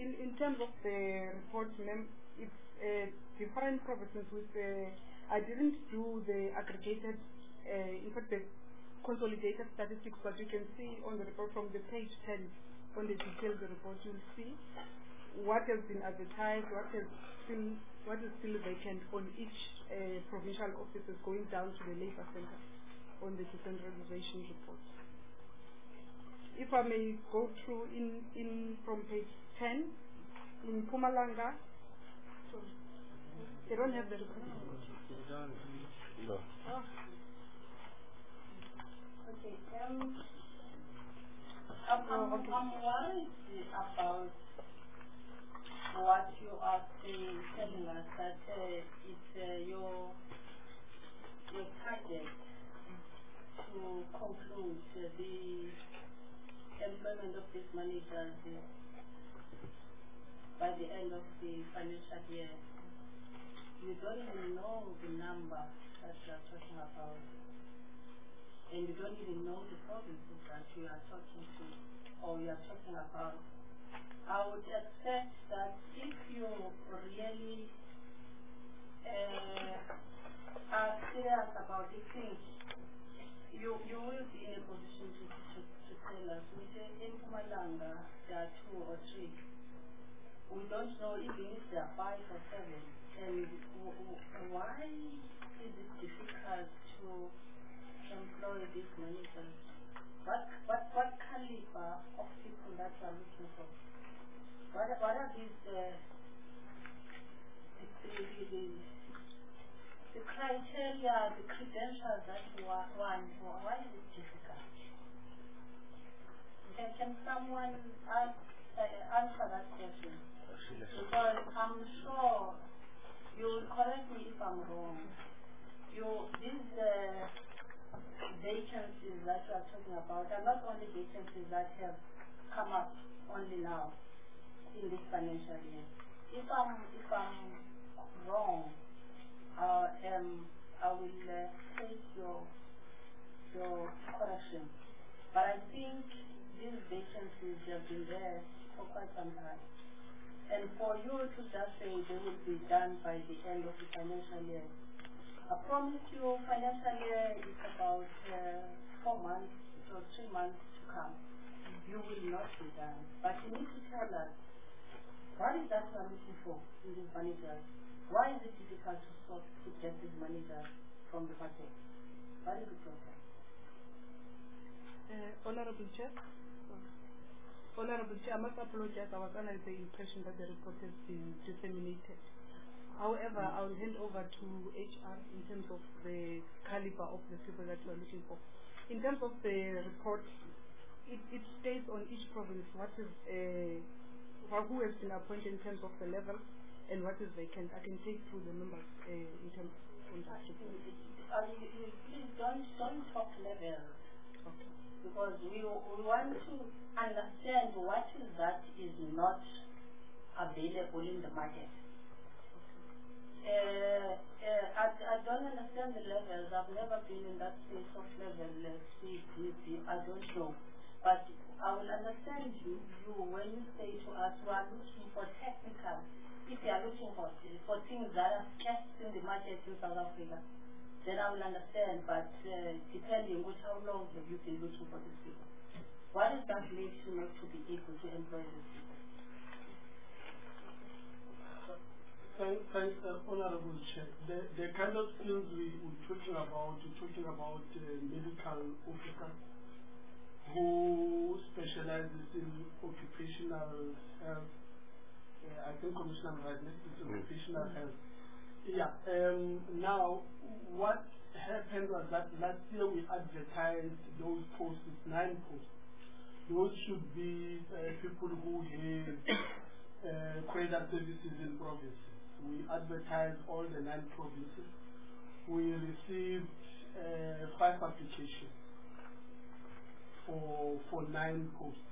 [SPEAKER 4] in, in terms of the report, ma'am, it's uh, different provinces with, uh, I didn't do the aggregated, uh, in fact, the consolidated statistics, but you can see on the report from the page ten, on the detailed report, you'll see what has been advertised, what has still, what is still vacant on each uh, provincial offices going down to the labor center on the decentralization report. If I may go through in, in from page ten, in Mpumalanga, so they don't have the report.
[SPEAKER 2] No.
[SPEAKER 1] Oh. Okay, um, I'm, I'm,
[SPEAKER 4] Oh, okay.
[SPEAKER 1] I'm worried about what you are saying, telling us that uh, it's uh, your, your target to conclude uh, the employment of these managers uh, by the end of the financial year. You don't even know the number that you are talking about, and you don't even know the provinces that you are talking to or you are talking about. I would expect that if you really uh, are serious about these things, you you will be in a position to, to, to tell us. We say in Mpumalanga there are two or three. We don't know even if there are five or seven. And w w why is it difficult to employ these managers? What what what caliber of people that you are looking for? What are, what are these uh, the, the, the, the, the criteria, the credentials that you are want? Why is it difficult? Can, can someone ask, uh, answer that question? Because I'm sure you will correct me if I'm wrong. You these uh, vacancies that you are talking about are not only vacancies that have come up only now in this financial year. If I'm if I'm wrong, uh, um, I will uh, take your your correction. But I think these vacancies have been there for quite some time. And for you to just say they will be done by the end of the financial year, I promise you financial year is about uh, four months or three months to come. You will not be done. But you need to tell us, what is that you are looking for in these managers? Why is it difficult to sort to get these managers from the market? What is the problem?
[SPEAKER 4] Uh, Honorable Chair. Honorable Chair, I must apologize. I was under the impression that the report has been disseminated. However, I will hand over to H R in terms of the caliber of the people that you are looking for. In terms of the report, it, it states on each province what is uh, who has been appointed in terms of the level and what is vacant. I can take through the numbers uh, in terms of that report.
[SPEAKER 1] Uh, you, you, please don't don't talk levels.
[SPEAKER 4] Okay.
[SPEAKER 1] Because we, we want to understand what is that is not available in the market. Uh, uh, I, I don't understand the levels. I've never been in that space of level, uh, C, D, D, I don't know. But I will understand you, you when you say to us, we are looking for technical. If you are looking for, for things that are scarce in the market in South Africa, then I will understand, but uh, depending on how long have you been looking for these people? What is that makes you not to be able to employ these people?
[SPEAKER 9] Thanks, thanks uh, Honorable Chair. The, the kind of skills we, we're talking about, we're talking about uh, medical officers who specializes in occupational health. Uh, I think Commissioner right next to occupational health. Yeah, um, now what happened was that last year we advertised those posts, nine posts. Those should be uh, people who have uh, credit services in provinces. We advertised all the nine provinces. We received uh, five applications for for nine posts.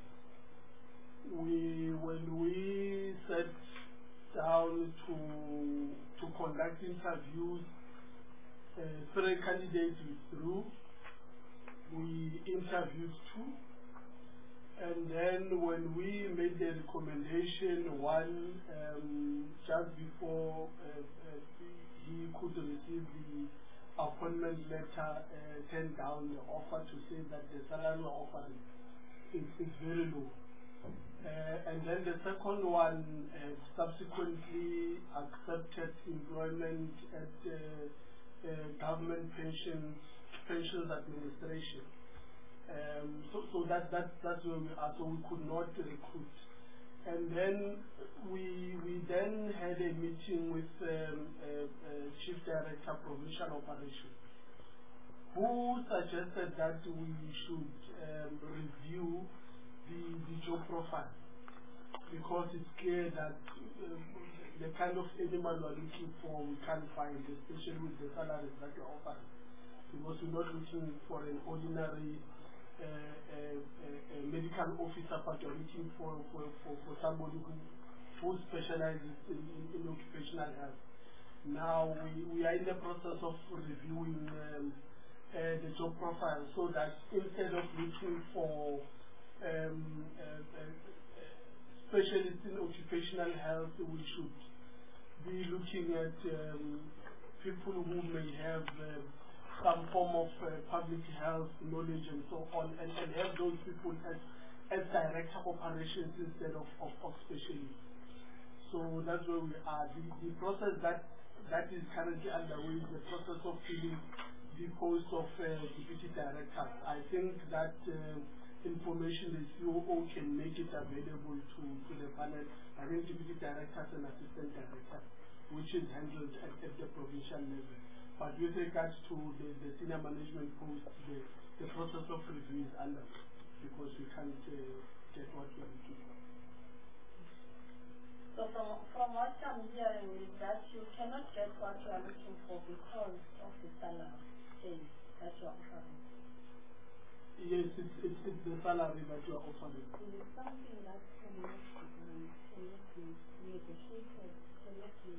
[SPEAKER 9] We when we sat down to to conduct interviews, uh, three candidates withdrew. We interviewed two. And then when we made the recommendation, one um, just before uh, uh, he could receive the appointment letter, uh, turned down the offer to say that the salary we're offering is, is very low. Uh, and then the second one uh, subsequently accepted employment at uh, uh, government pensions pensions administration. Um, so so that, that that's where we are. So we could not recruit. And then we we then had a meeting with um, uh, uh, Chief Director Provincial Operations, who suggested that we should um, review the, the job profile, because it's clear that uh, the kind of animal we're looking for we can't find, especially with the salaries that we're offering, because we're not looking for an ordinary uh, uh, uh, uh, medical officer, but we're looking for, for, for, for somebody who, who specializes in, in, in occupational health. Now we, we are in the process of reviewing um, uh, the job profile, so that instead of looking for Um, uh, uh, uh, specialists in occupational health, we should be looking at um, people who may have uh, some form of uh, public health knowledge and so on, and, and have those people as, as director operations instead of, of, of specialists. So that's where we are. The, the process that, that is currently underway is the process of filling the post of uh, deputy director. I think that uh, information the C O O can make it available to, to the panel, I think deputy directors and assistant director, which is handled at, at the provincial level. But with regards to the, the senior management post, the, the process of review is under, because we can't uh, get what we're looking for.
[SPEAKER 1] So from, from what I'm hearing is that you cannot get what you are looking for because of the salary that you are offering.
[SPEAKER 9] Yes, it's, it's, it's the salary that you are offering.
[SPEAKER 1] It is something that cannot be, cannot be negotiated, cannot be,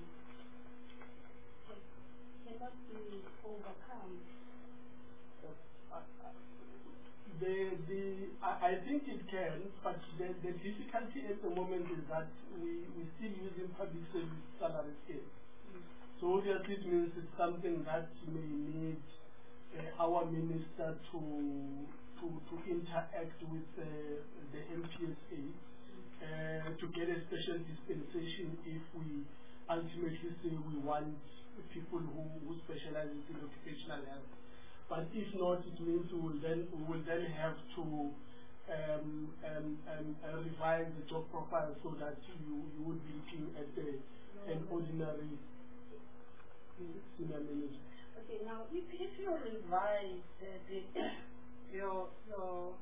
[SPEAKER 1] cannot be overcome.
[SPEAKER 9] Uh, uh, the, the, I, I think it can, but the, the difficulty at the moment is that we, we're still using public service salary scale. Mm. So obviously it means it's something that may need uh, our minister to To, to interact with uh, the M P S A uh, to get a special dispensation if we ultimately say we want people who, who specialize in occupational health. But if not, it means we will then we will then have to um, um, um, uh, revise the job profile so that you, you would be looking at the, an ordinary senior manager.
[SPEAKER 1] Okay, now if, if you revise uh, the Your, your,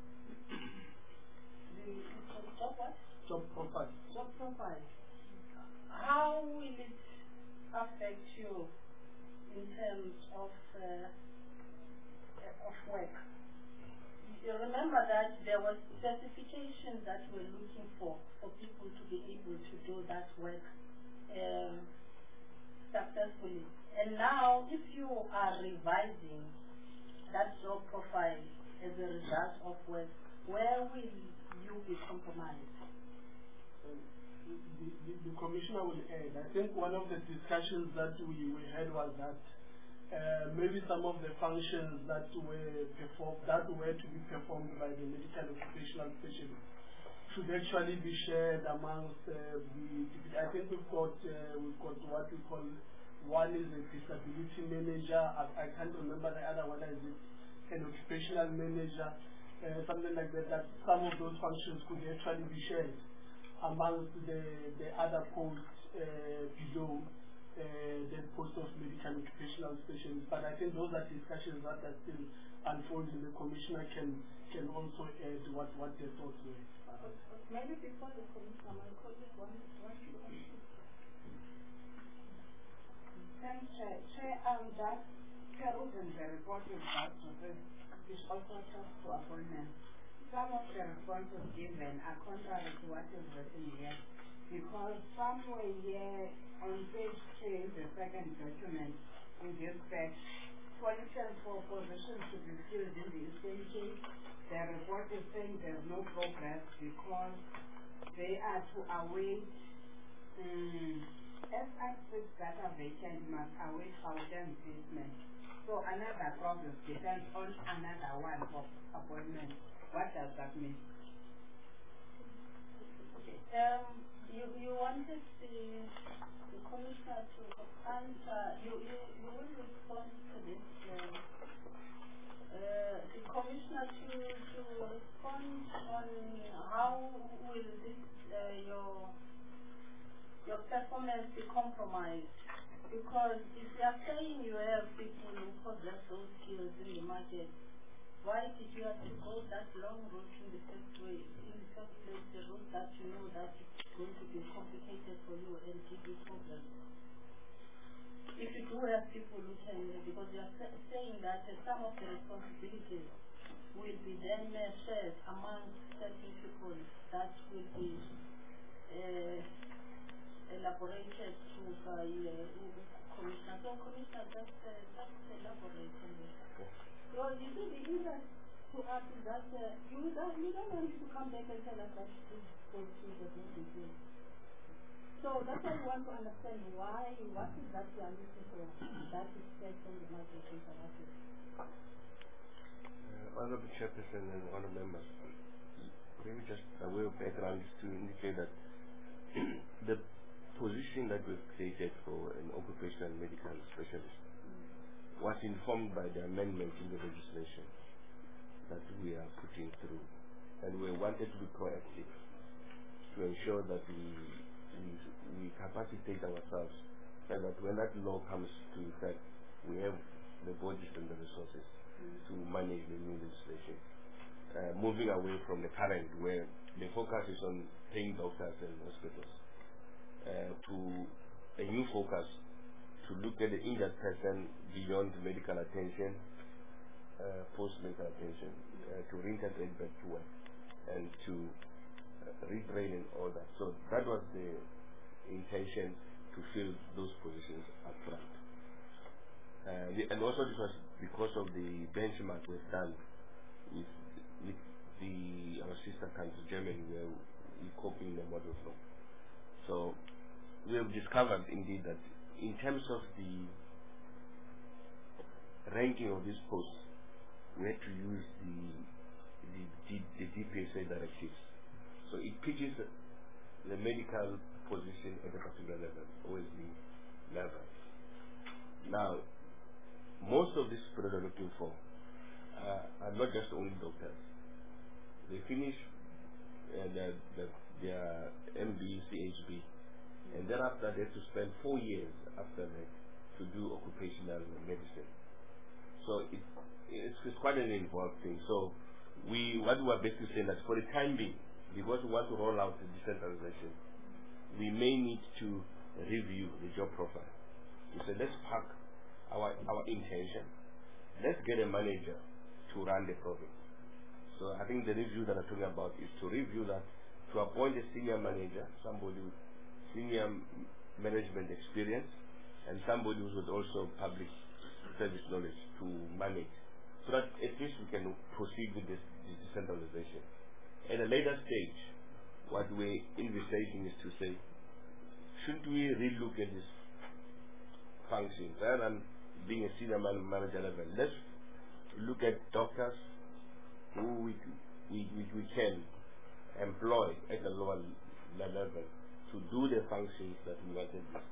[SPEAKER 1] the, job what?
[SPEAKER 9] Job profile.
[SPEAKER 1] Job profile. How will it affect you in terms of, uh, of work? You remember that there was certifications that we're looking for, for people to be able to do that work um, successfully. And now, if you are revising that job profile as a result of work, where will you be compromised?
[SPEAKER 9] Um, the, the, the commissioner will add. I think one of the discussions that we, we had was that uh, maybe some of the functions that were performed, that were to be performed by the medical occupational specialist should actually be shared amongst uh, the. I think we've got uh, we've got what we call. One is a disability manager. I, I can't remember the other one. Is it an occupational manager, uh, something like that? That some of those functions could actually be shared amongst the the other posts uh, below uh, the post of medical occupational specialist. But I think those are discussions that are still unfolding. The commissioner can can also add what what their thoughts were. Uh,
[SPEAKER 1] Maybe before the commissioner, my colleague wanted to ask you.
[SPEAKER 4] Thanks, Chair. Chair, um, that tells in the report of that, which also talks to appointments. Some of the responses given are contrary to what is written here, because somewhere here on page three, the second document, with respect,
[SPEAKER 7] for instance, for positions to be filled in the Eastern Cape, the report is saying there's no progress because they are to await um, S I six data vacant must await Gauteng placement. So another process depends on another one of appointment. What does that mean?
[SPEAKER 1] Okay. Um, you you wanted the, the commissioner to answer. You you you will respond to this. Uh, uh, the commissioner to to respond on how will this uh, your your performance be compromised. Because if you are saying you have people who possess those skills in the market, why did you have to go that long route in the first way, in the first place, the route that you know that it's going to be complicated for you and give you problems? If you do have people who can, because you are sa- saying that uh, some of the responsibilities will be then uh, shared among certain people that will be uh, elaborated to by uh, Commissioner. So, Commissioner, just, uh, just elaborate on this. So, you see, the interest to us is that uh, you, don't, you don't want you to come back and tell us that this policy does not exist. So, that's why we want to understand why, what is that you are looking for that is set from the market in South Africa.
[SPEAKER 2] Uh, Honorable Chairperson and Honorable Members, maybe just a way of background is to indicate that the position that we've created for an occupational medical specialist was informed by the amendment in the legislation that we are putting through, and we wanted to be proactive to ensure that we we, we capacitate ourselves so that when that law comes to effect, we have the bodies and the resources mm. to manage the new legislation. Uh, moving away from the current where the focus is on paying doctors and hospitals uh, to a new focus to look at the injured person beyond medical attention, uh, post-medical attention, uh, to reintegrate back to work and to uh, retrain and all that. So that was the intention, to fill those positions up front. Uh, the, and also this was because of the benchmark we've done with, with the our sister country Germany, where we're copying the model from. So we have discovered indeed that in terms of the ranking of these posts, we had to use the the, the, the D P S A directives. So it pitches the medical position at a particular level, O S D level. Now, most of these people that are looking for uh, are not just only doctors. They finish uh, their, their, their M B, C H B, and thereafter they have to spend four years after that to do occupational medicine. So it, it's, it's quite an involved thing. So we, what we are basically saying that for the time being, because we want to roll out the decentralization, we may need to review the job profile. We said, let's park our, our intention. Let's get a manager to run the program. So I think the review that I'm talking about is to review that, to appoint a senior manager, somebody with senior management experience, and somebody who's also public service knowledge to manage, so that at least we can proceed with this, this decentralization. At a later stage, what we're envisaging is to say, should we relook at this function rather than being a senior man manager level? Let's look at doctors who we, we, we, we can employ at a lower level to do the functions that we wanted this,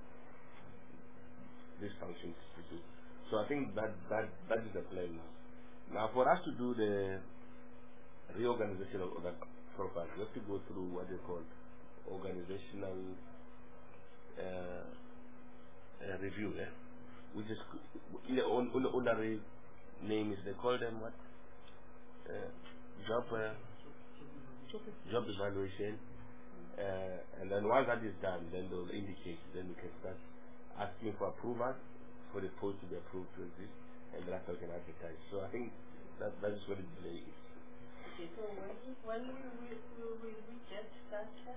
[SPEAKER 2] these functions to do. So I think that, that, that is the plan now. Now for us to do the reorganization of that profile, we have to go through what they call organizational uh, uh, review, eh? which is in the ordinary name is they call them what? Uh, job uh, job evaluation, uh, and then once that is done, then they'll indicate. Then we can start asking for approval for the post to be approved to exist, and then after we can advertise. So I think that that is what the delay is.
[SPEAKER 1] Okay, so when when we will we, we get that? Uh,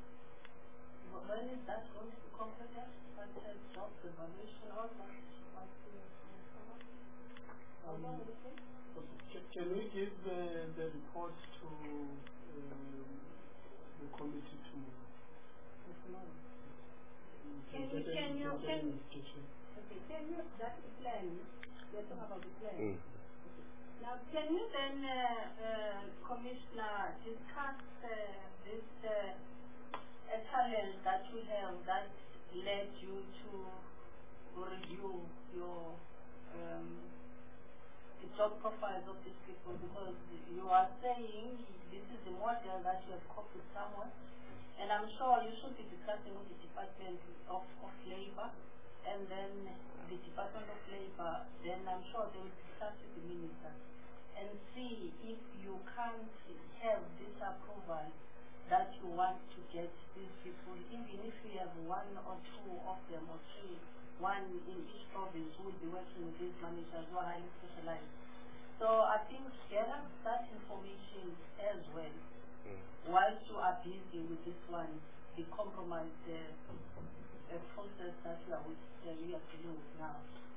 [SPEAKER 1] when is that going to be completed? That uh, job evaluation, all that.
[SPEAKER 9] Um, okay. Can we give uh, the report to um, the committee tomorrow?
[SPEAKER 1] Tomorrow.
[SPEAKER 9] Can,
[SPEAKER 1] Can you, can you, can, okay, can you, that plan, you're talking about the plan.
[SPEAKER 2] Mm.
[SPEAKER 1] Okay. Now, can you then, uh, uh, Commissioner, discuss uh, this uh, a challenge that you have that led you to review your um, the job profiles of these people, because you are saying this is the model that you have copied somewhere, and I'm sure you should be discussing with the Department of, of Labor, and then the Department of Labor, then I'm sure they will discuss with the Minister and see if you can't have this approval that you want to get these people, even if you have one or two of them or three, one in each province who will be working with these managers who are highly specialized. So I think gather that information as well.
[SPEAKER 2] Mm.
[SPEAKER 1] Whilst you are busy with this one, the compromised uh, uh, process that you are, with, uh, you are dealing with now.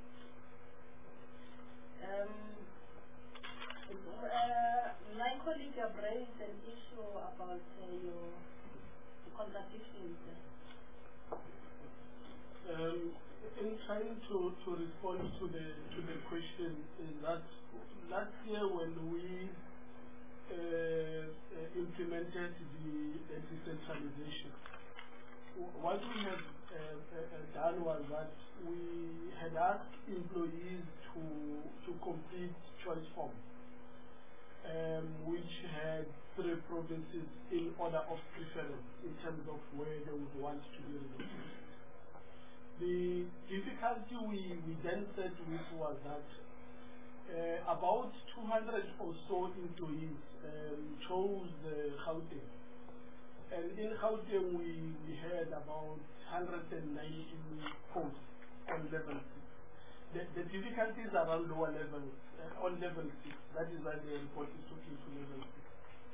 [SPEAKER 1] Um, uh, my colleague have raised an issue about uh, your the contradictions.
[SPEAKER 9] Um, in trying to, to respond to the to the question, is that last year when we uh, uh, implemented the, the decentralization, what we had uh, uh, done was that we had asked employees to to complete choice forms, um, which had three provinces in order of preference in terms of where they would want to be relocated. The difficulty we, we then set with was that uh, about two hundred or so employees um, chose uh, Gauteng. And in Gauteng we, we had about one hundred nineteen posts on level six. The, the difficulties are on lower levels, uh, on level six. That is why the report is talking to level six.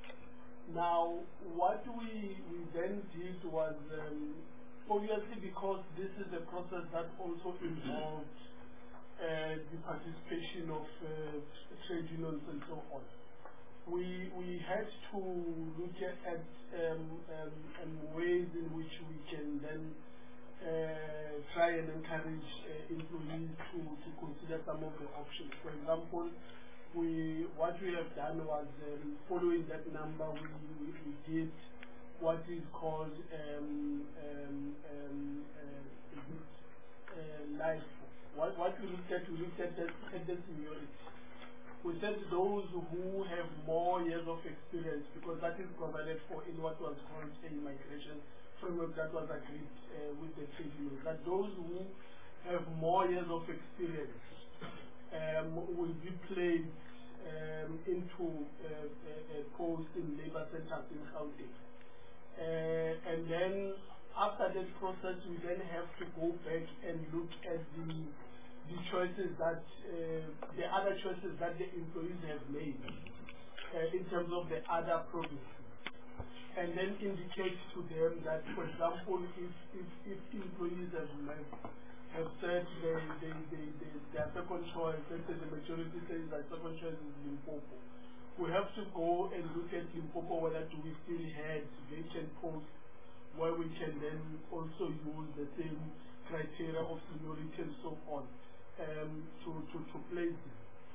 [SPEAKER 9] Now, what we, we then did was, um, obviously because this is a process that also involves uh, the participation of uh, trade unions and so on. We, we had to look at um, um, um, ways in which we can then uh, try and encourage uh, employees to, to consider some of the options. For example, we, what we have done was um, following that number, we, we, we did what is called um, um, um, uh, uh, life. What, what we looked at, we looked at the, at the seniority. We said those who have more years of experience, because that is provided for in what was called a migration framework that was agreed uh, with the trade unions, that those who have more years of experience um, will be placed um, into uh, a, a post in labor centers in Gauteng. Uh, and then after that process, we then have to go back and look at the the choices that uh, the other choices that the employees have made uh, in terms of the other provinces, and then indicate to them that, for example, if if, if employees have made, have said they, they, they, they, their second choice, let's say the majority says their second choice is Limpopo. We have to go and look at Limpopo, whether do we still have vacant posts where we can then also use the same criteria of seniority and so on um, to, to, to place them.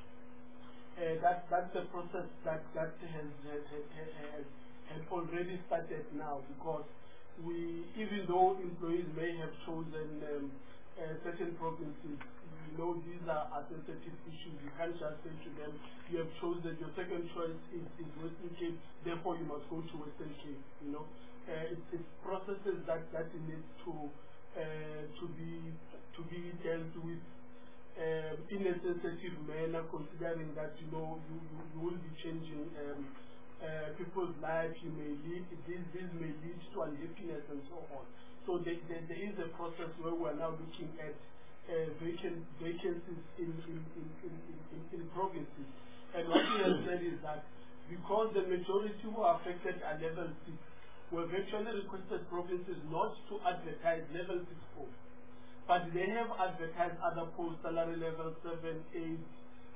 [SPEAKER 9] Uh, that, that's the process that, that has, has, has, has, has already started now, because we, even though employees may have chosen um, uh, certain provinces, you know, these are, are sensitive issues. You can't just say to them, you have chosen, your second choice is, is Western Cape, therefore you must go to Western Cape, you know. Uh, it's, it's processes that, that need to, uh, to, be, to be dealt with um, in a sensitive manner, considering that, you know, you, you, you will be changing um, uh, people's lives, you may lead, this, this may lead to unhappiness and so on. So there, there, there is a process where we are now looking at Uh, vacant, vacancies in, in, in, in, in, in provinces. And what we have said is that because the majority who are affected are level six, we have actually requested provinces not to advertise level six posts, but they have advertised other posts, salary level seven, eight,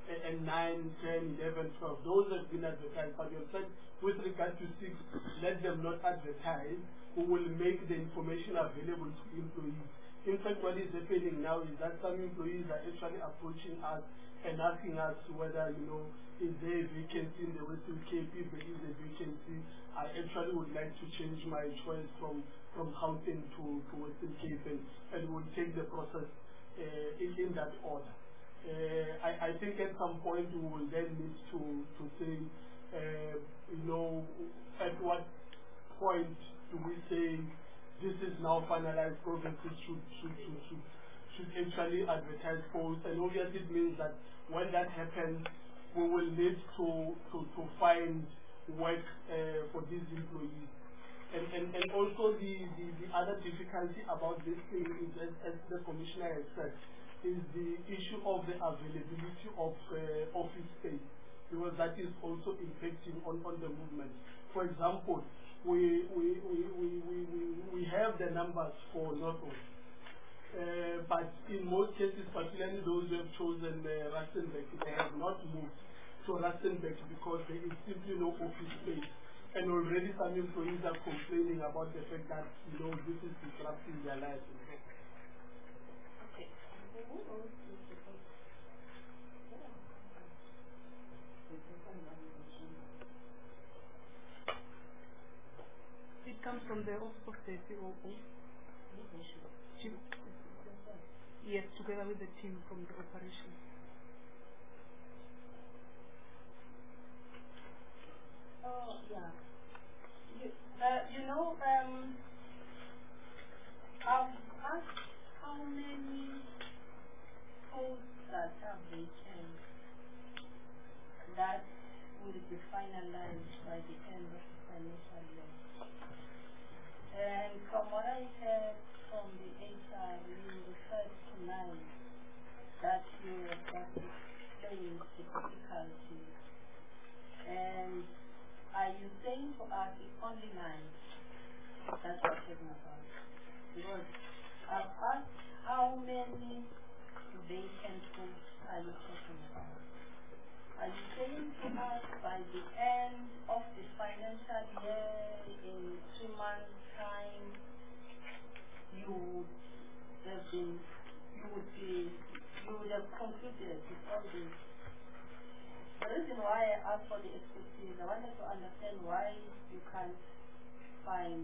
[SPEAKER 9] and nine, ten, eleven, twelve. Those have been advertised, but you said with regard to six, let them not advertise. We will make the information available to employees. In fact, what is happening now is that some employees are actually approaching us and asking us whether, you know, is there a vacancy in the Western Cape? If there is a vacancy, I actually would like to change my choice from, from Gauteng to, to Western Cape, and, and we'll take the process uh, in, in that order. Uh, I, I think at some point we will then need to, to say, uh, you know, at what point do we say this is now finalized, provinces should, should, should, should, should actually advertise posts, and obviously it means that when that happens, we will need to, to, to find work uh, for these employees. And, and, and also the, the, the other difficulty about this thing is, as, as the Commissioner has said, is the issue of the availability of uh, office space, because that is also impacting on, on the movement. For example, we, we, we, we, we, we, we have the numbers for North West. Uh, but in most cases, particularly those who have chosen uh, Rustenburg, they have not moved to Rustenburg because there is simply no office space. And already some employees are complaining about the fact that, you know, this is disrupting their lives.
[SPEAKER 1] Okay.
[SPEAKER 7] It comes from the office of the C O O. Chief. Yes, together with the team from the operation.
[SPEAKER 1] Oh, yeah. You, uh, you know, um, I've asked how many posts that are vacant that will be finalized by the end of the financial year. And from what I heard from the H R, you referred to nine that you were just explaining the difficulties. And are you saying to us it's only nine? That's what I'm talking about. Because I've asked how many vacant posts are you talking about? Are you saying to us by the end of the financial year, in two months' time, you would have been, you would be, you would have concluded with all this? The reason why I asked for the expertise, I wanted to understand why you can't find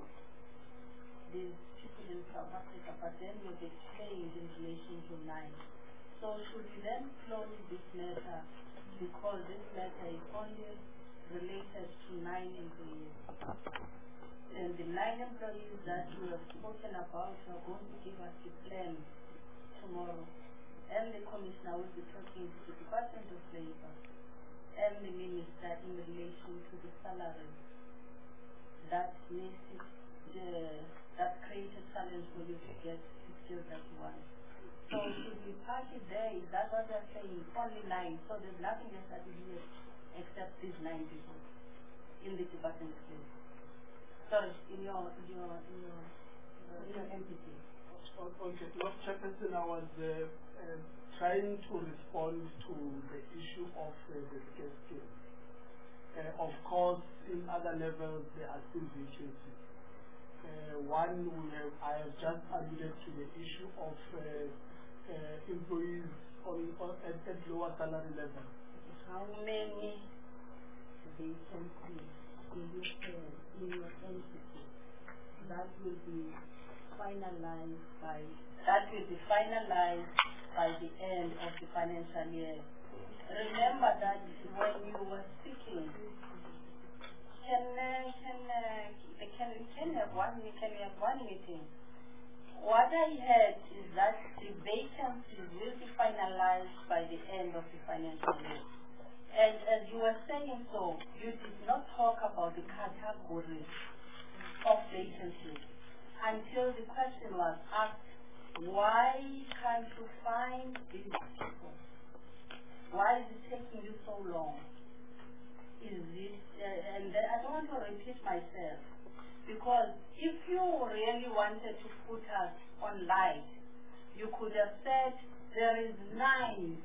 [SPEAKER 1] these people in South Africa, but then you've explained in relation to nine. So should we then close this matter because this matter is only related to nine employees? And the nine employees that you have spoken about are going to give us a plan tomorrow. And the Commissioner will be talking to the Department of Labour and the Minister in relation to the salary that makes it the, that creates a challenge for you to get the skills that you want. So should we park it there? Is that what they're saying? Only nine. So there's nothing else that is here except these nine people in the Department of Labour. Sorry, in your in your in your uh, in your entity.
[SPEAKER 9] Okay, Lord Chairperson, I was uh, uh, trying to respond to the issue of uh, the scarce skills. Uh, of course, in other levels there are still vacancies. Uh, one, we have, I have just alluded to the issue of uh, uh, employees on, on at, at lower salary level.
[SPEAKER 1] How many vacancies do you have in your entity that will be finalized by that will be finalized by the end of the financial year? Remember that when you were speaking, can uh, can uh, can we can have one we can have one meeting. What I heard is that the vacancies will be finalized by the end of the financial year. And as you were saying so, you did not talk about the categories of vacancies until the question was asked, why can't you find these people? Why is it taking you so long? Is it, uh, and then I don't want to repeat myself, because if you really wanted to put us on light, you could have said there is nine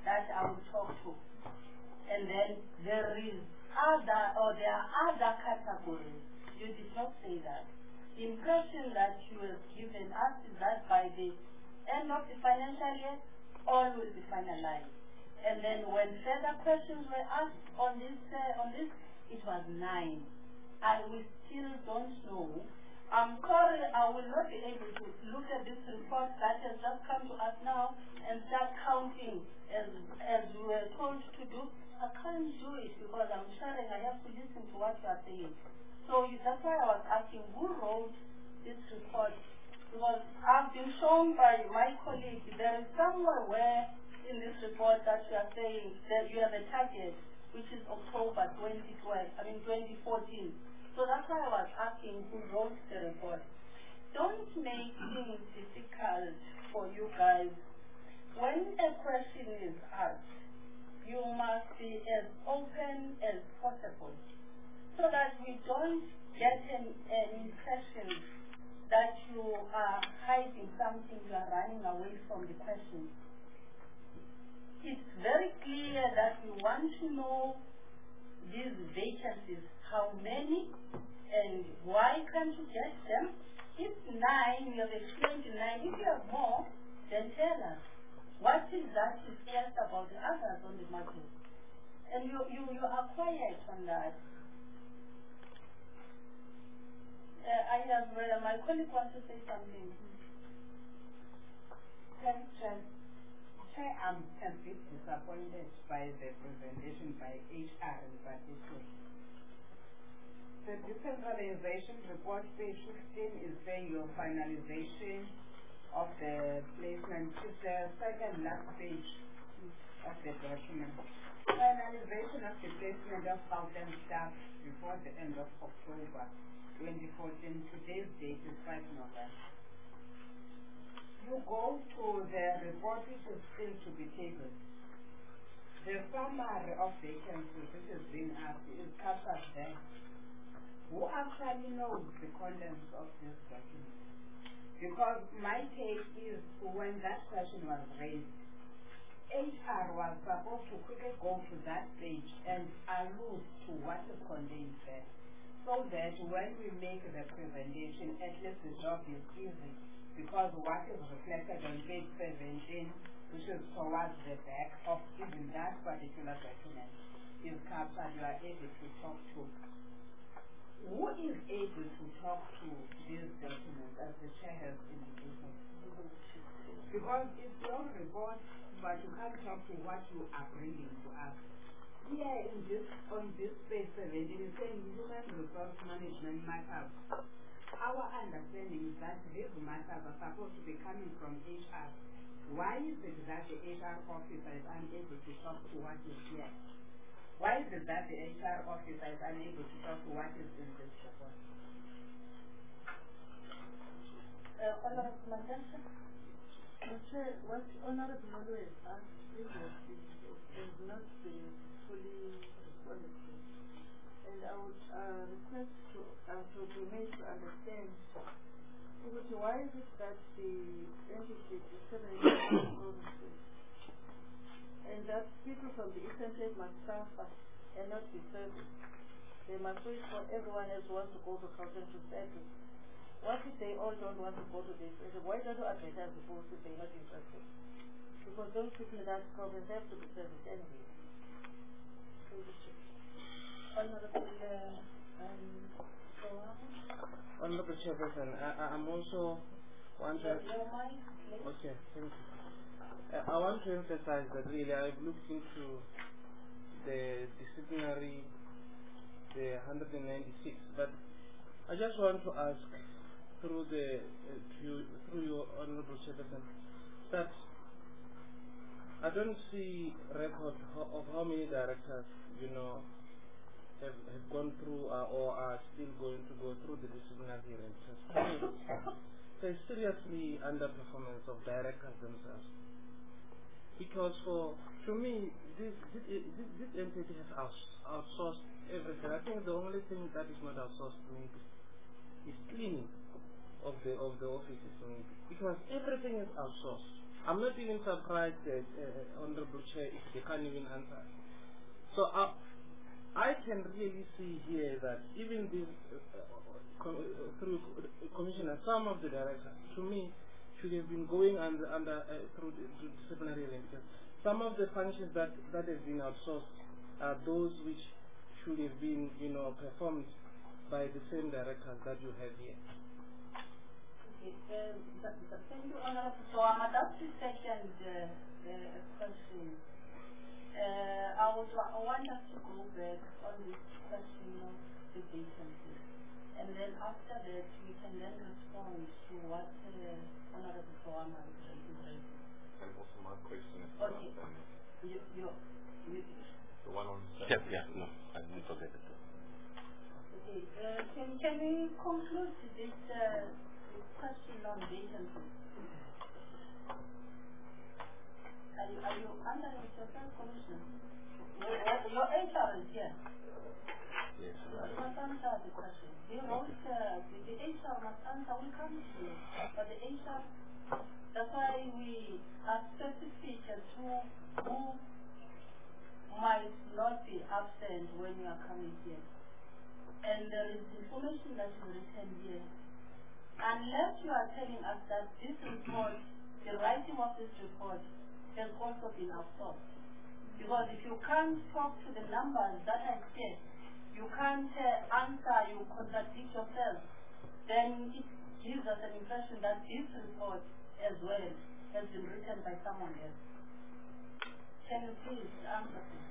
[SPEAKER 7] that I will talk to. And then there is other, or there are other categories. You did not say that. The impression that you have given us is that by the end of the financial year, all will be finalized. And then when further questions were asked on this, uh, on this, it was nine. I will still don't know. I'm sorry, I will not be able to look at this report that has just come to us now and start counting as as we were told to do. I can't do it because I'm sharing. I have to listen to what you are saying. So you, that's why I was asking who wrote this report. Because I've been shown by my colleague there is somewhere where in this report that you are saying that you have a target which is October twenty twelve, I mean twenty fourteen. So that's why I was asking who wrote the report. Don't make things difficult for you guys. When a question is asked, you must be as open as possible so that we don't get an, an impression that you are hiding something, you are running away from the question. It's very clear that we want to know these vacancies, how many and why can't you get them? If nine, you have explained nine. If you have more, then tell us. What is that is scarce about the others on the market? And you, you, you are quiet on that. Uh, I have, uh, my colleague wants to say something.
[SPEAKER 1] Chair, Chair, Chair, I'm a bit disappointed by the presentation by H R in particular. The decentralization report, page fifteen, is saying your finalization of the placement. It's the second last page of the document. Finalization of the placement of thousand staff before the end of October twenty fourteen. Today's date is five November. You go to the report which is still to be tabled. The summary of vacancies which is being asked is captured there. Who actually knows the contents of this document? Because my take is when that question was raised, H R was supposed to quickly go to that page and allude to what is contained there, so that when we make the presentation, at least the job is easy, because what is reflected on page seventeen, which is towards the back of even that particular document, is captured. You are able to talk to. Who is able to talk to these documents, as the chair has indicated? Because it's your report, but you can't talk to what you are bringing to us. Here in this, on this page seventeen, it's saying human resource management matters. Our understanding is that these matters are supposed to be coming from H R. Why is it that the H R officer is unable to talk to what is here? Why is it that the H R officer is unable to talk to what is in this report?
[SPEAKER 7] Uh, Honorable Mandasa?
[SPEAKER 11] Chair, what Honorable Molo has asked previously has not been fully responded to. And I would uh, request to, uh, to be made to understand why is it that the entity is separated provinces, and that people from the Eastern Cape must suffer and not be serviced. They must wait for everyone else who wants to go to Gauteng to service. What if they all don't want to go to this? Why don't you advertise the post if they're not interested? Because those people in that province have to be serviced anyway.
[SPEAKER 7] Honorable uh, um,
[SPEAKER 6] Honorable Chairperson, I, I'm also want to...
[SPEAKER 7] Your mic, please.
[SPEAKER 6] Okay, thank you. Uh, I want to emphasize that really I've looked into the disciplinary, the one hundred ninety-six, but I just want to ask through the uh, through, through your Honorable Chairperson that I don't see record ho of how many directors, you know, have, have gone through uh, or are still going to go through the disciplinary hearings. There's seriously underperformance of directors themselves. Because for to me, this this, this, this entity has outs, outsourced everything. I think the only thing that is not outsourced maybe is cleaning of the of the offices, maybe, because everything is outsourced. I'm not even surprised that uh, Honorable Chair, if they can't even answer. So uh, I can really see here that even this, uh, com uh, through Commissioner, some of the directors, to me, should have been going under, under uh, through the through disciplinary arrangements. Some of the functions that, that have been outsourced are those which should have been, you know, performed by the same directors that you have here.
[SPEAKER 1] Okay, uh, thank you, Honorable. So I'm about the second uh, uh, question. Uh, I would I want us to go back on this question of the vacancies, and then after that we can then respond to what uh, Honorable Soama is raising.
[SPEAKER 5] And also my question is
[SPEAKER 1] okay. You, you, you,
[SPEAKER 5] the one on the
[SPEAKER 2] yeah, yeah, no, I didn't forget it.
[SPEAKER 1] Okay, uh, can, can we conclude this, uh, this question on vacancies? Are you, are you answering yourself, Commissioner? Your, your H R is here.
[SPEAKER 2] Yes.
[SPEAKER 1] You must answer the question. The, wrote, uh, the, the H R must answer. We come to you. But the H R, that's why we are specific as to who might not be absent when you are coming here. And there is information that is written here. Unless you are telling us that this report, the writing of this report, has also been outsourced. Because if you can't talk to the numbers that I said, you can't uh, answer, you contradict yourself, then it gives us an impression that this report as well has been written by someone else. Can you please answer this?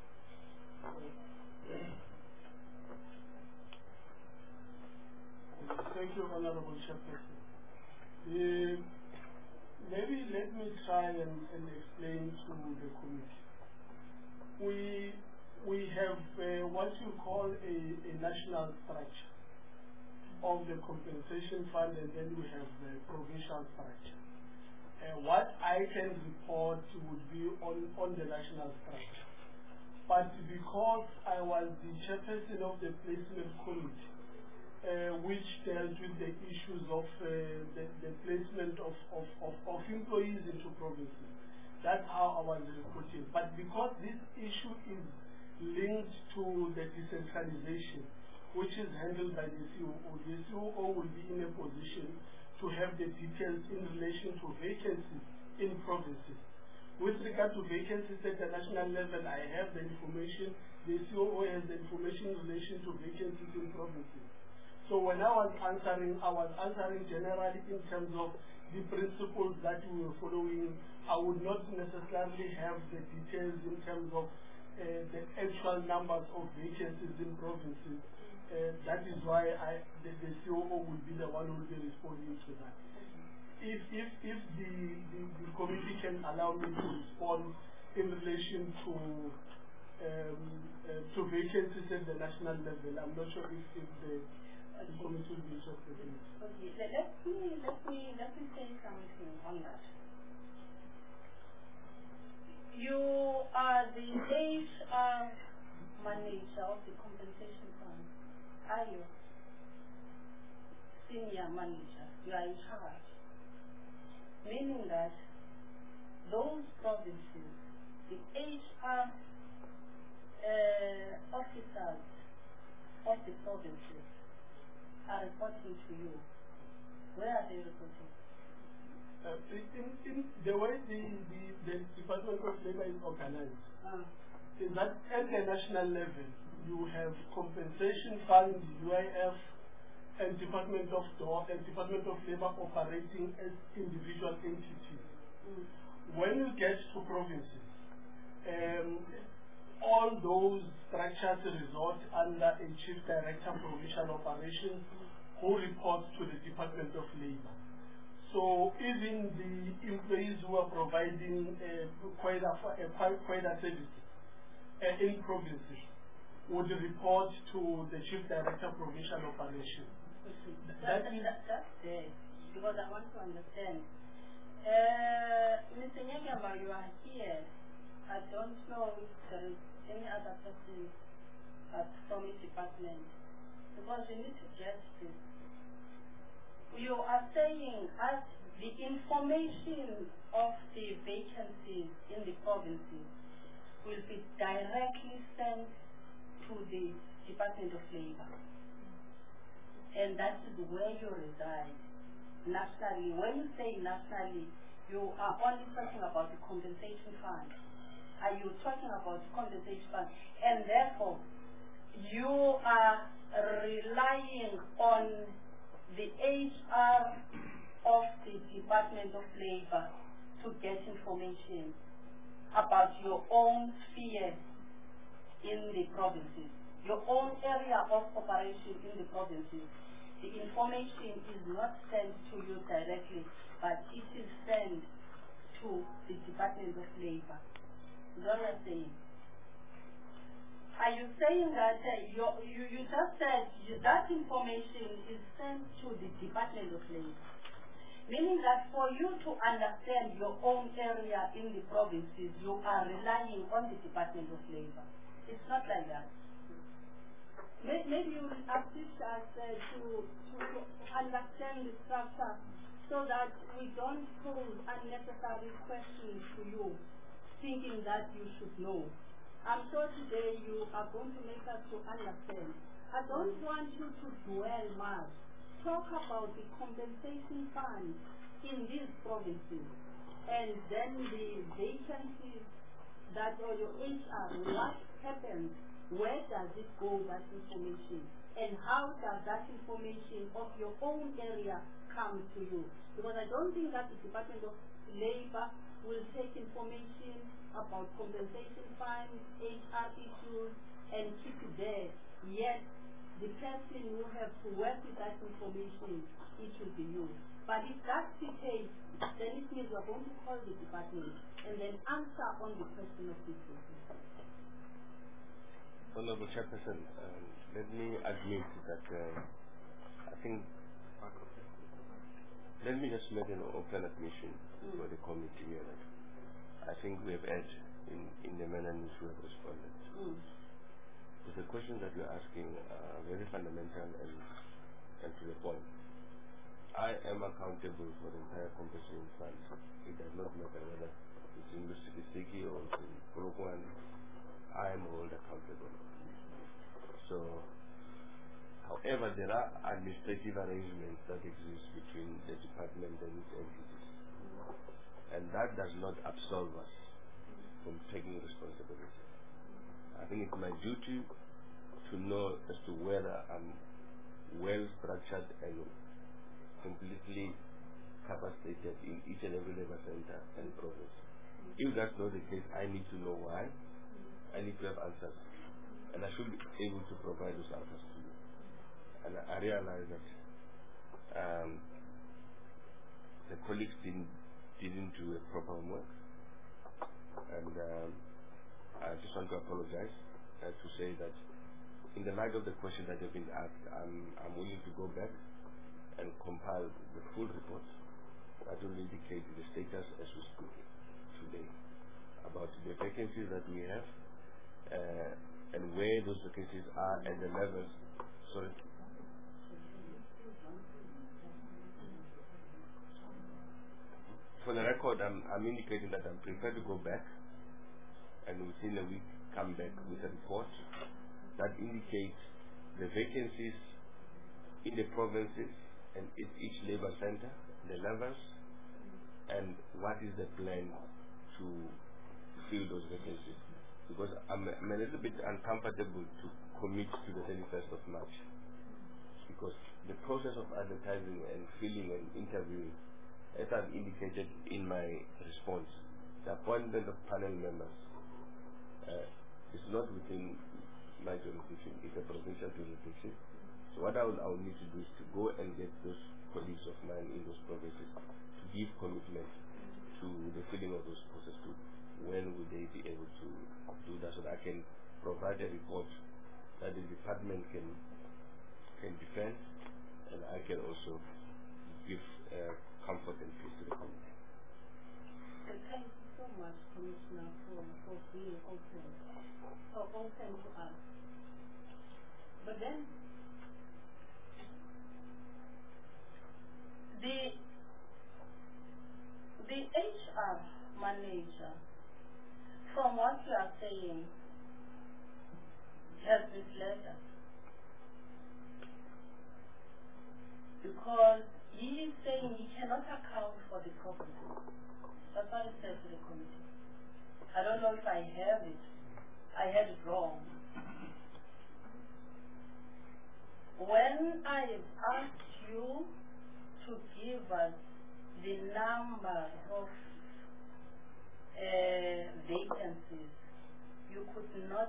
[SPEAKER 9] Thank you, Honorable Chairperson. Uh, maybe let me try and, and explain to the committee. We we have uh, what you call a, a national structure of the compensation fund, and then we have the provincial structure. Uh, what I can report would be on, on the national structure. But because I was the chairperson of the placement committee, Uh, which dealt with the issues of uh, the, the placement of, of, of, of employees into provinces. That's how I was reporting. But because this issue is linked to the decentralization, which is handled by the C O O, the C O O will be in a position to have the details in relation to vacancies in provinces. With regard to vacancies at the national level, I have the information. The C O O has the information in relation to vacancies in provinces. So when I was answering, I was answering generally in terms of the principles that we were following. I would not necessarily have the details in terms of uh, the actual numbers of vacancies in provinces. Uh, that is why I, the, the C O O will be the one who will be responding to that. If, if, if the, the, the committee can allow me to respond in relation to um, uh, to vacancies at the national level, I'm not sure if, if the
[SPEAKER 1] Okay.
[SPEAKER 9] The committee will be interested in it.
[SPEAKER 1] Okay, let, let me let me let me say something on that. You are the H R manager of the compensation fund, are you? Senior manager, you are in charge. Meaning that those provinces, the H R uh, officers of the provinces are reporting to you. Where are they reporting?
[SPEAKER 9] Uh, in, in the way the, the, the Department of Labor is organized,
[SPEAKER 1] Uh,
[SPEAKER 9] is that at the national level, you have compensation fund, U I F, and Department of Do and Department of Labor operating as individual entities.
[SPEAKER 1] mm.
[SPEAKER 9] When you get to provinces, um, all those structures resort under a chief director provincial operations who reports to the Department of Labor. So even the employees who are providing uh, quite a, uh, quite a services uh, in provinces would report to the chief director provincial operations.
[SPEAKER 1] That,
[SPEAKER 9] That
[SPEAKER 1] that,
[SPEAKER 9] is
[SPEAKER 1] that, that's there, because I want to understand. Uh, Mister Nyagamba, you are here. I don't know if there is any other person at from his department, because you need to get this. You are saying as the information of the vacancies in the provinces will be directly sent to the Department of Labor. And that is where you reside. Nationally, when you say nationally, you are only talking about the compensation fund. Are you talking about the compensation fund? And therefore, you are relying on the H R of the Department of Labor to get information about your own sphere in the provinces, your own area of operation in the provinces. The information is not sent to you directly, but it is sent to the Department of Labor. Is that what you're saying? Are you saying that uh, you, you, you just said you, that information is sent to the Department of Labor? Meaning that for you to understand your own area in the provinces, you are relying on the Department of Labor. It's not like that. Maybe you will assist us uh, to, to, to understand the structure so that we don't pose unnecessary questions to you, thinking that you should know. I'm sure today you are going to make us to understand. I don't want you to dwell much. Talk about the compensation fund in these provinces and then the vacancies that or your H R, what happens, where does it go, that information, and how does that information of your own area come to you? Because I don't think that the Department of Labor will take information about compensation funds, H R issues, and keep it there. Yet, the person who have to work with that information, it will be you. But if that's the case, then it means we're going to call the department and then answer on the question of this person.
[SPEAKER 2] Honorable Chairperson, um, let me admit that uh, I think, let me just make an open admission mm. for the committee here that I think we have edged in, in the manner in which we have responded. Mm. Because the questions that you're asking are very fundamental and, and to the point. I am accountable for the entire compensation fund. It does not matter whether it's in Lusiki or it's in Polokwane. I am held accountable. So, however, there are administrative arrangements that exist between the department and its entities. And that does not absolve us from taking responsibility. I think it's my duty to know as to whether I'm well structured and completely capacitated in each and every labor center and province. If that's not the case, I need to know why. I need to have answers. And I should be able to provide those answers to you. And I, I realize that um, the colleagues didn't, didn't do a proper homework. And um, I just want to apologize uh, to say that in the light of the question that have been asked, I'm, I'm willing to go back and compile the full report that will indicate the status as we speak today about the vacancies that we have uh, and where those vacancies are and the levels. Sorry. For the record, I'm, I'm indicating that I'm prepared to go back and within a week come back with a report that indicates the vacancies in the provinces and in each labor center, the levels, and what is the plan to fill those vacancies. Because I'm, I'm a little bit uncomfortable to commit to the thirty-first of March. Because the process of advertising and filling and interviewing, as I've indicated in my response, the appointment of panel members uh, is not within my jurisdiction, it's a provincial jurisdiction. So what I will, I will need to do is to go and get those colleagues of mine in those provinces to give commitment to the filling of those posts. To when will they be able to do that, so that I can provide a report that the department can can defend, and I can also give uh, comfort and peace to the community.
[SPEAKER 1] So thank you so much, Commissioner, for, for being open, so open to us. But then, the the H R manager, from what you are saying, has misled us. Because he is saying he cannot account for the property. That's what it says to the committee. I don't know if I have it. I had it wrong. When I asked you to give us the number of uh, vacancies, you could not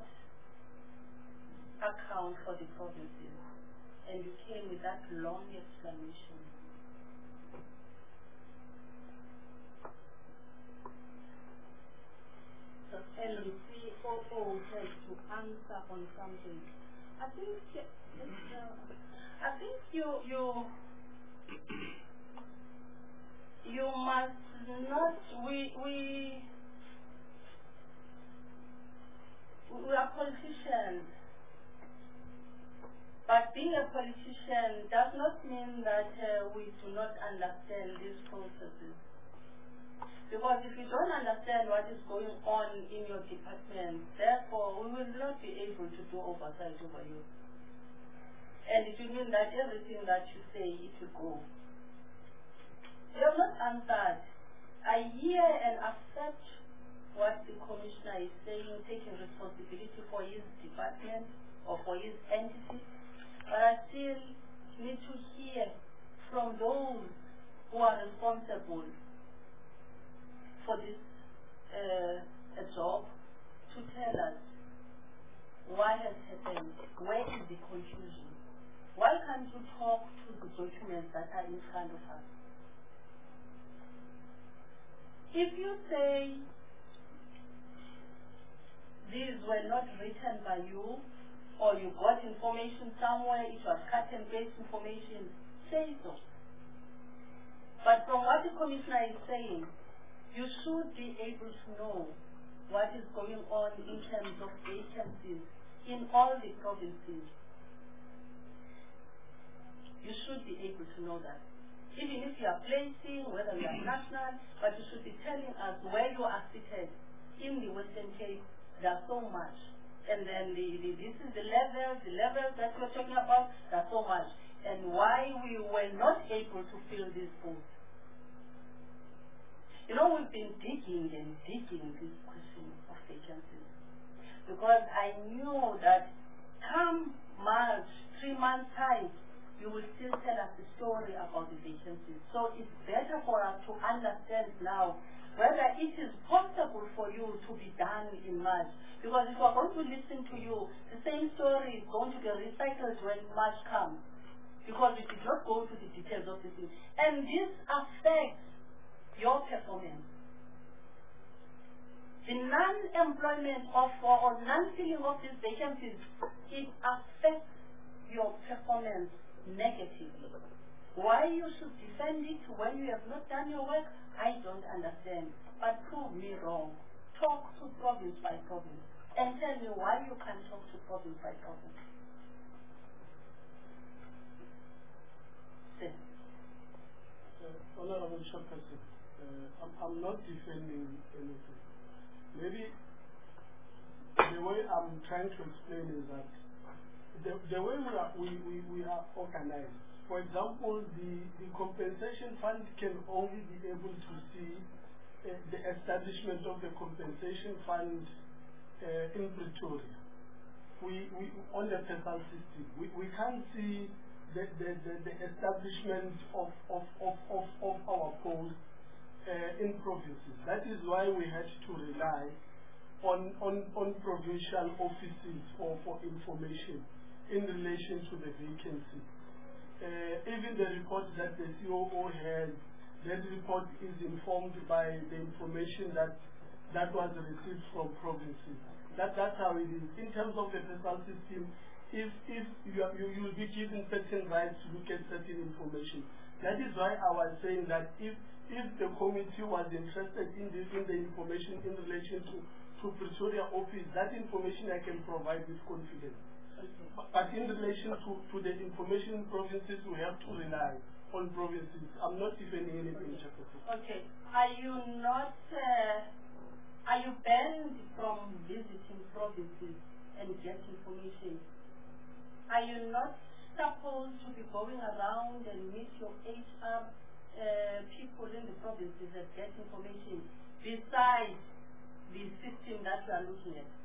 [SPEAKER 1] account for the provinces, and you came with that long explanation. And the C O O has to answer on something. I think uh, I think you you you must not we we we are politicians. But being a politician does not mean that uh, we do not understand these processes. Because if you don't understand what is going on in your department, therefore we will not be able to do oversight over you. And it will mean that everything that you say, it will go. You have not answered. I hear and accept what the commissioner is saying, taking responsibility for his department or for his entity. But I still need to hear from those who are responsible for this uh, a job to tell us what has happened, where is the confusion. Why can't you talk to the documents that are in front of us? If you say these were not written by you, or you got information somewhere, it was cut and paste information, say so. But from what the commissioner is saying, you should be able to know what is going on in terms of vacancies in all the provinces. You should be able to know that. Even if you are placing, whether you are national, but you should be telling us where you are seated. In the Western Cape, there are so much. And then the, the, this is the levels, the levels that we're talking about, there are so much. And why we were not able to fill these posts. You know, we've been digging and digging this question of vacancies. Because I knew that come March, three months time, you will still tell us the story about the vacancies. So it's better for us to understand now whether it is possible for you to be done in March. Because if we're going to listen to you, the same story is going to be recycled when March comes. Because we did not go to the details of this thing. And this affects your performance. The non-employment of or non-filling of these vacancies, it affects your performance negatively. Why you should defend it when you have not done your work, I don't understand. But prove me wrong. Talk to province by province and tell me why you can't talk to province by province. Say.
[SPEAKER 9] Uh, Honorable Chairperson, uh, I'm, I'm not defending anything. Maybe the way I'm trying to explain is that the, the way we are, we, we, we are organized, for example, the, the compensation fund can only be able to see uh, the establishment of the compensation fund uh, in Pretoria. We, we, on the PESAL system, we, we can't see the, the, the, the establishment of, of, of, of, of our posts uh, in provinces. That is why we had to rely on, on, on provincial offices for, for information in relation to the vacancy. Uh, even the report that the C O O has, that report is informed by the information that that was received from provinces. That, that's how it is. In terms of the PESAL system, if, if you, are, you, you will be given certain rights to look at certain information. That is why I was saying that if, if the committee was interested in, the, in the information in relation to, to Pretoria office, that information I can provide with confidence. But in relation to, to the information in provinces, we have to rely on provinces. I'm not defending anything, Chairperson.
[SPEAKER 7] Okay. Are you not, uh, are you banned from visiting provinces and get information? Are you not supposed to be going around and meet your H R uh, people in the provinces and get information besides the system that you are looking at?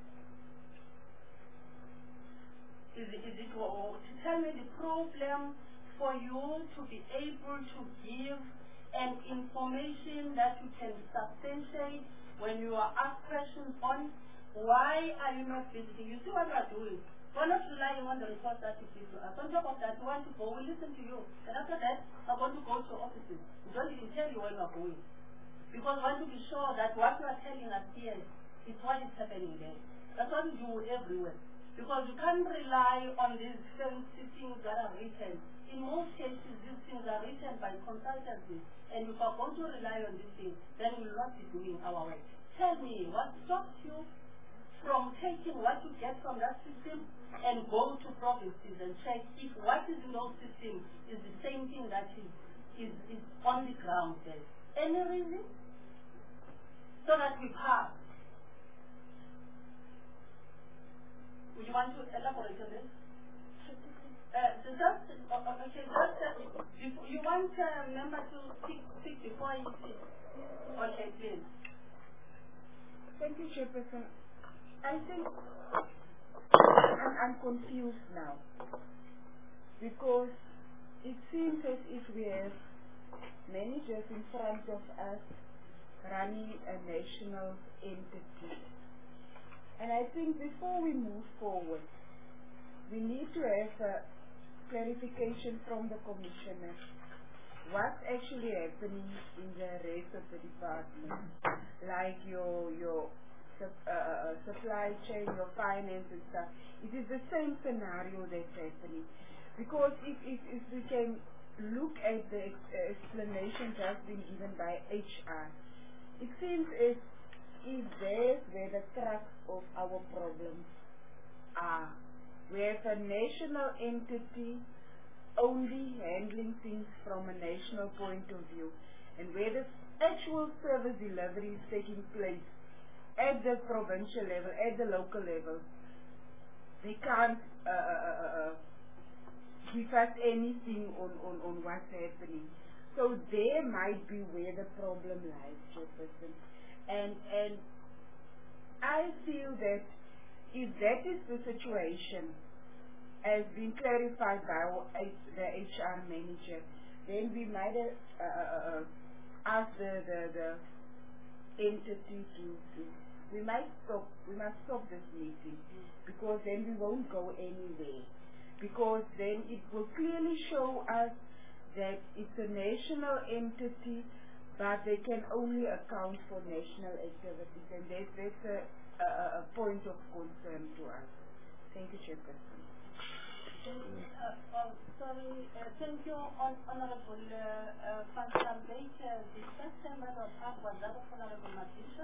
[SPEAKER 7] Is it, is it or, to tell me the problem for you to be able to give an information that you can substantiate when you are asked questions on? Why are you not visiting? You see what you are doing. We're not relying on the reports that you give to us. On top of that, we want to go, we listen to you. And after that, I want to go to offices. We don't even tell you where you are going. Because we want to be sure that what you are telling us here is what is happening there. That's what we do everywhere. Because you can't rely on these fancy things that are written. In most cases, these things are written by consultancies. And if we're going to rely on these things, then we will not be doing our work. Tell me, what stops you from taking what you get from that system and go to provinces and check if what is in those systems is the same thing that is, is, is on the ground there? Any reason? So that we pass. Would you want to elaborate on this? Uh, just, uh, okay, just, uh, before, you want a uh, member to speak, speak before you speak? Okay, please.
[SPEAKER 4] Thank you, Chairperson. I think I'm, I'm confused now because it seems as if we have managers in front of us running a national entity. And I think before we move forward, we need to have a clarification from the Commissioner. What's actually happening in the rest of the department, like your your uh, supply chain, your finance and stuff. It is the same scenario that's happening. Because if, if, if we can look at the ex explanation just been given by H R, it seems as if there's where the crux of our problems are. We have a national entity only handling things from a national point of view, and where the actual service delivery is taking place at the provincial level, at the local level, they can't uh, uh, uh, give us anything on, on, on what's happening. So there might be where the problem lies, Chairperson. And, and I feel that if that is the situation, as been clarified by our, the H R manager, then we might have uh, uh, asked the, the, the entity to, to, we might stop, we must stop this meeting, because then we won't go anywhere. Because then it will clearly show us that it's a national entity, but they can only account for national activities, and that's, that's a, a, a point of concern to us. Thank you, Chairperson.
[SPEAKER 7] Uh, oh, sorry, uh, thank you, Hon Honorable uh, uh, Fanchambate. Uh, the first member of Park was that of Honorable Matisha.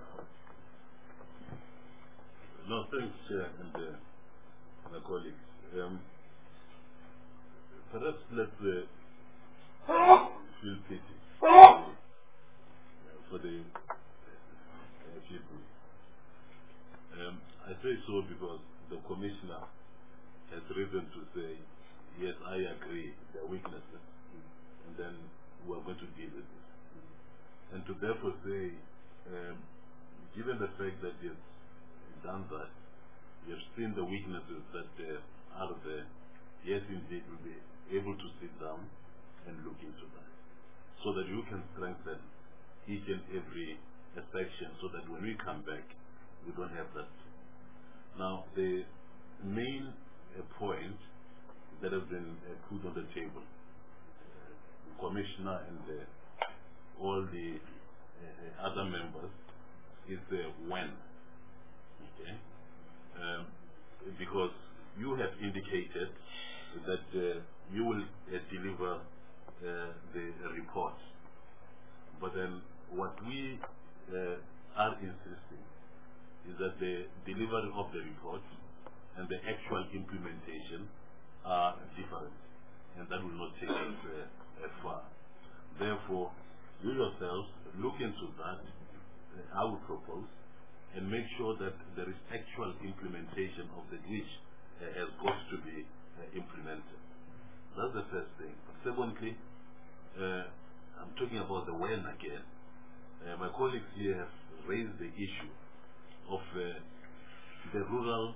[SPEAKER 10] No, thanks, Chair, and uh, my colleagues. Um, perhaps let's uh, feel pity uh, for the uh, people. Um, I say so because the Commissioner has reason to say, yes, I agree, there are weaknesses, and then we are going to deal with it. And to therefore say, um, given the fact that he has done that, we have seen the weaknesses that uh, are there, yes, indeed, we'll be able to sit down and look into that, so that you can strengthen each and every uh, section, so that when we come back, we don't have that. Now, the main a point that has been uh, put on the table. Uh, the Commissioner and uh, all the uh, other members is uh, when. Okay? Um, because you have indicated that uh, you will uh, deliver uh, the report. But then what we uh, are insisting is that the delivery of the report and the actual implementation are different. and that will not take us uh, as far. Therefore, you yourselves look into that, uh, I would propose, and make sure that there is actual implementation of that which uh, has got to be uh, implemented. That's the first thing. Secondly, uh, I'm talking about the when again. Uh, my colleagues here have raised the issue of uh, the rural,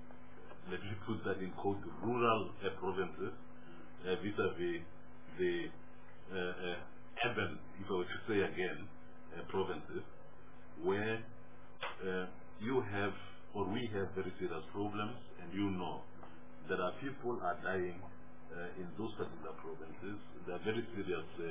[SPEAKER 10] let me put that in quote, rural uh, provinces uh, vis-a-vis the uh, uh, urban, if I were to say again, uh, provinces, where uh, you have, or we have very serious problems, and you know that our people are dying uh, in those particular provinces. There are very serious uh,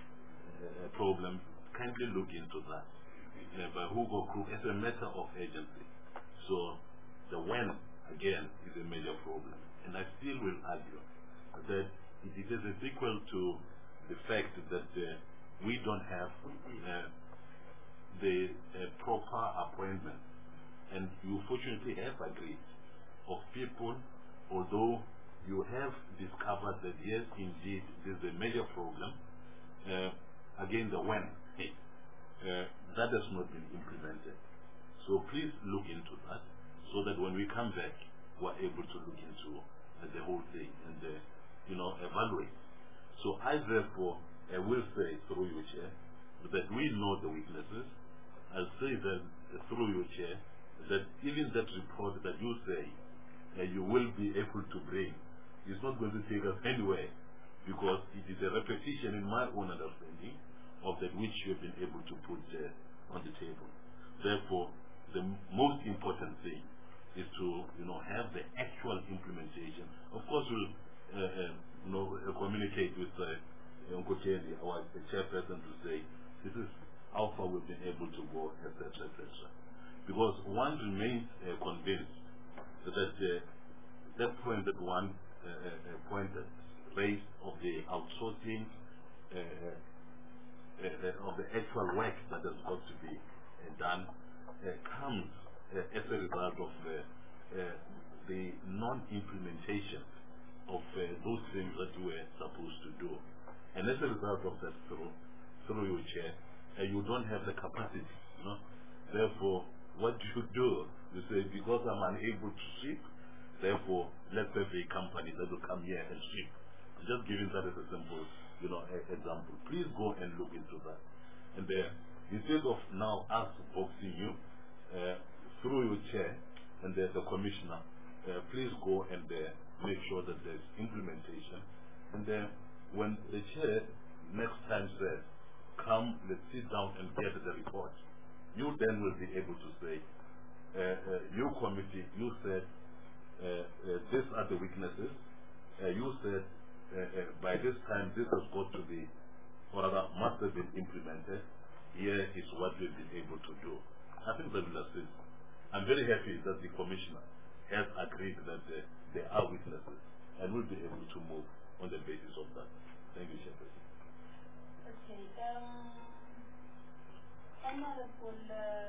[SPEAKER 10] uh, problems. Kindly look into that uh, by hook or crook as a matter of urgency. So the when, again, is a major problem. And I still will argue that it is equal to the fact that uh, we don't have uh, the uh, proper appointment. And you fortunately have agreed of people, although you have discovered that yes, indeed, this is a major problem. Uh, again, the when, uh, that has not been implemented. So please look into that, so that when we come back, we're able to look into uh, the whole thing and, uh, you know, evaluate. So I therefore uh, will say through you, Chair, that we know the weaknesses. I'll say that uh, through you, Chair, that even that report that you say uh, you will be able to bring is not going to take us anywhere, because it is a repetition, in my own understanding, of that which you have been able to put uh, on the table. Therefore, the m most important thing is to, you know, have the actual implementation. Of course, we'll, uh, uh, you know, uh, communicate with uh, Uncle Kelly, our uh, chairperson, to say this is how far we've been able to go, et cetera, et cetera. Because one remains uh, convinced that uh, that point that one uh, uh, point that raised of the outsourcing uh, uh, of the actual work that has got to be uh, done uh, comes uh, as a result of uh, uh, the non-implementation of uh, those things that we were supposed to do. And as a result of that, through, through your chair, uh, you don't have the capacity, you know. Therefore, what do you do? You say, because I'm unable to sweep, therefore, let's have a company that will come here and sweep. I'm just giving that as a simple, you know, a, example. Please go and look into that. And uh, instead of now us boxing you uh, through your chair and uh, the commissioner, uh, please go and uh, make sure that there's implementation. And uh, when the chair next time says, come, let's sit down and get the report, you then will be able to say, uh, uh, your committee, you said uh, uh, these are the weaknesses. Uh, you said uh, uh, by this time this has got to be, or rather must have been implemented. Here is what we've been able to do. I think that will assist. I'm very happy that the commissioner has agreed that uh, there are weaknesses and will be able to move on the basis of that. Thank you, Chairperson.
[SPEAKER 1] Okay. Um, Honorable uh,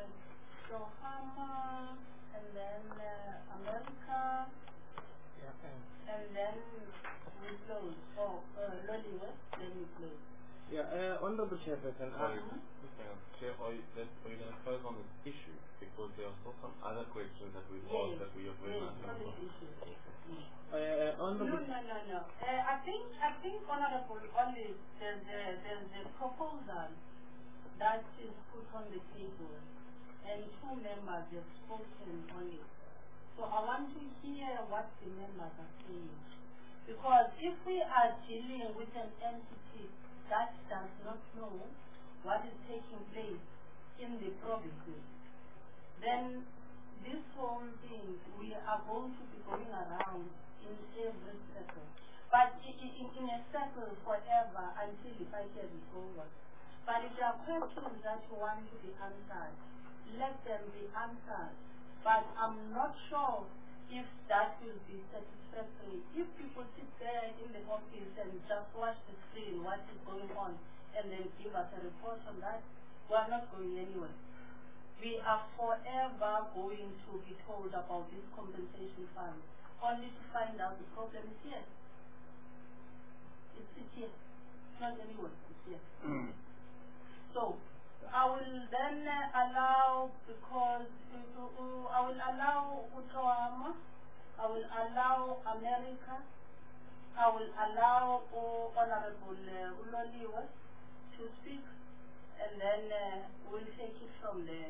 [SPEAKER 1] Johama, and then uh, America,
[SPEAKER 8] Yeah,
[SPEAKER 1] and then we close. Oh, uh, Loliwe, then we close.
[SPEAKER 6] Yeah, uh, Honorable Chairperson,
[SPEAKER 5] Sorry,
[SPEAKER 6] uh,
[SPEAKER 5] uh, Chair, are you, that, are you going to close on this issue? Because there are still some other questions that we've
[SPEAKER 1] Yes,
[SPEAKER 5] asked that we have very
[SPEAKER 1] yes,
[SPEAKER 5] much
[SPEAKER 1] on this
[SPEAKER 5] answered.
[SPEAKER 1] issue. Mm.
[SPEAKER 6] uh,
[SPEAKER 1] No,
[SPEAKER 6] Honorable...
[SPEAKER 1] no, no, no. Uh, I think, I think, Honorable, only there's a, there's a proposal that is put on the table, and two members have spoken on it. So I want to hear what the members are saying. Because if we are dealing with an entity that does not know what is taking place in the provinces, then this whole thing, we are going to be going around in every circle. But in, in, in a circle forever until the fight years is over. But if there are questions that you want to be answered, let them be answered. But I'm not sure if that will be satisfactory. If people sit there in the office and just watch the screen, what is going on, and then give us a report on that, we are not going anywhere. We are forever going to be told about this compensation fund, only to find out the problem is here. It's, it's here. It's not anywhere. It's here. So, I will then uh, allow, because uh, uh, I will allow Utawama, I will allow America, I will allow uh, Honorable uh, Uloliwe to speak, and then uh, we'll take it from there.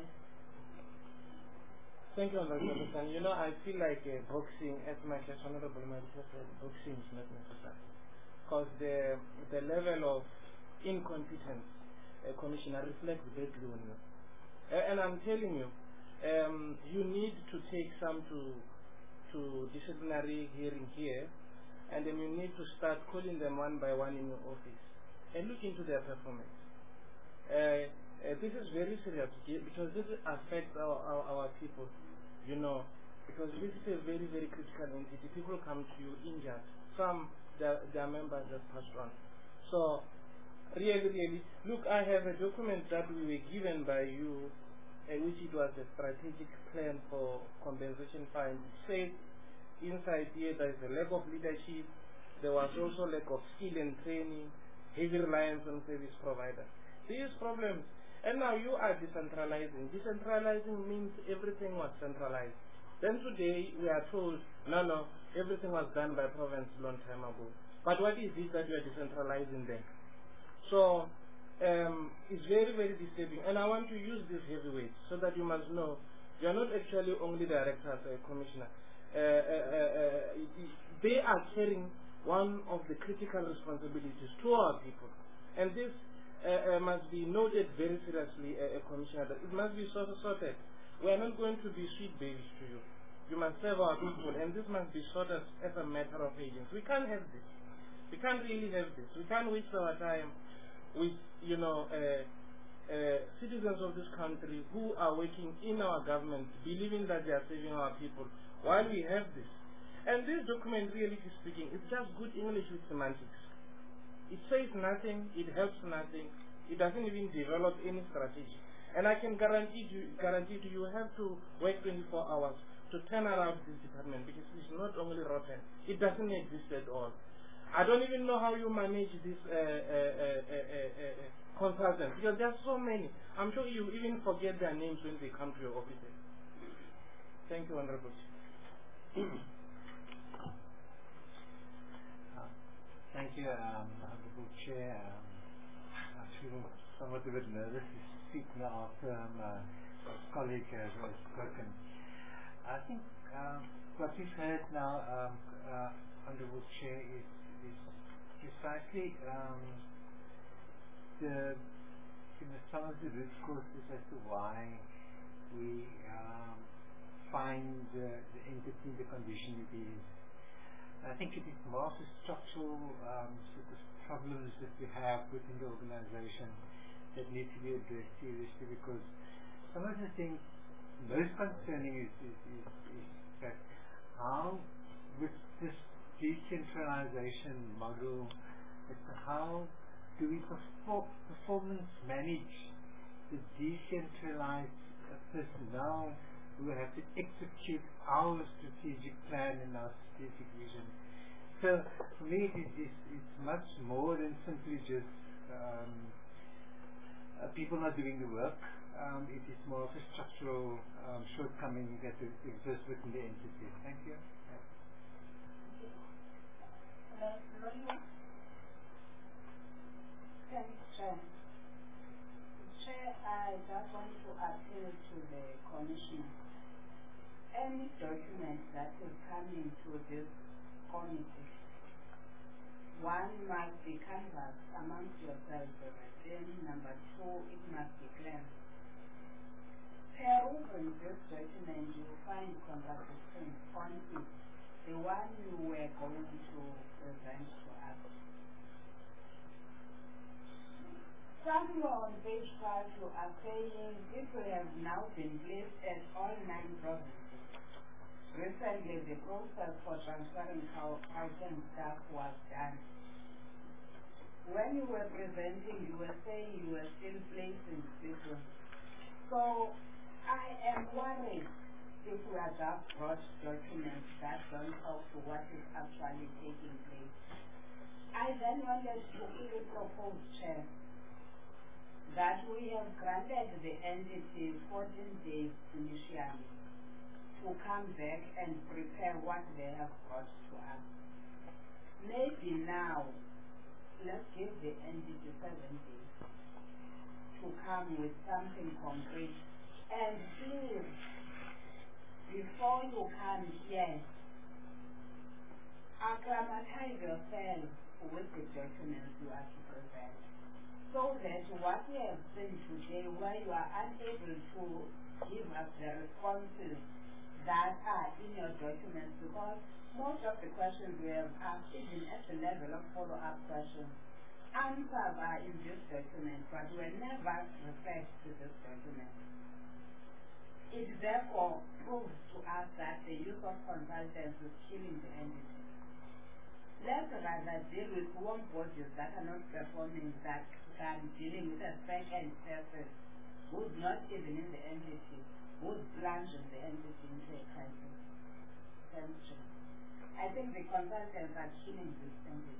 [SPEAKER 6] Thank you, Honorable Anderson. You know, I feel like uh, boxing, as much as Honorable Marisa said, boxing is not necessary. Because the, the level of incompetence, uh, Commissioner, reflects greatly on you. Uh, and I'm telling you, um, you need to take some to, to disciplinary hearing here, and then you need to start calling them one by one in your office and look into their performance. Uh, uh, this is very serious because this affects our, our, our people. You know, because this is a very, very critical entity. People come to you injured. Some, their, their members have passed on. So, really, really, look, I have a document that we were given by you, uh, which it was a strategic plan for compensation fines. It says inside here there is a lack of leadership. There was also lack of skill and training, heavy reliance on service providers. These problems. And now you are decentralizing. Decentralizing means everything was centralized. Then today we are told, no, no, everything was done by province a long time ago. But what is it that you are decentralizing then? So um, it's very, very disturbing. And I want to use this heavyweight so that you must know you are not actually only directors or commissioner. Uh, uh, uh, uh, they are carrying one of the critical responsibilities to our people. And this Uh, uh, must be noted very seriously, uh, uh, Commissioner. It must be sort of sorted. We are not going to be sweet babies to you. You must serve our people, and this must be sorted as a matter of agency. We can't have this. We can't really have this. We can't waste our time with, you know, uh, uh, citizens of this country who are working in our government, believing that they are saving our people, while we have this. And this document, really speaking, is just good English with semantics. It says nothing, it helps nothing, it doesn't even develop any strategy. And I can guarantee you, guarantee you, you have to work twenty-four hours to turn around this department because it's not only rotten, it doesn't exist at all. I don't even know how you manage this uh, uh, uh, uh, uh, uh, consultants because there are so many. I'm sure you even forget their names when they come to your offices. Thank you, Honorable.
[SPEAKER 3] Thank you, um, Honorable Chair. Um, I feel somewhat a bit nervous to speak now after um, uh, a colleague has uh, spoken. I think um, what we've heard now, um, uh, Honorable Chair, is, is precisely um, the, you know, some of the root causes as to why we um, find the, the entity, the condition it is. I think it is more of the structural um, sort of problems that we have within the organization that need to be addressed seriously, because some of the things most concerning is, is, is, is that how with this decentralization model, as to how do we perform, performance manage the decentralized uh, personnel who have to execute our strategic plan and our strategic vision. So for me, it is, it's much more than simply just um, uh, people not doing the work. Um, it is more of a structural um, shortcoming that exists within the entity. Thank you.
[SPEAKER 1] Thanks, Chair. Chair, I just want to appeal to the Commissioner. Any document that is coming to this committee, one must be canvassed amongst yourselves already. Number two, it must be clear. Per open this document, you will find contradictions on it, the one you were going to present to us. Somewhere on page five, you are saying it will have now been placed at all nine provinces. Recently, the process for transferring housing staff was done. When you were presenting, you were saying you were still placing people. So, I am worried if we are just brought documents that don't talk to what is actually taking place. I then wanted to even propose, Chair, that we have granted the entity fourteen days initially to come back and prepare what they have brought to us. Maybe now, let's give the entity seven days to come with something concrete. And please, before you come here, acclimatize yourself with the documents you are to present. So that what we have seen today, where you are unable to give us the responses that are in your documents, because most of the questions we have asked, even at the level of follow-up questions, answers are in this document, but were never referred to this document. It therefore proves to us that the use of consultants is killing the entity. Let's rather deal with warm bodies that are not performing, that are dealing with a back-end person who's not even in the entity, who's plunging the entity into a crisis. Thank you. I think the consultants are killing this entity.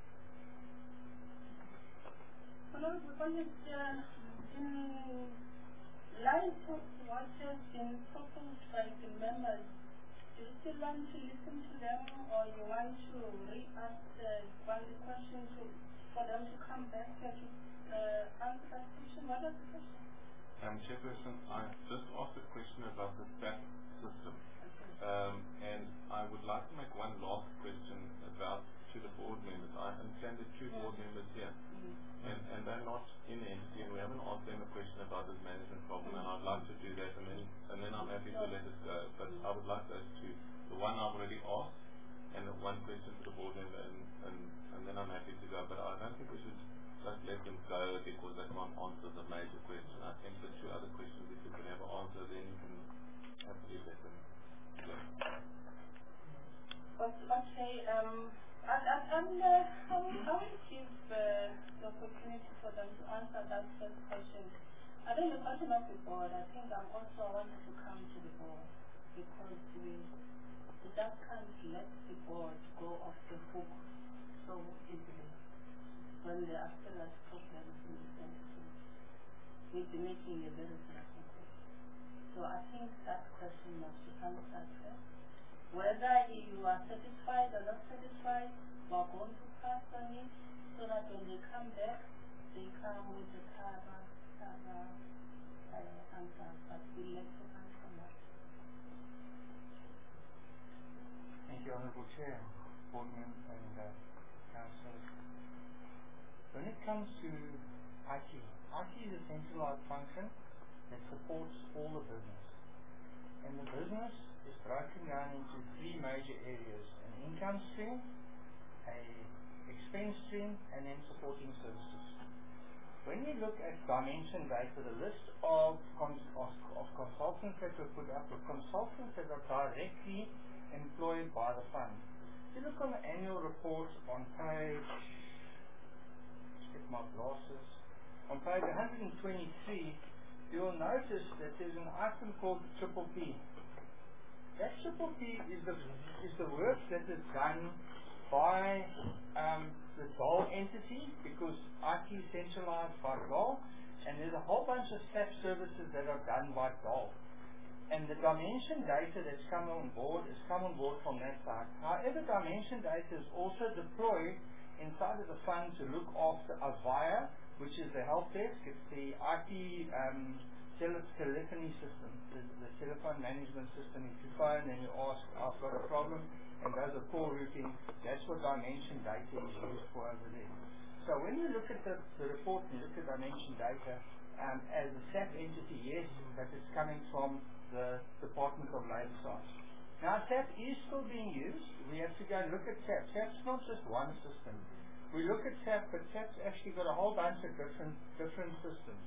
[SPEAKER 11] Honorable colleagues, uh, in light of what has been proposed by the members, do you still want to listen to them, or you want to re-ask uh, one question to, for them to come back here to uh, answer that question? What is the question?
[SPEAKER 5] Um, Chairperson, I just asked a question about the S A P system. Um, and I would like to make one last question about to the board members. I understand the two board members here, mm-hmm. and, and they're not in the entity, and we haven't asked them a question about this management problem, mm-hmm. and I'd like to do that, and then and then I'm happy to let it go. But mm-hmm. I would like those two. The one I've already asked, and the one question to the board member, and, and, and then I'm happy to go. But I don't think we should just let them go because they can't answer the major question. I think the two other questions, if you can have an answer, then you can happily let them.
[SPEAKER 11] Okay, um, and, and, and uh, I, will, I will give uh, the opportunity for them to answer that first question. I think the question of the board, I think I'm also wanting to come to the board because we, we just can't let the board go off the hook so easily when there are still problems in the center. We'll be making a very serious mistake. So I think that question must be answered first. Whether you are satisfied or not satisfied, we are going to pass on it so that when they come back, they come with a thorough, thorough uh, answer. But we'll let them answer that.
[SPEAKER 3] Thank you, Honourable Chair, Board Members and uh, Councillors. When it comes to I T, I T is a centralised function that supports all the business. And the business is broken down into three major areas: an income stream, a expense stream, and then supporting services. When you look at Dimension Data, the list of, cons of, of consultants that were put up, the consultants that are directly employed by the fund. If you look on the annual report on page, let's get my glasses, on page one hundred twenty-three, you will notice that there's an item called Triple P. That Triple P is the, is the work that is done by um, the D O L entity, because I T is centralized by D O L, and there's a whole bunch of S A P services that are done by D O L. And the Dimension Data that's come on board is come on board from that side. However, Dimension Data is also deployed inside of the fund to look after Avaya, which is the help desk. It's the I T um, tele telephony system, the, the telephone management system. If you phone and you ask, I've got a problem, and does a call routing, that's what Dimension Data is used for over there. So when you look at the, the report and you look at Dimension Data um, as a S A P entity, yes, but it's coming from the Department of Labour side. Now S A P is still being used. We have to go and look at S A P. S A P's not just one system. We look at S A P, but S A P's actually got a whole bunch of different different systems.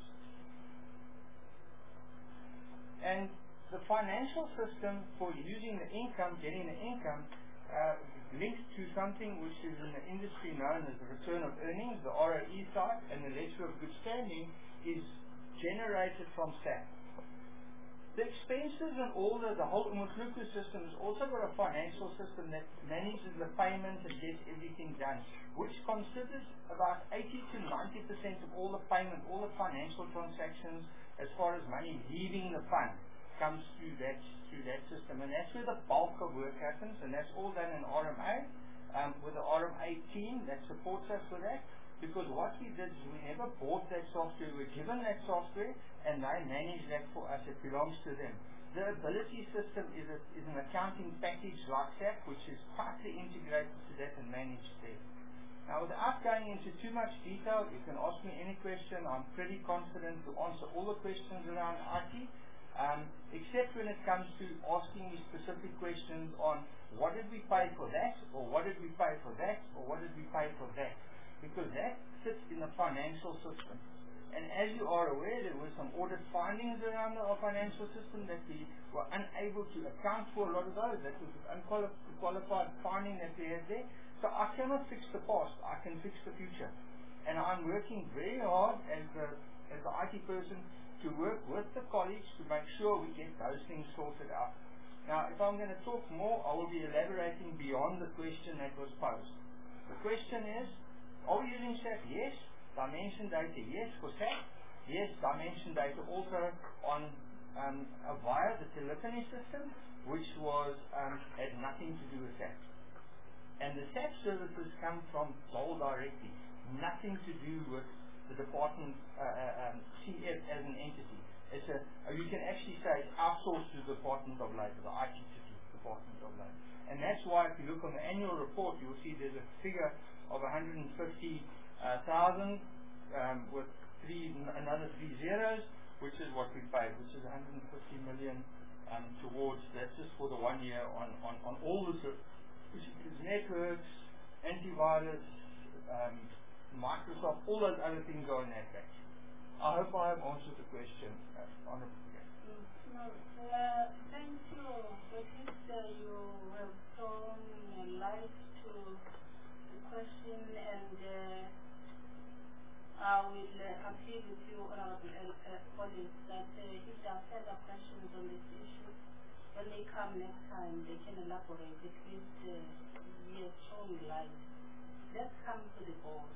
[SPEAKER 3] And the financial system for using the income, getting the income, uh, linked to something which is in the industry known as the return of earnings, the R O E side, and the letter of good standing is generated from S A P.
[SPEAKER 12] The expenses and all the, the whole Umukluku system has also got a financial system that manages the payment and gets everything done, which considers about eighty to ninety percent of all the payment, all the financial transactions as far as money leaving the fund comes through that through that system. And that's where the bulk of work happens, and that's all done in R M A um, with the R M A team that supports us with that. Because what we did is we never bought that software, we were given that software and they manage that for us, it belongs to them. The ability system is, a, is an accounting package like S A P which is tightly integrated to that and managed there. Now without going into too much detail, you can ask me any question, I'm pretty confident to answer all the questions around I T, um, except when it comes to asking me specific questions on what did we pay for that, or what did we pay for that, or what did we pay for that. Because that sits in the financial system. And as you are aware, there were some audit findings around the financial system that we were unable to account for a lot of those. That was an unqualified finding that we had there. So I cannot fix the past, I can fix the future. And I'm working very hard as the, as the I T person to work with the colleagues to make sure we get those things sorted out. Now, if I'm going to talk more, I will be elaborating beyond the question that was posed. The question is, are we using S A P? Yes. Dimension data? Yes. For S A P? Yes. Dimension data also on um, uh, via the telephony system, which was um, had nothing to do with S A P. And the S A P services come from Dole directly, nothing to do with the department uh, uh, um, C F as an entity. It's a uh, you can actually say it's outsourced to the Department of Labour, the I T Department of Labour. And that's why if you look on the annual report, you'll see there's a figure of one hundred fifty thousand um, with three another three zeros, which is what we paid, which is one hundred fifty million um, towards, that's just for the one year on, on, on all the, which is networks, antivirus, um, Microsoft, all those other things are in that batch. I hope I have answered the question, uh, Honourable.
[SPEAKER 11] No, uh, thank you. At least uh, you have thrown light to the question, and uh, I will uh, appeal with you, Honourable uh, colleagues, that uh, if there are further questions on this issue, when they come next time, they can elaborate. At least uh, we have thrown light. Let's come to the board.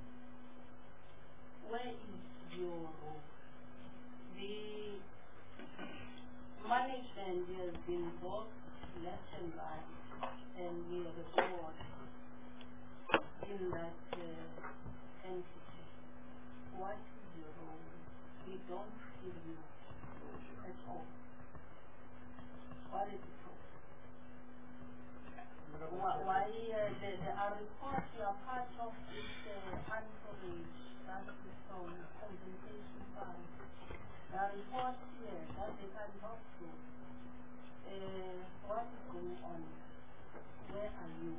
[SPEAKER 11] Where is your role? The management has been both left and right, and we are the board in that uh, entity. What is your role? We don't feel you at all. What is it for? Why, why uh, the, the our report, you are part of this uh, entourage that is from compensation fund. The report here that they can talk to. Uh, what is going on? Where are you?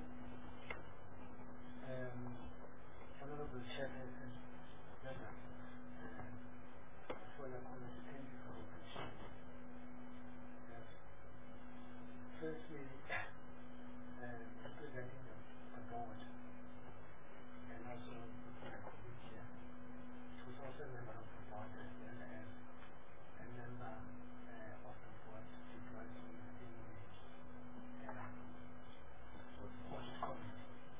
[SPEAKER 13] Um, Honorable Chairperson, members, uh, for your comments, thank you for the opportunity. Uh, firstly, uh, representing the, the board and also my colleague here, who's also a member of the board as well as a member uh, of the board because he's in the uh, audit committee.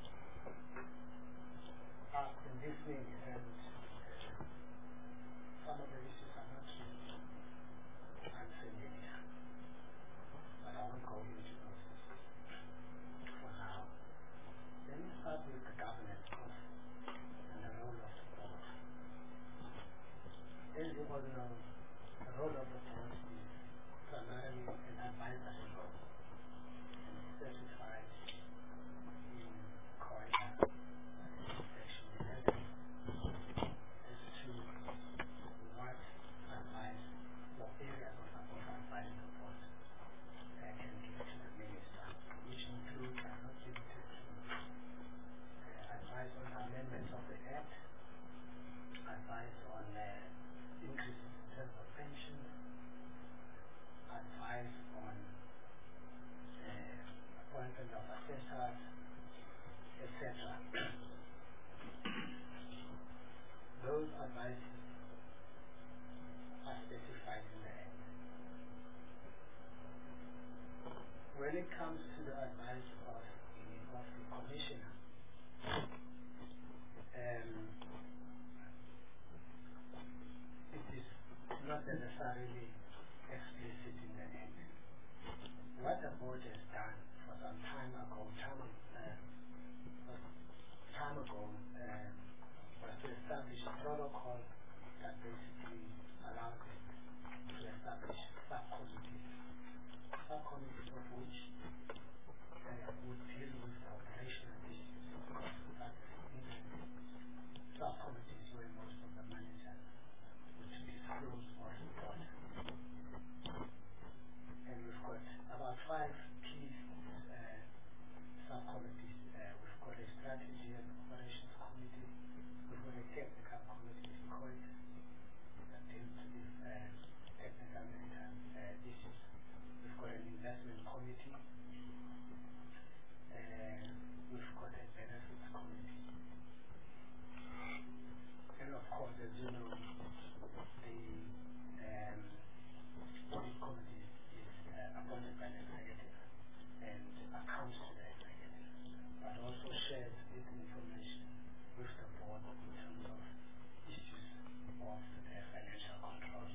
[SPEAKER 13] Uh, in listening and uh, some of the issues are not really unfamiliar, but I won't go into those for now. Let me start with the governance of and the role of the board. As you all know, the role of the board is primarily an advisory role and specified in COIDA section eleven as to what advice or areas of, of advice the board uh, can give to the minister, which includes but not limited to uh, advice on amendments of the Act, advice on uh, increases in terms of pensions, it comes to the advice of the, of the commissioner, um, it is not necessarily explicit in the act. What the board has done for some time ago, time, uh, time ago, uh, was to establish a protocol that basically allows it to establish subcommittees, subcommittees of which uh, would deal with operational issues, because that's in the subcommittees where most of the managers would disclose or report. And we've got about five key uh, subcommittees. Uh, we've got a strategy and operations committee. We've got a technical committee, we call it, that deals with uh, technical maritime uh, issues. We've got an investment committee. Uh, we've got a benefits committee. And of course, as you know, the um, audit committee is uh, appointed by the executive and accounts to the executive, but also shares this information with the board in terms of issues of the financial control.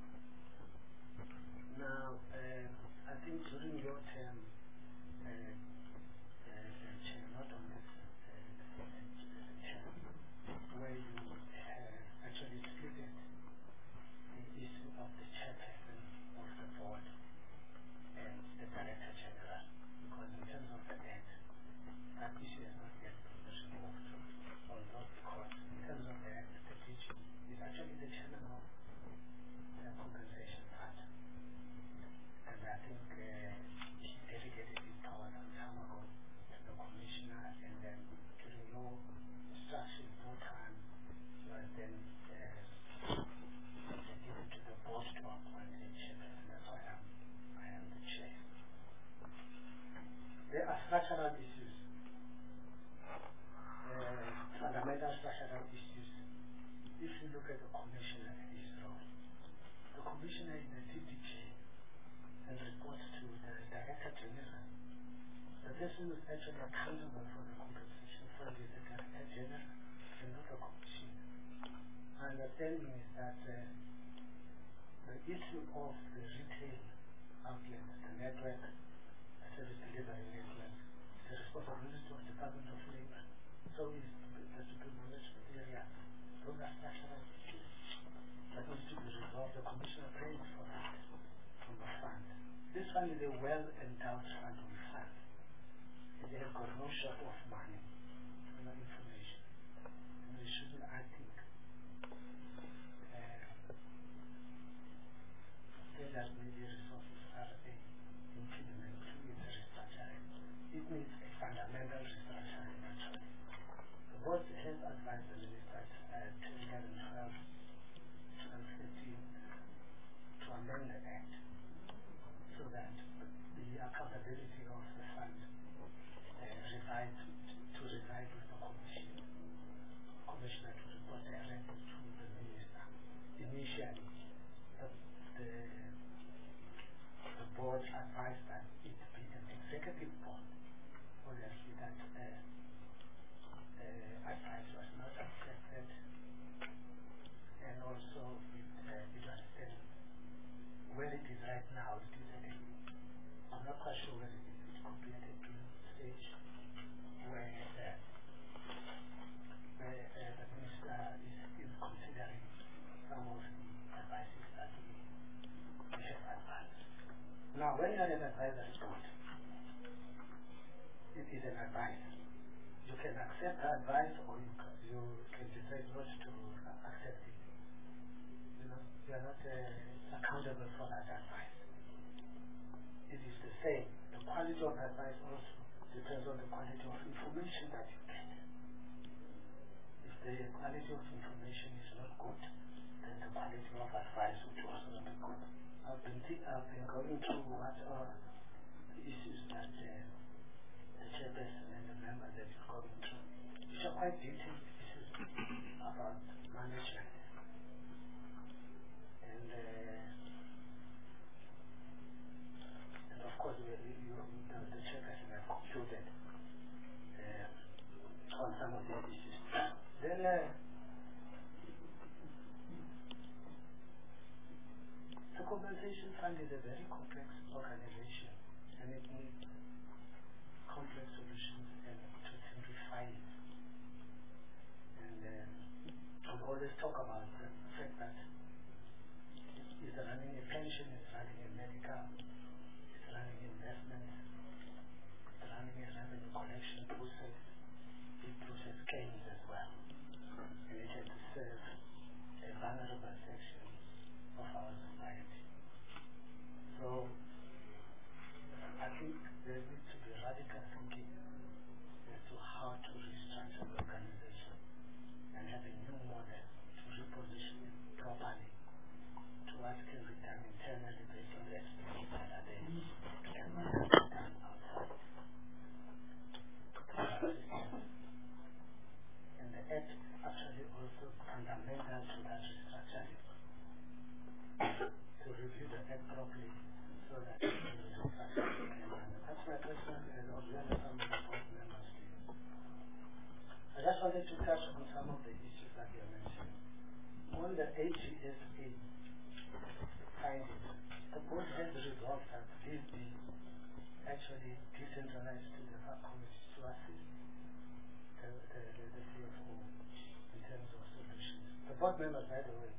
[SPEAKER 13] Now, uh, I think during your term, uh, uh, Chair, not on this uh, term, where you have actually split the issue of the chairperson of the board and the director general, because in terms of the act, that issue has not yet been resolved. Although, because in terms of the act, the D G is actually the chairman of the compensation fund. And I think uh, he delegated his power some time ago to the commissioner, and then during your instruction, no time, was then uh, given to the board to appoint a chairperson. That's why I'm, I am the chair. There are structural issues, uh, fundamental structural issues. If you look at the commissioner and his role, the commissioner is the C D G and reports to the director general. The person who is actually accountable for the compensation fund is the director general and not the commissioner. My understanding is that uh, the issue of the retail outlets, the network, the service delivery network, is the responsibility of the Department of Labor. So is the super management area. Those are structural issues that needs to be resolved. The commissioner pays for that from the fund. This fund is a well-endowed fund with funds. And they have got no short of money, no information. And they shouldn't, I think, uh, say that maybe resources are a impediment to its restructuring. It needs a fundamental restructuring, actually. The board has advised the minister uh, twenty twelve, twenty thirteen to amend the act so that the accountability of the fund uh, resides to reside with the commission, commissioner to report directly to the minister. Initially, the, the, the board advised that it be an executive board. Obviously, that uh, uh, advice was not accepted, and also it, uh, it was then where it is right now. It is at a, I'm not quite sure where it is. It could be at a stage where, uh, where uh, the minister is still considering some of the advices that we, we have advised. Now, when you are an advisory board, it is an advice. You can accept the advice, or you can, you can decide not to accept it. You know, you are not uh, accountable for that advice. It is the same. The quality of advice also depends on the quality of information that you get. If the quality of information is not good, then the quality of advice would also not be good. I've been, I've been going through what are the issues that uh, the chairperson and the members that is going through, which are quite detailed issues about management. And, uh, and of course, you, you, the, the Compensation Fund is a very complex organization, and it needs complex solutions and to simplify it. And um, we always talk about the fact that it's running a pension, it's running a medical, it's running investments, it's running a revenue collection process, it processes claims as well. And it has to serve a vulnerable section of our society. So I think there needs to be radical thinking as to how to restructure the organization and have a new model to reposition it properly to what can be done internally based on the expertise that are there and what can be done outside. And the act is actually also fundamental to that restructuring. To review the act properly so that it can be restructured. That's my question, and as well as some of the board members. I just wanted to touch on some of the issues that you mentioned. On the A G S A findings, the board has resolved that this be actually decentralized to the subcommittee to assist the, the, the, the C F O in terms of solutions. The board members, by the way,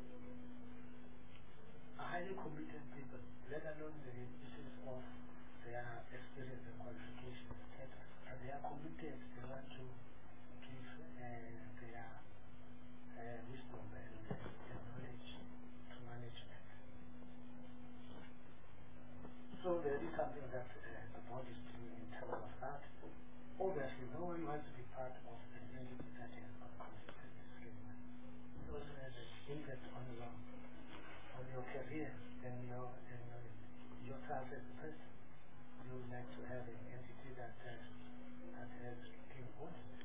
[SPEAKER 13] are highly committed people, let alone the issues of their experience and qualifications, et cetera. But they are committed, they want to give uh, their uh, wisdom and, and knowledge to management. So there is something that uh, the board is doing in terms of that. Obviously, no one wants to be part of an entity that has got consistent discrimination. It also has an impact on your, on your career and your, and your, yourself as a person. You would like to have an entity that, uh, that has clean audit.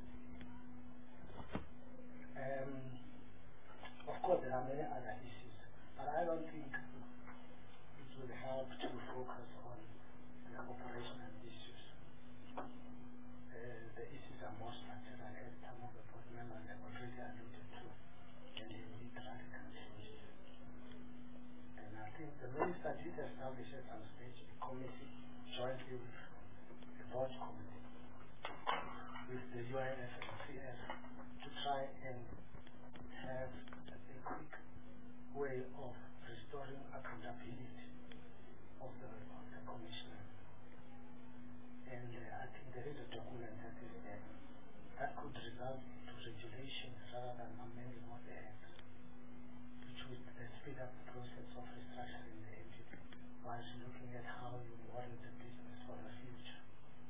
[SPEAKER 13] Um, of course, there are many other issues, but I don't think it will help to focus on the operational issues. Uh, the issues are more structural, as some of the board members have already alluded to, and they need radical changes. And I think the minister did establish at some stage a committee jointly with the board committee, with the U I F and C F, to try and have a quick way of restoring accountability of the, of the commissioner. And uh, I think there is a document that is there that could result to regulations rather than amending what the act, which would uh, speed up the process of restructuring the entity whilst looking at how you model the business for the future.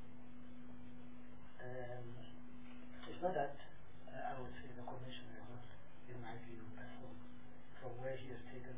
[SPEAKER 13] Um, it's not that uh, I would say the commissioner is not, in my view, from, from where he has taken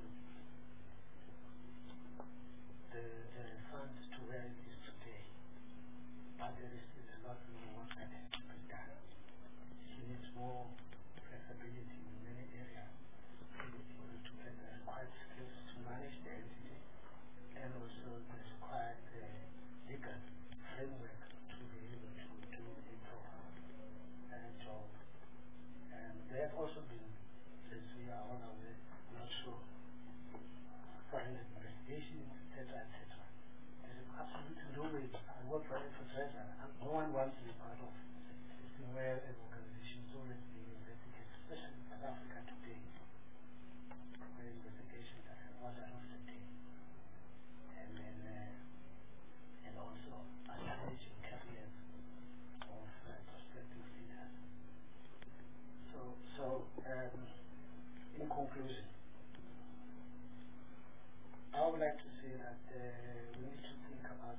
[SPEAKER 13] the, the funds to where it is today, but there is still a lot more work that has to be done. He needs more flexibility in many areas to be able to get the required skills to manage the entity, and also the required uh, legal framework to be able to do a proper uh, job. And there have also been, as we are all aware, not sure, forensic investigations, et cetera, et cetera. There is absolutely no way. I work for for treasurer, and no one wants to be part of a system where an organization is always being investigated, especially in South Africa today, where investigations are an order of the day. And then, uh, and also astonishing careers of uh, prospective leaders. So, so um, in conclusion, I would like to say that uh, we need to think about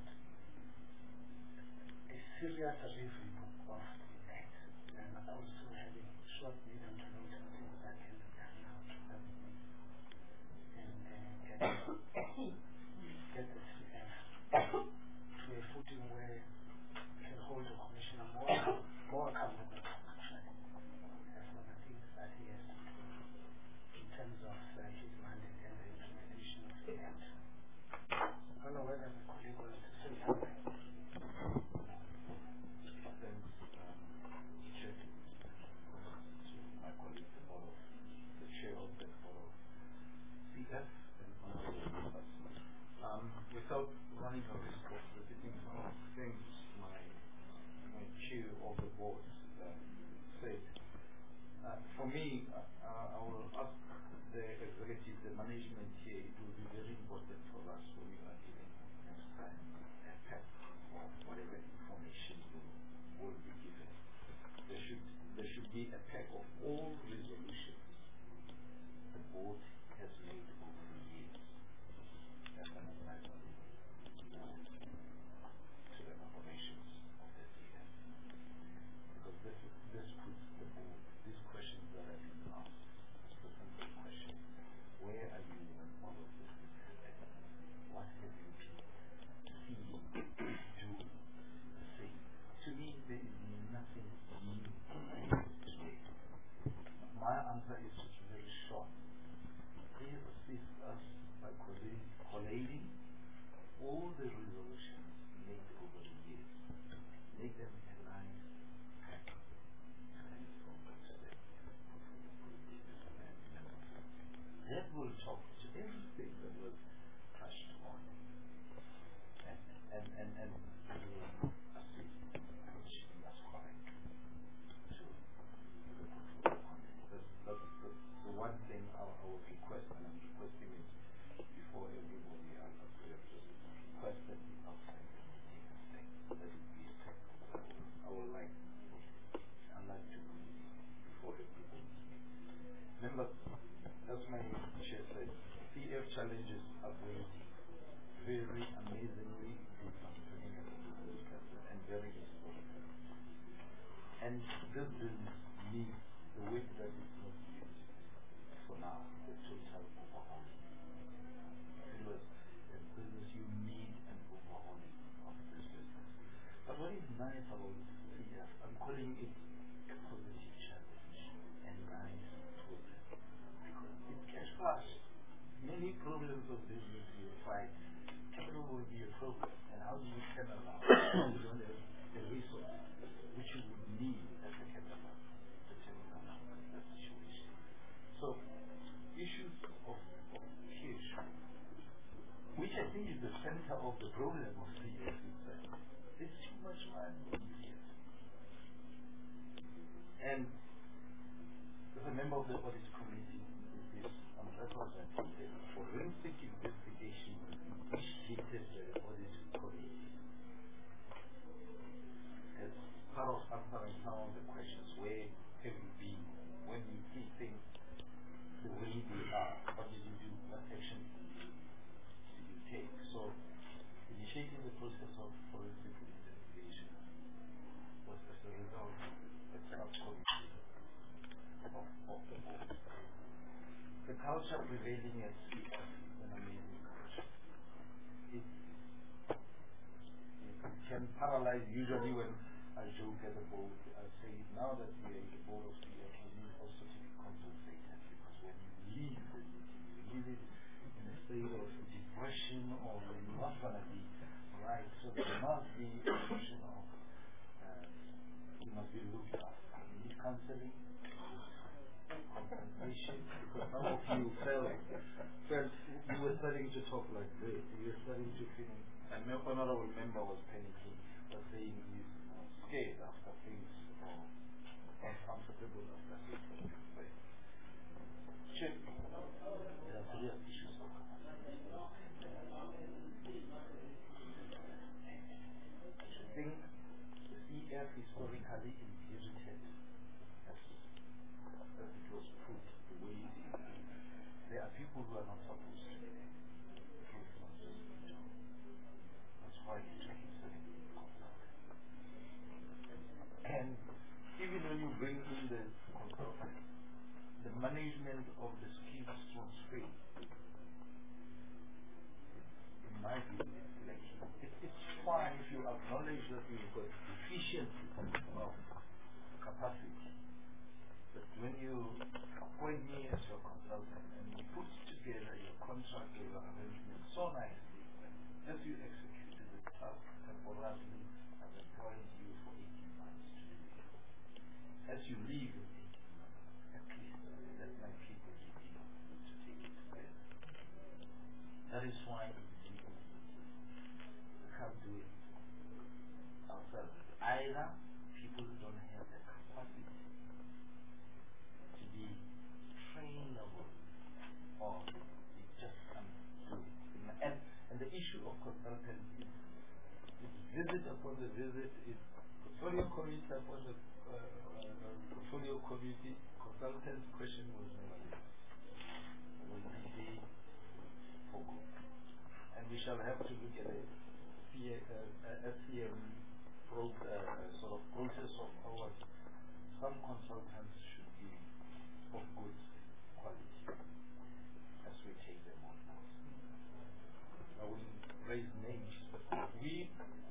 [SPEAKER 13] a serious review of the act, and also having short, medium to long term things that can be done now to help me and uh, get, get the C F to a footing where we can hold the commissioner more, more accountable, actually, uh, for the things that he has to do in terms of uh, his mandate and the implementation of the act. I don't know whether my colleague wants to say something.
[SPEAKER 10] Thanks, um, Chair.
[SPEAKER 14] challenges are waiting. Very amazingly deep and very historical. And this business needs the weight that is not used for now, the total overhauling. It was a business you need an overhauling of this business. But what is nice about C F, I'm calling it a positive challenge and nice problem. Because it cash flush. Many problems of business you find, capital will be a problem. And how do you turn around? You don't have the resources which you would need as a capital to turn around that situation. So, issues of, of cash, which I think is the center of the problem of C S itself. There's too much money in C S. And as a member of the audit committee, it is on record that the forensic investigation initiated by the audit committee as part of answering some of the questions. Where have you been? When you see things the way they are, what did you do? What action did you take? So, initiating the process of forensic investigation was as a result of a subcommittee of, of the board. The culture prevailing at C F is an amazing culture. It, it can paralyze usually when I joke at the board. I say now that we are in the board of C F, we need also to be compensated, because when you leave the meeting, you leave it in a state of depression or you're not going to be right. So there must be a notion of uh, you must be looked after. You need counseling, compensation, because some of you felt, felt you were starting to talk like this. You were starting to feel, and my honorable member was panicking, was saying he's uh, scared after things or uncomfortable after things. Check. There are serious issues of I think the C F historically inherited as as it was put, the way it is. There are people who are not supposed to be there. That's why it took himself consultant. And even when you bring in the consultant, the management of the skills transfer, in my view, it's like it, it's fine if you acknowledge that you've got deficiency of capacity. But when you appoint me as your consultant and you put together your contract or your arrangement so nicely, as you executed the task temporarily, I've employed you for eighteen months to do it. As you leave in eighteen months, at least let my people give you to take it further. That is why it's easy. We can't do it ourselves. Either people don't have the capacity to be trainable, or it just can't do it. And, and the issue of consultants is, is visit upon the visit, is portfolio committee upon the uh, uh, portfolio committee. Consultants' question was never there. Will be there for good. And we shall have to look at a S C M pro, uh, sort of process of ours. Some consultants should be of good quality as we take them on board. I wouldn't raise names, but we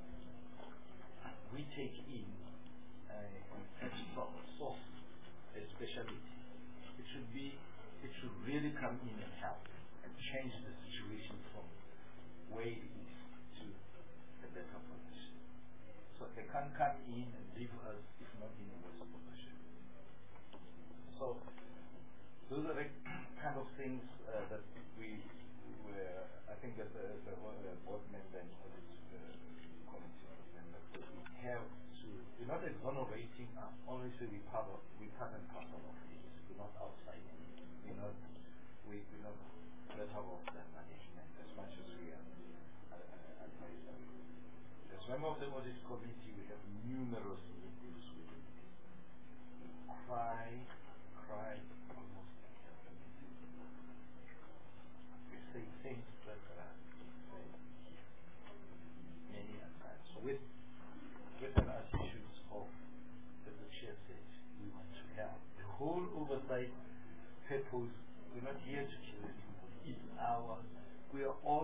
[SPEAKER 14] we take in uh, a source, a specialty. It should be, it should really come in and help and change the situation from where it is to a better position. So they can come in and leave us, if not in a worse position. So those are the kind of things uh, that we were, I think as a, as a uh, board member and audit uh, committee member, we have to, we're not exonerating us, obviously we part of, we part and parcel of this. We're not outside. We're not, we, we're not better off than management as much as we are uh, advisory. As member of the audit committee, we have numerous meetings with it. Cry, cry almost every meeting. We say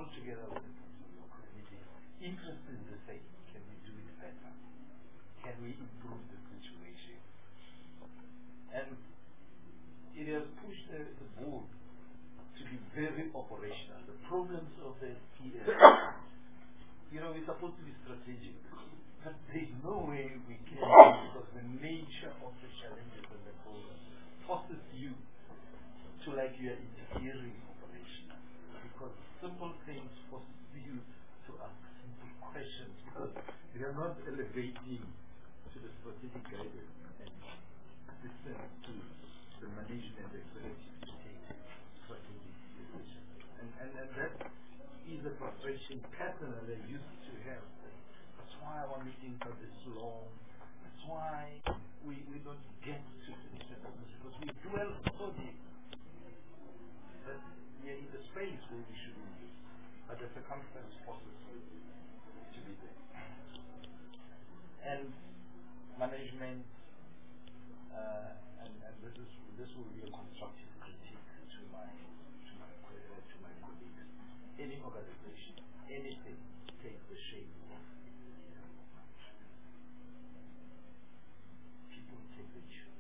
[SPEAKER 14] work together with the portfolio committee, interested in the same. Can we do it better? Can we improve the situation? And it has pushed the, the board to be very operational. The problems of the P S, you know, we're supposed to be strategic, but there's no way we can, because the nature of the challenges and the problems forces you to like you are interfering operational, because simple things force you to ask simple questions, because they are not elevating to the strategic guidance and listen to the management executive to take strategic decisions. And, and, and that is a frustration pattern that I used to have. That's why our meetings are this long. That's why we, we don't get to finish the business, because we dwell so deep that we are in the space where we shouldn't be. But the circumstance forces us to be there. And management, uh, and, and this is this will be a constructive critique to my to my uh, to my colleagues. Any organization, anything takes the shape of people take the issue.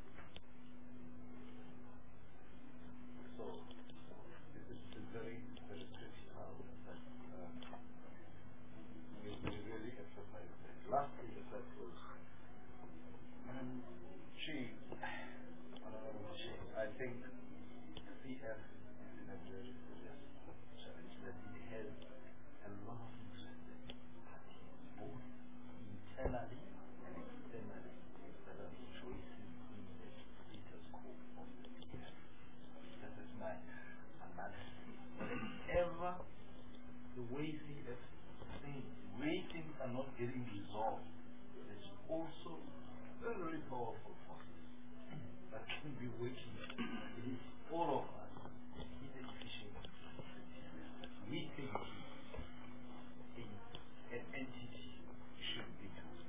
[SPEAKER 14] So this is a very very critical that uh, we, we really emphasize that. Lastly, the fact was, um, she, Honorable Chief, I think C F is in a very serious challenge that it has a lot of interested parties, both internally and externally, that are rejoicing in the status quo of the P F. That is my analysis. Whenever the way C F things, the way things are not getting resolved, there's also very powerful forces that can be working. It is all of us in the efficient that we think a, an entity should be doing.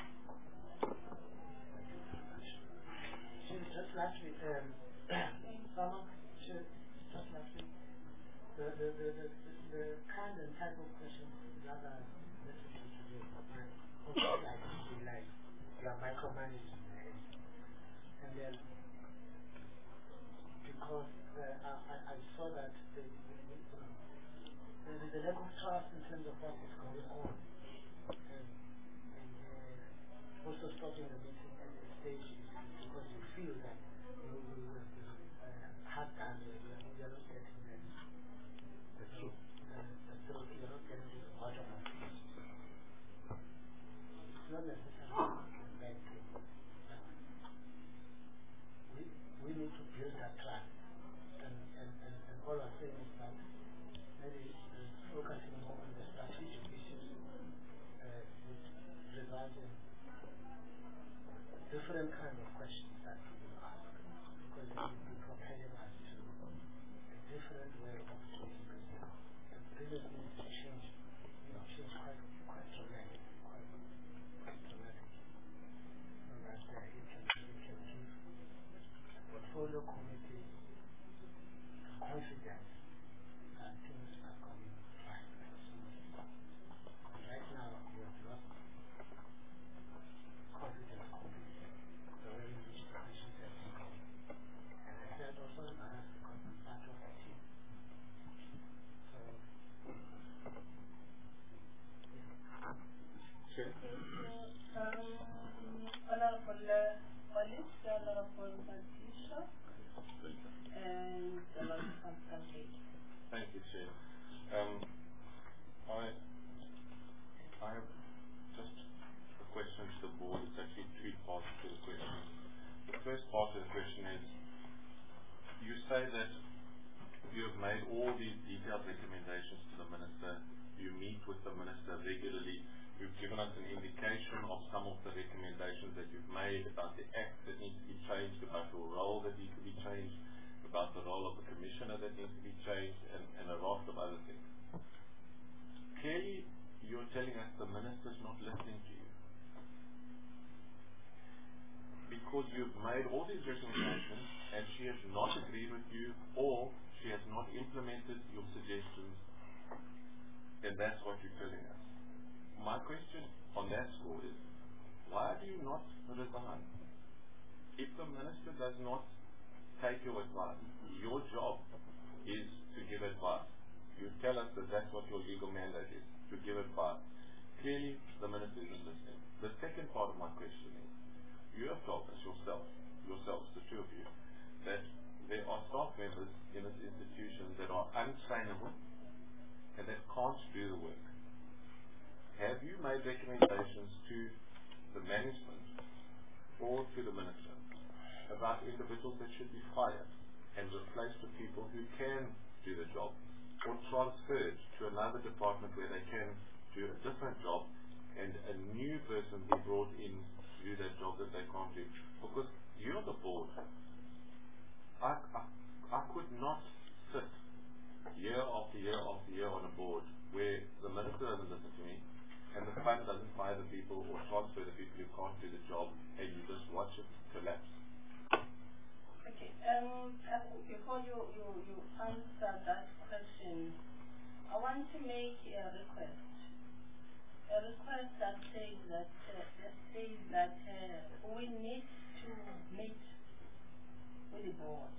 [SPEAKER 14] Thank you very much.
[SPEAKER 13] So just lastly, um, Sama, just lastly, the, the, the, the, the kind and type of questions that are listening to today, right? Also, like, like, you are micromanaging, right? And then, because uh, I, I saw that the, the, the, you know, there is a lack of trust in terms of what is going on, and, and uh, also stopping the meeting at the stage is because you feel that you, you were uh, hard done, you are, you are not getting the, the truth, the, the truth, you are not getting to the bottom of it. It's not necessarily a bad thing. We, we need to build that trust, and, and, and, and all I'm saying is that maybe uh, focusing more on the strategic issues uh, would result in different kind of questions that we will ask, because it will be propelling us to a different way of doing business. The business needs to change, you know, change quite, quite dramatically, quite, quite dramatically, so that uh, it can, it can give the portfolio committee confidence that things are going right and smoothly. And right now, we have lost confidence completely. The way in which the questions have been going. And I felt also embarrassed because I'm part of the team. So,
[SPEAKER 1] Sure. Um, Honorable Olive, Honorable Patricia, and Honorable Pascal Hayes.
[SPEAKER 5] Thank you, Chair. Um, I, I have just a question to the board. It's actually three parts to the question. The first part of the question is, you say that you have made all these detailed recommendations to the Minister, you meet with the Minister regularly, you've given us an indication of some of the recommendations that you've made about the Act that needs to be changed, about your role that needs to be changed, about the role of the Commissioner that needs to be changed, and, and a raft of other things. Clearly, you're telling us the Minister's not listening to you. Because you've made all these recommendations and she has not agreed with you, or she has not implemented your suggestions. and that's what you're telling us. My question on that score is, why do you not resign? If the minister does not take your advice, your job is to give advice. You tell us that that's what your legal mandate is, to give advice. Clearly, the minister isn't listening. The second part of my question is, you have told us yourself, yourselves, the two of you, that there are staff members in this institution that are untrainable and that can't do the work. Have you made recommendations to the management or to the minister about individuals that should be fired and replaced with people who can do the job, or transferred to another department where they can do a different job and a new person be brought in to do that job that they can't do? Because you're the board. I, I, I could not sit year after year after year on a board where the minister doesn't listen to me and the fund doesn't fire the people or transfer the people who can't do the job, and you just watch it collapse.
[SPEAKER 1] Okay, um, I think before you, you, you answer that question, I want to make a request. A request that says that, uh, that, says that uh, we need to meet with the board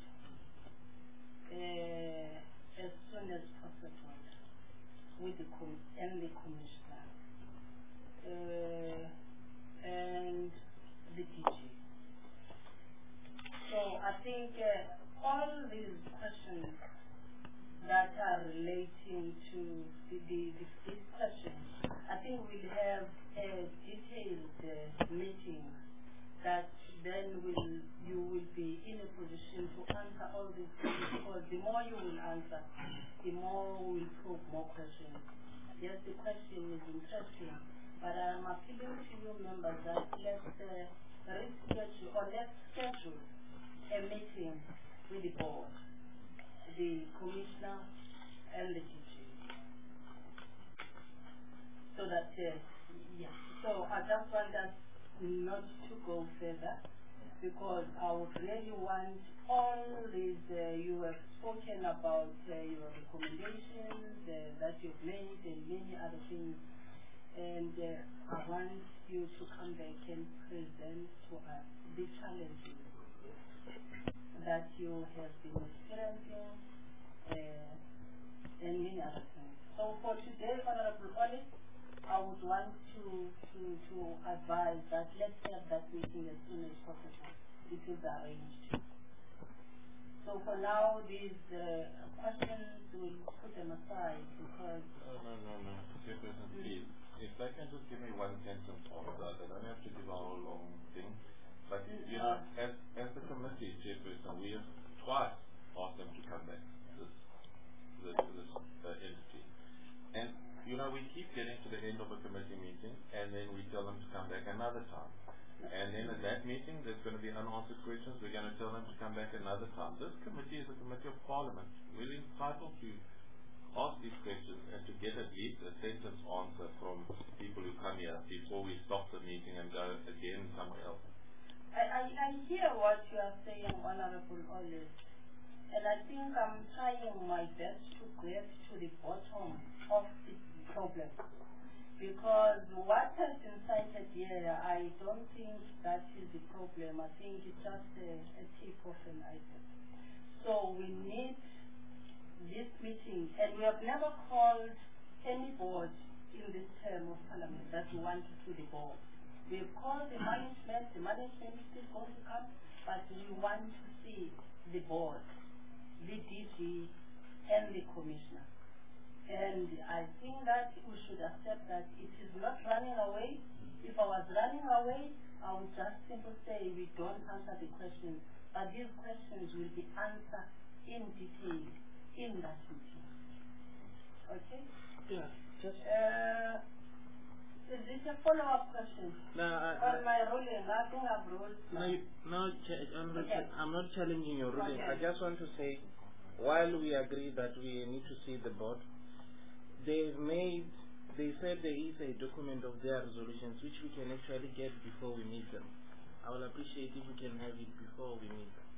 [SPEAKER 1] uh, as soon as possible with the com and the commissioner uh, and the D G. So I think uh, all these questions that are relating to the, the, the, these questions, I think we'll have a detailed uh, meeting that then will you will be in a position to answer all these questions, because the more you will answer, the more we will probe more questions. Yes, the question is interesting, but I'm appealing to you members that let's uh, reschedule or let's schedule a meeting with the board, the commissioner and the D G. So that, uh, yeah, so I just want us not to go further, because I would really want all these, uh, you have spoken about uh, your recommendations uh, that you've made and many other things, and uh, I want you to come back and present to us the challenges that you have been experiencing uh, and many other things. So for today, Honorable Olive, I would want to, to, to advise that let's have that meeting as soon as possible. It is arranged. So for now, these uh, questions, we'll put them aside because...
[SPEAKER 5] No, no, no, no. Chairperson, please. If I can just give me one sentence on that, I don't have to give a whole long thing. But, you know, as, as the committee chairperson, we have twice asked them to come back, this, this, this uh, entity. And, you know, we keep getting to the end of a committee meeting, and then we tell them to come back another time. And then at that meeting, there's going to be unanswered questions. We're going to tell them to come back another time. This committee is a committee of parliament. We're entitled to ask these questions and to get at least a sentence answer from people who come here before we stop the meeting and go again somewhere else.
[SPEAKER 1] I, I, I hear what you are saying, Honorable Olive, and I think I'm trying my best to get to the bottom of the problem. Because what has been cited here, I don't think that is the problem. I think it's just a, a tip of an item. So we need this meeting, and we have never called any board in this term of parliament that we want to see the board. We've called the management, the management is still going to come, but we want to see the board, the D G, and the commissioner. And I think that we should accept that it is not running away. If I was running away, I would just simply say we don't answer the questions, but these questions will be answered in detail in that meeting. Okay?
[SPEAKER 6] Yeah, just...
[SPEAKER 1] Uh, Is this a follow-up question?
[SPEAKER 6] No, I,
[SPEAKER 1] On my ruling, I think I've ruled.
[SPEAKER 6] No, you, no I'm, not,
[SPEAKER 1] Okay.
[SPEAKER 6] I'm not challenging your ruling.
[SPEAKER 1] Okay.
[SPEAKER 6] I just want to say, while we agree that we need to see the board, they made, they said there is a document of their resolutions which we can actually get before we meet them. I will appreciate if we can have it before we meet them.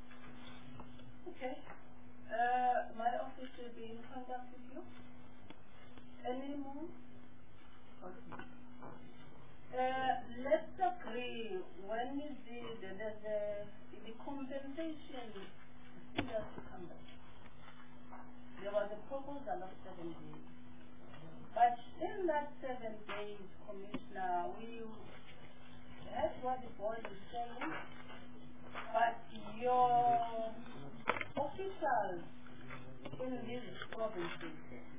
[SPEAKER 1] Okay. Uh, my office will be in contact with you. Any more?
[SPEAKER 7] Mm-hmm. Okay. Uh, let's agree when you did the, the, the, the compensation figures to come back. There was a proposal of seven days. But in that seven days, Commissioner, we that's what the board is saying. But your officials in these provinces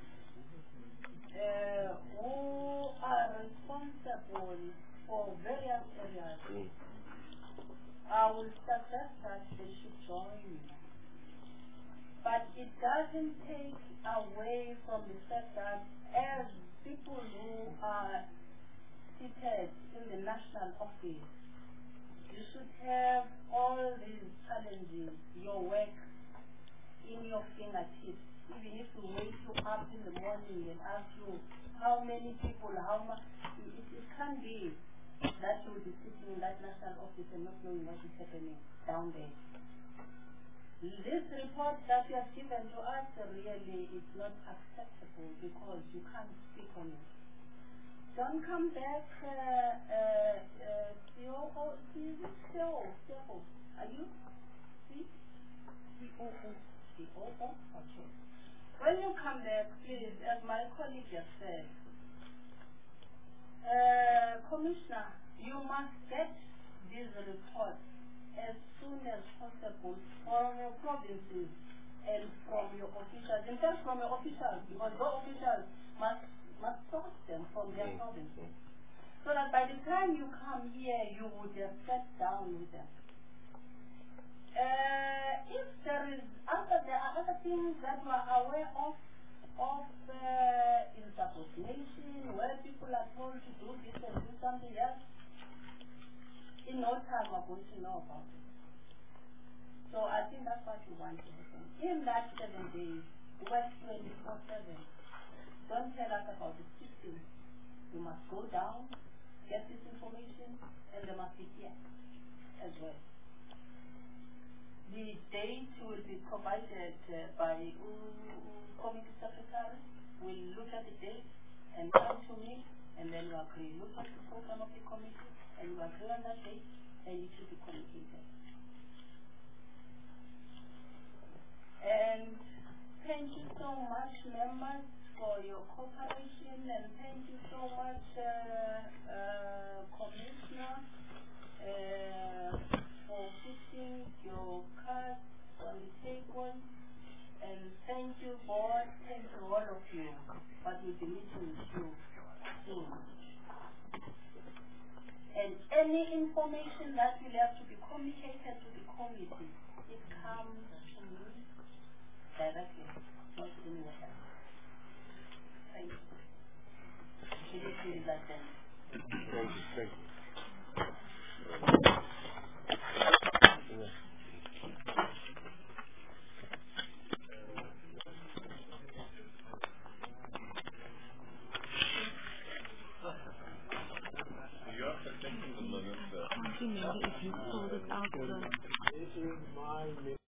[SPEAKER 7] uh, who are responsible for various areas, mm. I will suggest that they should join. But it doesn't take away from the fact that as people who are seated in the national office, you should have all these challenges, your work, in your fingertips. Even if you wake you up in the morning and ask you how many people, how much, it, it can't be that you will be sitting in that national office and not knowing what is happening down there. This report that you have given to us really is not acceptable because you can't speak on it. Don't come back, uh, uh, uh, C O O, C O O, are you? C? C O O, C O O, okay. When you come back, please, as my colleague has said, uh, Commissioner, you must get these reports as soon as possible from your provinces and from your officials. In fact, from your officials, because your officials must must source them from their mm-hmm. provinces. So that by the time you come here, you would have sat down with them. Uh, if there is other, there are other things that you are aware of, of uh, insubordination, where people are told to do this and do something else, in no time we're going to know about it. So I think that's what you want to happen. In that seven days, work twenty-four seven. Don't tell us about the system. You must go down, get this information, and they must be here as well. The date will be provided uh, by um, committee secretary. We'll look at the date and come to me, and then we agree. Look at the program of the committee, and we agree on that date, and it should be communicated. And thank you so much, members, for your cooperation, and thank you so much, uh, uh, Commissioner, uh, for putting your cards on the table, and thank you, board, thank you all of you, but we'll be meeting with you soon. And any information that will have to be communicated to the committee, it comes to me directly, not anywhere else. Thank you. Should you feel that then?
[SPEAKER 2] Thank you, thank you.
[SPEAKER 15] If you pulled it out the